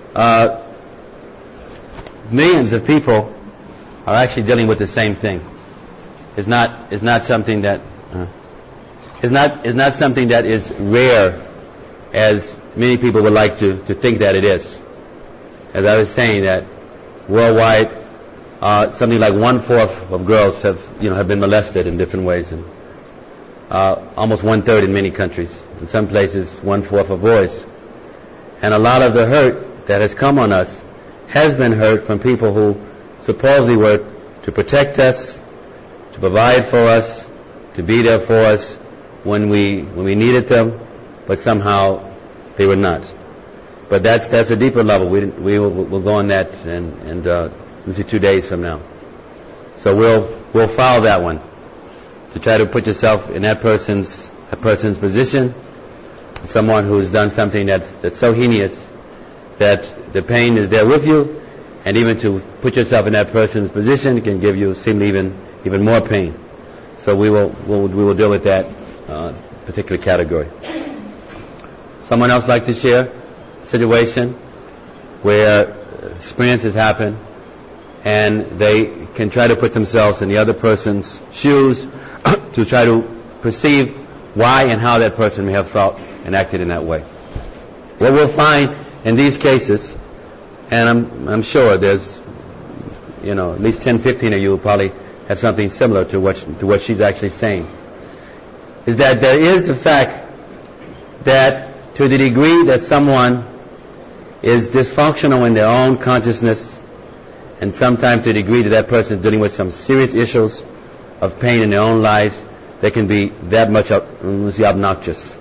millions of people are actually dealing with the same thing. It's not something that is not something that is rare as many people would like to think that it is. As I was saying, that worldwide something like 1/4 of girls have been molested in different ways, and almost 1/3 in many countries. In some places 1/4 of boys. And a lot of the hurt that has come on us has been hurt from people who supposedly were to protect us, to provide for us, to be there for us when we needed them, but somehow they were not. But that's a deeper level. We'll go on that and we'll see 2 days from now. So we'll follow that one to try to put yourself in that person's position, someone who's done something that's so heinous that the pain is there with you, and even to put yourself in that person's position can give you seemingly even more pain. So we will deal with that particular category. Someone else like to share a situation where experiences happen and they can try to put themselves in the other person's shoes to try to perceive why and how that person may have felt and acted in that way. What we'll find in these cases, and I'm sure there's at least 10, 15 of you will probably have something similar to what she's actually saying, is that there is the fact that to the degree that someone is dysfunctional in their own consciousness, and sometimes to the degree that person is dealing with some serious issues of pain in their own lives, they can be that much obnoxious.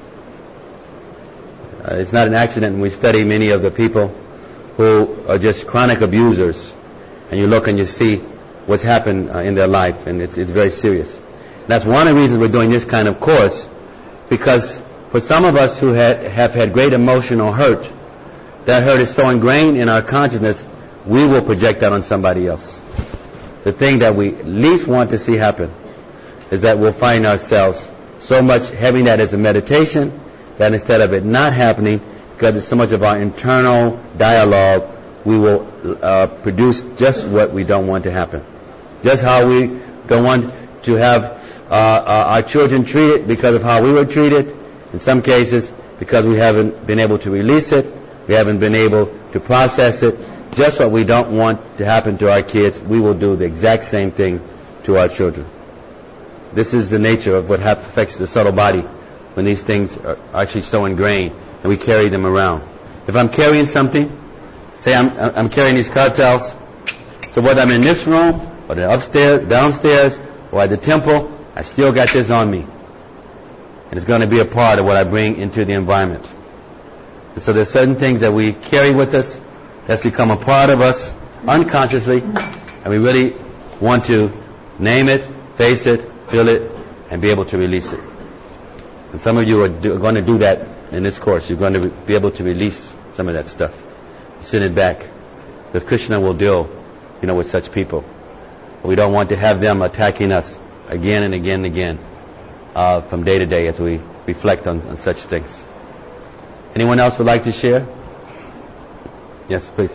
It's not an accident when we study many of the people who are just chronic abusers, and you look and you see what's happened in their life, and it's very serious. And that's one of the reasons we're doing this kind of course, because for some of us who have had great emotional hurt, that hurt is so ingrained in our consciousness, we will project that on somebody else. The thing that we least want to see happen is that we'll find ourselves so much having that as a meditation that instead of it not happening, because it's so much of our internal dialogue, we will produce just what we don't want to happen. Just how we don't want to have our children treated because of how we were treated. In some cases, because we haven't been able to release it, we haven't been able to process it. Just what we don't want to happen to our kids, we will do the exact same thing to our children. This is the nature of what affects the subtle body when these things are actually so ingrained and we carry them around. If I'm carrying something, say I'm carrying these cartels, so whether I'm in this room or the upstairs, downstairs, or at the temple, I still got this on me. And it's going to be a part of what I bring into the environment. And so there's certain things that we carry with us that's become a part of us unconsciously, and we really want to name it, face it, feel it, and be able to release it. And some of you are going to do that in this course. You're going to be able to release some of that stuff, send it back, because Krishna will deal, with such people. We don't want to have them attacking us again and again and again from day to day as we reflect on such things. Anyone else would like to share? Yes, please.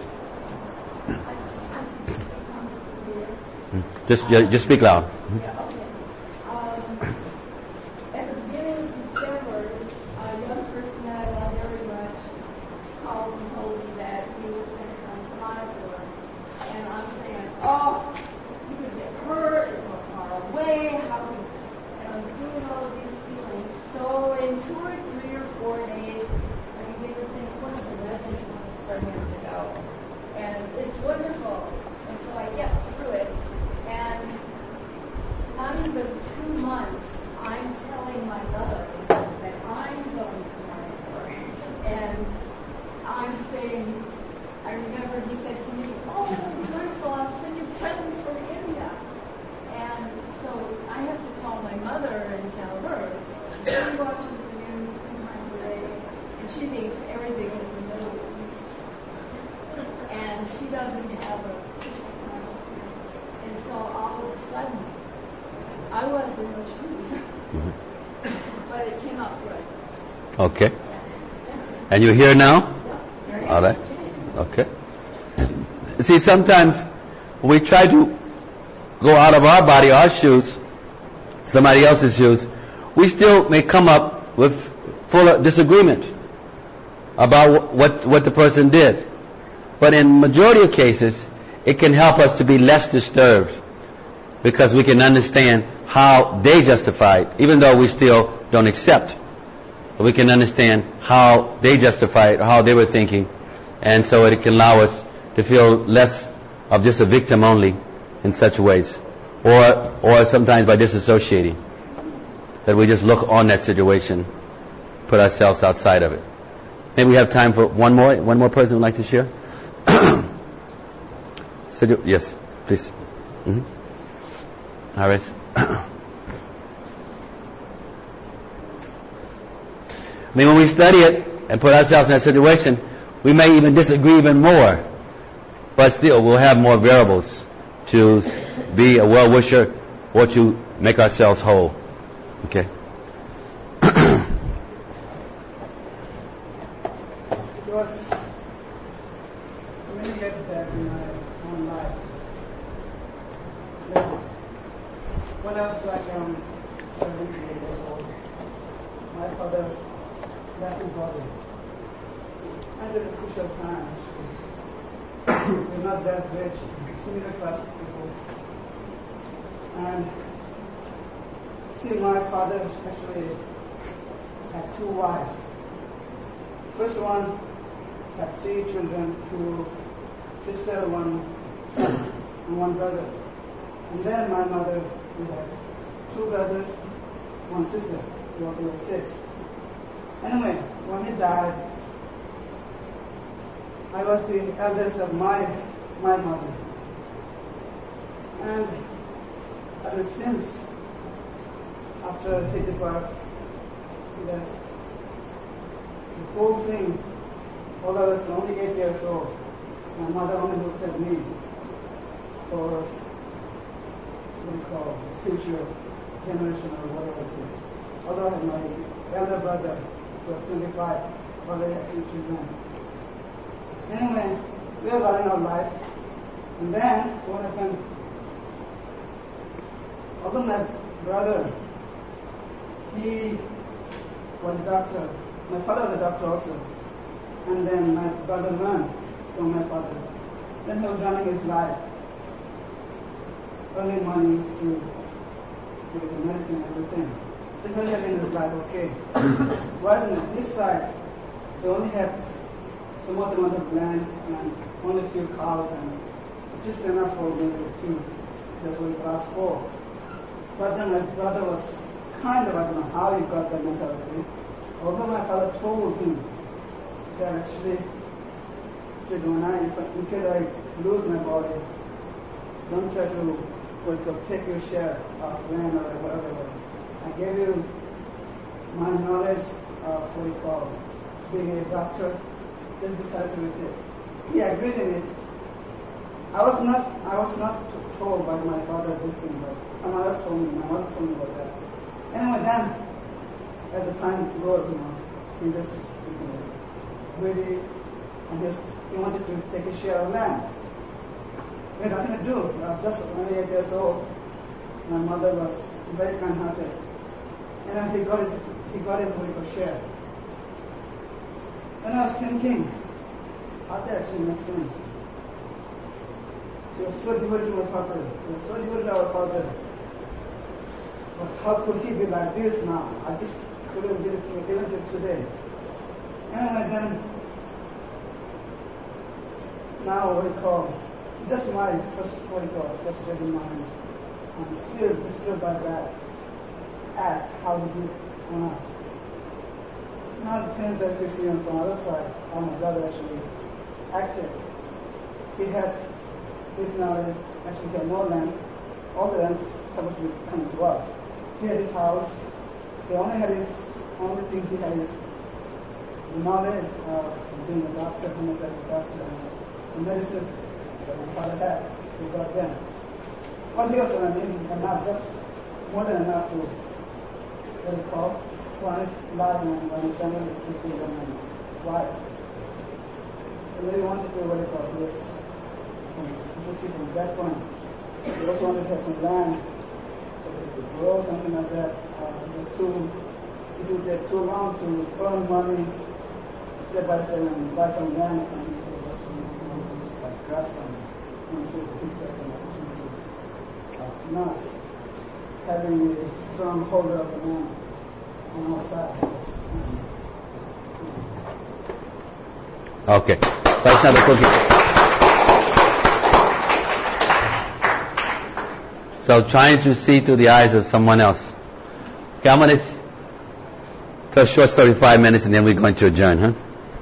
Just speak loud. At the beginning of December, a young person that I love very much called and told me that he was going to come to my work. And I'm saying, oh, you could get hurt, it's so far away, and I'm doing all of these feelings. So in 2 or 3 or 4 days, I begin to think, what is the message for him to go? And it's wonderful. And so I get through it. And not even 2 months, I'm telling my mother that I'm going to my work. And I'm saying, I remember he said to me, oh, that'll be wonderful, I'll send you presents from India. And so I have to call my mother and tell her. She watches the news 2 times a day, and she thinks everything is the Middle East. And she doesn't have a consciousness. And so all of a sudden, I was in those shoes. But it came out good. Okay. And you're here now? All right. Okay. See, sometimes when we try to go out of our body, our shoes, somebody else's shoes, we still may come up with full disagreement about what the person did. But in majority of cases, it can help us to be less disturbed because we can understand how they justified, even though we still don't accept. But we can understand how they justified, how they were thinking, and so it can allow us to feel less of just a victim only in such ways, or sometimes by disassociating, that we just look on that situation, put ourselves outside of it. Maybe we have time for one more person would like to share. So, yes, please. All right. I mean, when we study it and put ourselves in that situation, we may even disagree even more, but still we'll have more variables to be a well-wisher or to make ourselves whole. Okay? It was many years back in my own life. When I was like 17 years old, my father left his body. Under the crucial times, we're not that rich, similar class people. And see, my father actually had 2 wives. First one had 3 children, 2 sisters, 1 son, and 1 brother. And then my mother, we had 2 brothers, 1 sister, so we were 6. Anyway, when he died, I was the eldest of my mother. And ever since, after he departed, the whole thing although I was only 8 years old, my mother only looked at me for what we call future generation or whatever it is. Although I had my elder brother who was 25, already had 2 children. Anyway, we were running our life. And then what happened? Although my brother, he was a doctor. My father was a doctor also. And then my brother learned from my father. Then he was running his life, earning money through the medicine and everything. He was living his life okay. Whereas on this side, they only had so much amount of land and only a few cows and just enough for the few that we asked for. But then my brother was kind of, I don't know how he got that mentality. Although my father told him that actually, in case I lose my body, don't try to take your share of land or whatever. I gave you my knowledge of what you call being a doctor. Just be satisfied with it. He agreed in it. I was not told by my father this thing, but someone else told me. My mother told me about that. Anyway, then as the time goes, he just really, and he wanted to take a share of land. We had nothing to do. I was just only 8 years old. My mother was very kind-hearted, and he got his share. And I was thinking, how that actually makes sense. She was so devoted to my father. She was so devoted to our father. But how could he be like this now? I just couldn't get it to even till today. Anyway, then, now what we call, just my frustrated mind. I'm still disturbed by that act, how he did on us. Now the things that we see on the other side, how my brother actually acted. He had this knowledge, actually he had no land. All the land is supposed to be coming to us. He had his house. He only thing he had is the knowledge of being a doctor, homeopathic doctor, and the medicines that my father had. He got them. What he also had enough, just more than enough to what we call run his life and run his family, his children and wife. He really wanted to what we call this. You see from that point. He also wanted to have some land so he could grow something like that. It would take too long to earn money step by step and buy some land or something. So that's when he wanted to just like grab some opportunities of not having a strong holder of the land on our side. Okay. That's not a cookie. So trying to see through the eyes of someone else. Okay, I'm going to tell a short story, 5 minutes, and then we're going to adjourn, huh?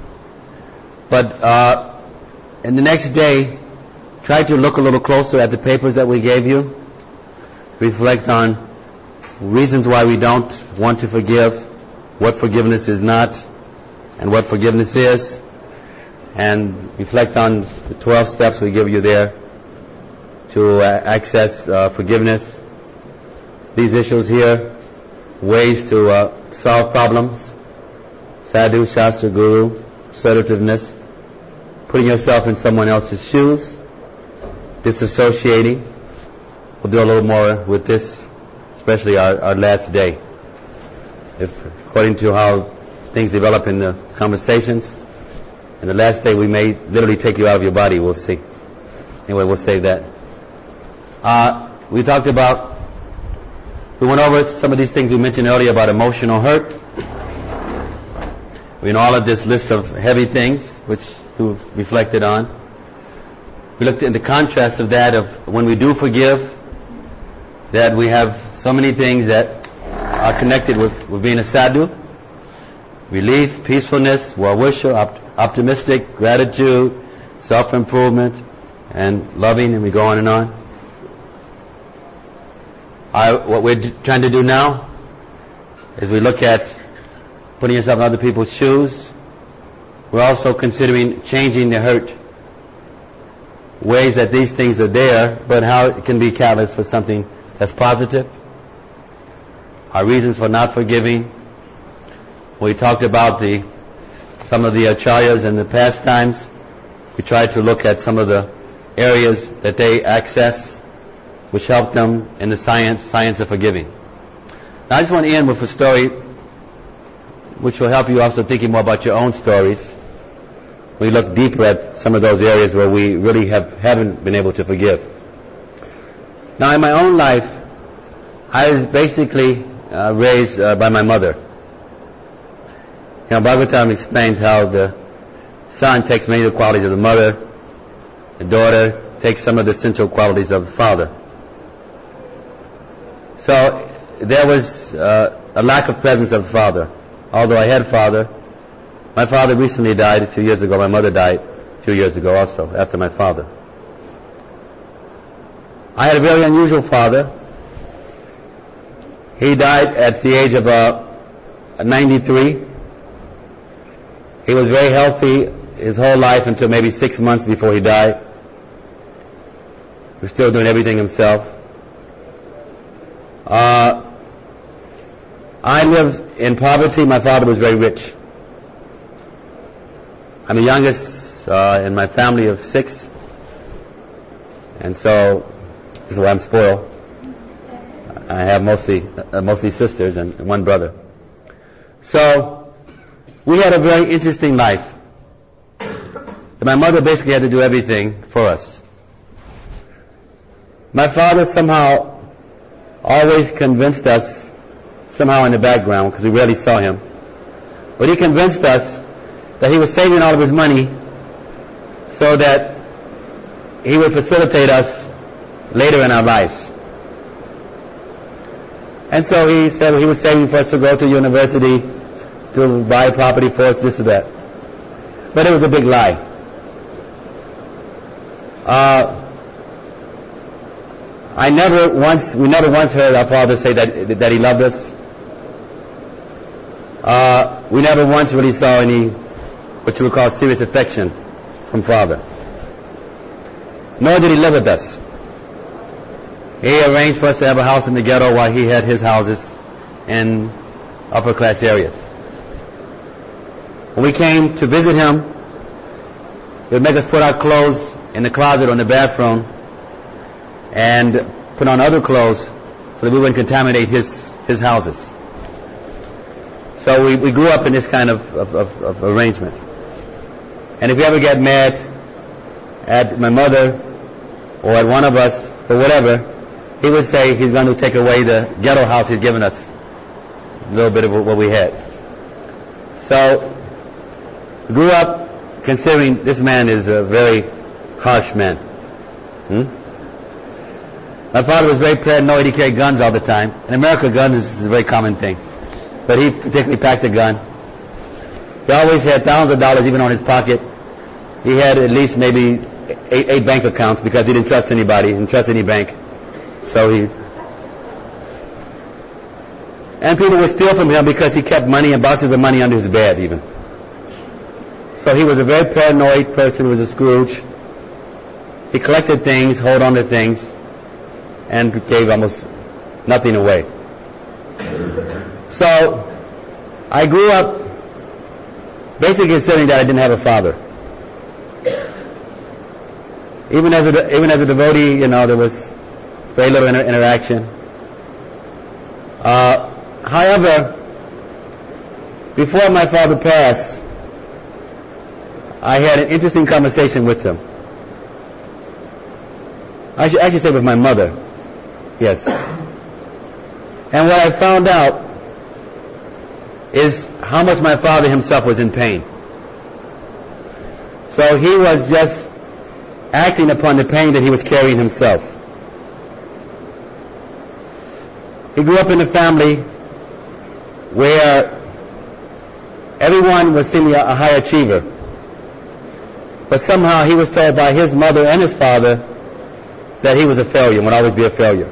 But in the next day, try to look a little closer at the papers that we gave you. Reflect on reasons why we don't want to forgive, what forgiveness is not, and what forgiveness is. And reflect on the 12 steps we give you there to access forgiveness. These issues here, ways to solve problems, sadhu, shastra, guru, assertiveness, putting yourself in someone else's shoes, disassociating. We'll do a little more with this, especially our last day. If according to how things develop in the conversations, and the last day we may literally take you out of your body, we'll see. Anyway, we'll save that. We talked about, we went over some of these things we mentioned earlier about emotional hurt. We know all of this list of heavy things, which we've reflected on. We looked at the contrast of that, of when we do forgive, that we have so many things that are connected with being a sadhu. Relief, peacefulness, well-wisher, optimistic, gratitude, self-improvement, and loving, and we go on and on. What we're trying to do now is we look at putting yourself in other people's shoes, we're also considering changing the hurt. Ways that these things are there, but how it can be catalyst for something that's positive. Our reasons for not forgiving. We talked about some of the acharyas in the past times. We tried to look at some of the areas that they access, which helped them in the science of forgiving. Now I just want to end with a story which will help you also thinking more about your own stories. We look deeper at some of those areas where we really haven't been able to forgive. Now in my own life, I was basically raised by my mother. You know, Bhagavatam explains how the son takes many of the qualities of the mother, the daughter takes some of the essential qualities of the father. So there was a lack of presence of the father. Although I had a father, my father recently died a few years ago. My mother died a few years ago also, after my father. I had a very unusual father. He died at the age of 93. He was very healthy his whole life until maybe 6 months before he died. He was still doing everything himself. I lived in poverty. My father was very rich. I'm the youngest in my family of 6. And so this is why I'm spoiled. I have mostly sisters and one brother. So we had a very interesting life. My mother basically had to do everything for us. My father somehow always convinced us, somehow in the background, because we rarely saw him, but he convinced us that he was saving all of his money so that he would facilitate us later in our lives. And so he said he was saving for us to go to university, to buy property for us, this or that. But it was a big lie. We never once heard our father say that he loved us. We never once really saw any, what you would call, serious affection from father. Nor did he live with us. He arranged for us to have a house in the ghetto while he had his houses in upper class areas. When we came to visit him, he would make us put our clothes in the closet or in the bathroom and put on other clothes so that we wouldn't contaminate his houses. So we grew up in this kind of arrangement. And if we ever get mad at my mother or at one of us or whatever, he would say he's going to take away the ghetto house he's given us, a little bit of what we had. So we grew up considering this man is a very harsh man. My father was very paranoid. He carried guns all the time. In America, guns is a very common thing. But he particularly packed a gun. He always had thousands of dollars even on his pocket. He had at least maybe eight bank accounts because he didn't trust anybody, didn't trust any bank. And people would steal from him because he kept money and boxes of money under his bed even. So he was a very paranoid person. He was a Scrooge. He collected things, held on to things, and gave almost nothing away. So I grew up basically considering that I didn't have a father. Even as a devotee, there was very little interaction. However, before my father passed, I had an interesting conversation with him. I should actually say with my mother. Yes. And what I found out is how much my father himself was in pain. So he was just acting upon the pain that he was carrying himself. He grew up in a family where everyone was seemingly a high achiever. But somehow he was told by his mother and his father that he was a failure, would always be a failure.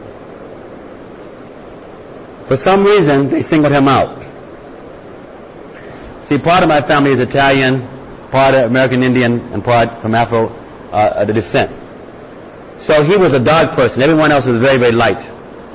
For some reason, they singled him out. See, part of my family is Italian, part American Indian and part from Afro the descent. So he was a dark person. Everyone else was very, very light,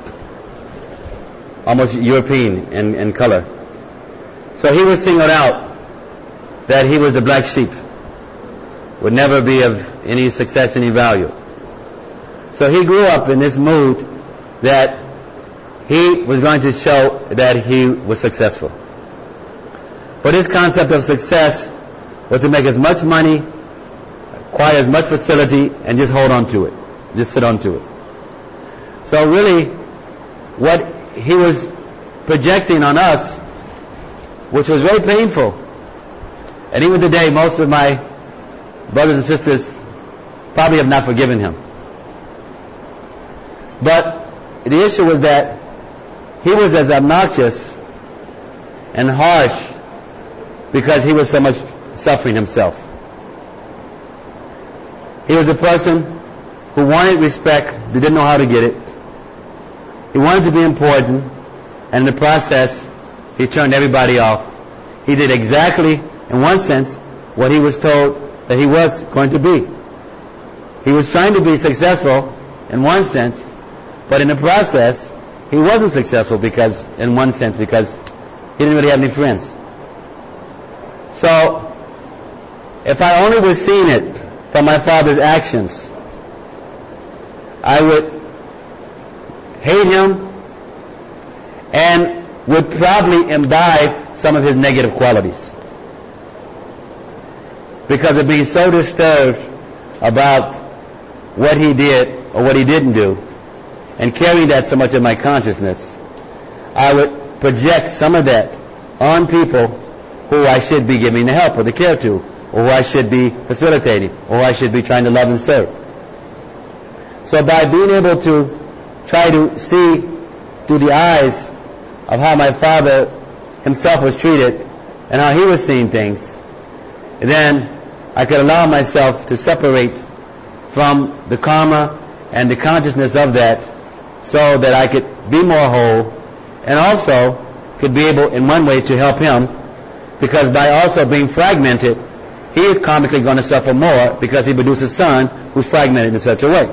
almost European in color. So he was singled out that he was the black sheep, would never be of any success, any value. So he grew up in this mood that he was going to show that he was successful. But his concept of success was to make as much money, acquire as much facility, and just hold on to it. Just sit on to it. So really, what he was projecting on us, which was very painful, and even today most of my brothers and sisters probably have not forgiven him. But the issue was that he was as obnoxious and harsh because he was so much suffering himself. He was a person who wanted respect, but didn't know how to get it. He wanted to be important, and in the process, he turned everybody off. He did exactly, in one sense, what he was told that he was going to be. He was trying to be successful, in one sense, but in the process, he wasn't successful because he didn't really have any friends. So, if I only was seeing it from my father's actions, I would hate him and would probably imbibe some of his negative qualities, because of being so disturbed about what he did or what he didn't do, and carrying that so much in my consciousness. I would project some of that on people who I should be giving the help or the care to, or who I should be facilitating, or who I should be trying to love and serve. So by being able to try to see through the eyes of how my father himself was treated and how he was seeing things, then I could allow myself to separate from the karma and the consciousness of that, so that I could be more whole, and also could be able in one way to help him, because by also being fragmented, he is karmically going to suffer more because he produces a son who's fragmented in such a way.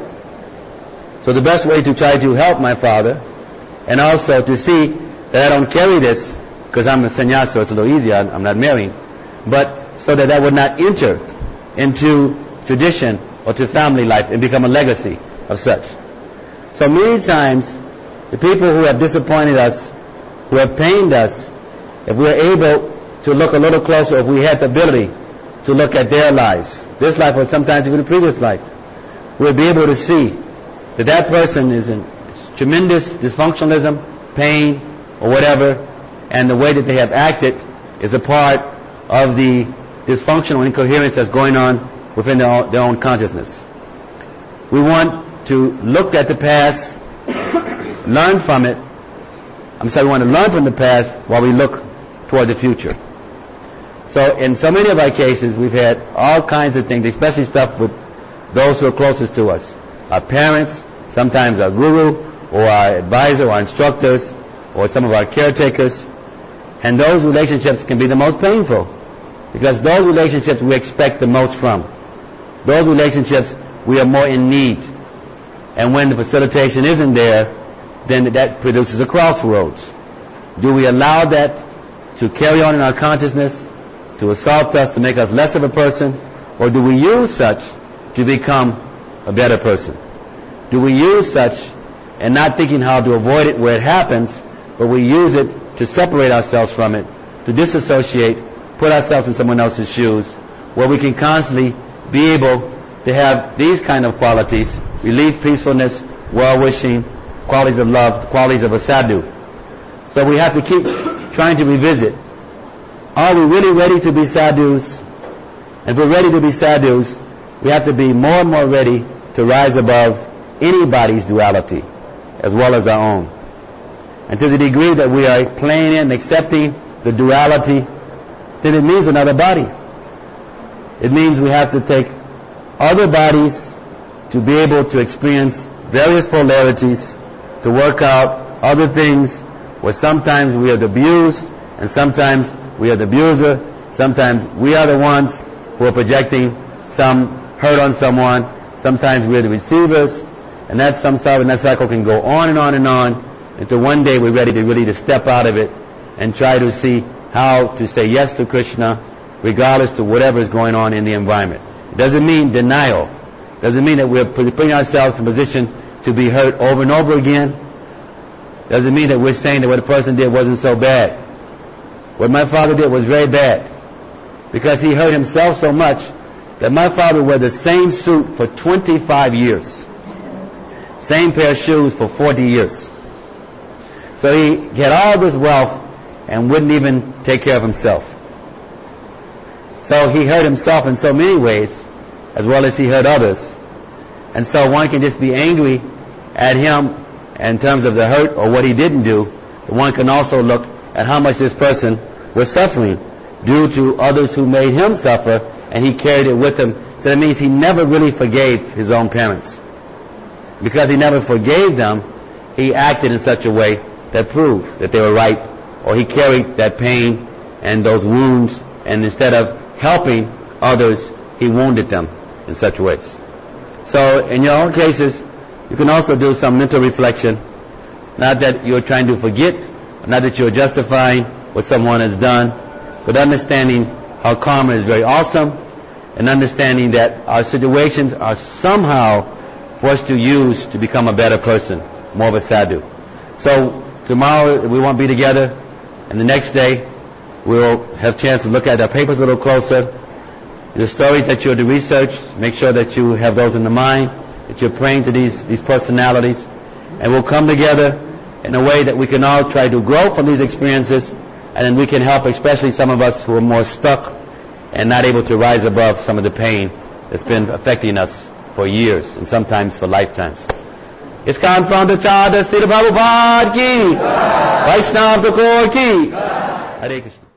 So the best way to try to help my father, and also to see that I don't carry this, because I'm a sannyas, so it's a little easier, I'm not marrying, but so that would not enter into tradition or to family life and become a legacy of such. So many times, the people who have disappointed us, who have pained us, if we are able to look a little closer, if we had the ability to look at their lives, this life or sometimes even the previous life, we'll be able to see that that person is in tremendous dysfunctionalism, pain, or whatever, and the way that they have acted is a part of the dysfunctional incoherence that's going on within their own consciousness. We want to look at the past, learn from it. We want to learn from the past while we look toward the future. So in so many of our cases, we've had all kinds of things, especially stuff with those who are closest to us. Our parents, sometimes our guru, or our advisor, or our instructors, or some of our caretakers. And those relationships can be the most painful, because those relationships we expect the most from. Those relationships we are more in need. And when the facilitation isn't there, then that produces a crossroads. Do we allow that to carry on in our consciousness, to assault us, to make us less of a person, or do we use such to become a better person? Do we use such and not thinking how to avoid it where it happens, but we use it to separate ourselves from it, to disassociate, put ourselves in someone else's shoes, where we can constantly be able to have these kind of qualities: relief, peacefulness, well-wishing, qualities of love, qualities of a sadhu. So we have to keep trying to revisit. Are we really ready to be sadhus? And if we're ready to be sadhus, we have to be more and more ready to rise above anybody's duality, as well as our own. And to the degree that we are playing in, accepting the duality, then it means another body. It means we have to take other bodies to be able to experience various polarities, to work out other things where sometimes we are the abused, and sometimes we are the abuser, sometimes we are the ones who are projecting some hurt on someone. Sometimes we're the receivers, and that samsara and that cycle can go on and on and on until one day we're ready to really to step out of it and try to see how to say yes to Krishna regardless to whatever is going on in the environment. It doesn't mean denial. It doesn't mean that we're putting ourselves in a position to be hurt over and over again. It doesn't mean that we're saying that what a person did wasn't so bad. What my father did was very bad because he hurt himself so much that my father wore the same suit for 25 years. Same pair of shoes for 40 years. So he had all this wealth and wouldn't even take care of himself. So he hurt himself in so many ways, as well as he hurt others. And so one can just be angry at him in terms of the hurt or what he didn't do. But one can also look at how much this person was suffering due to others who made him suffer, and he carried it with him. So that means he never really forgave his own parents. Because he never forgave them, he acted in such a way that proved that they were right, or he carried that pain and those wounds, and instead of helping others, he wounded them in such ways. So in your own cases, you can also do some mental reflection. Not that you're trying to forget, not that you're justifying what someone has done, but understanding how karma is very awesome, and understanding that our situations are somehow for us to use to become a better person, more of a sadhu. So tomorrow we won't be together, and the next day we'll have a chance to look at our papers a little closer. The stories that you're to research, make sure that you have those in the mind, that you're praying to these personalities, and we'll come together in a way that we can all try to grow from these experiences, and then we can help especially some of us who are more stuck and not able to rise above some of the pain that's been affecting us for years and sometimes for lifetimes. ISKCON founder Srila Prabhupada ki, Vaishnava Thakur ki. Hare Krishna.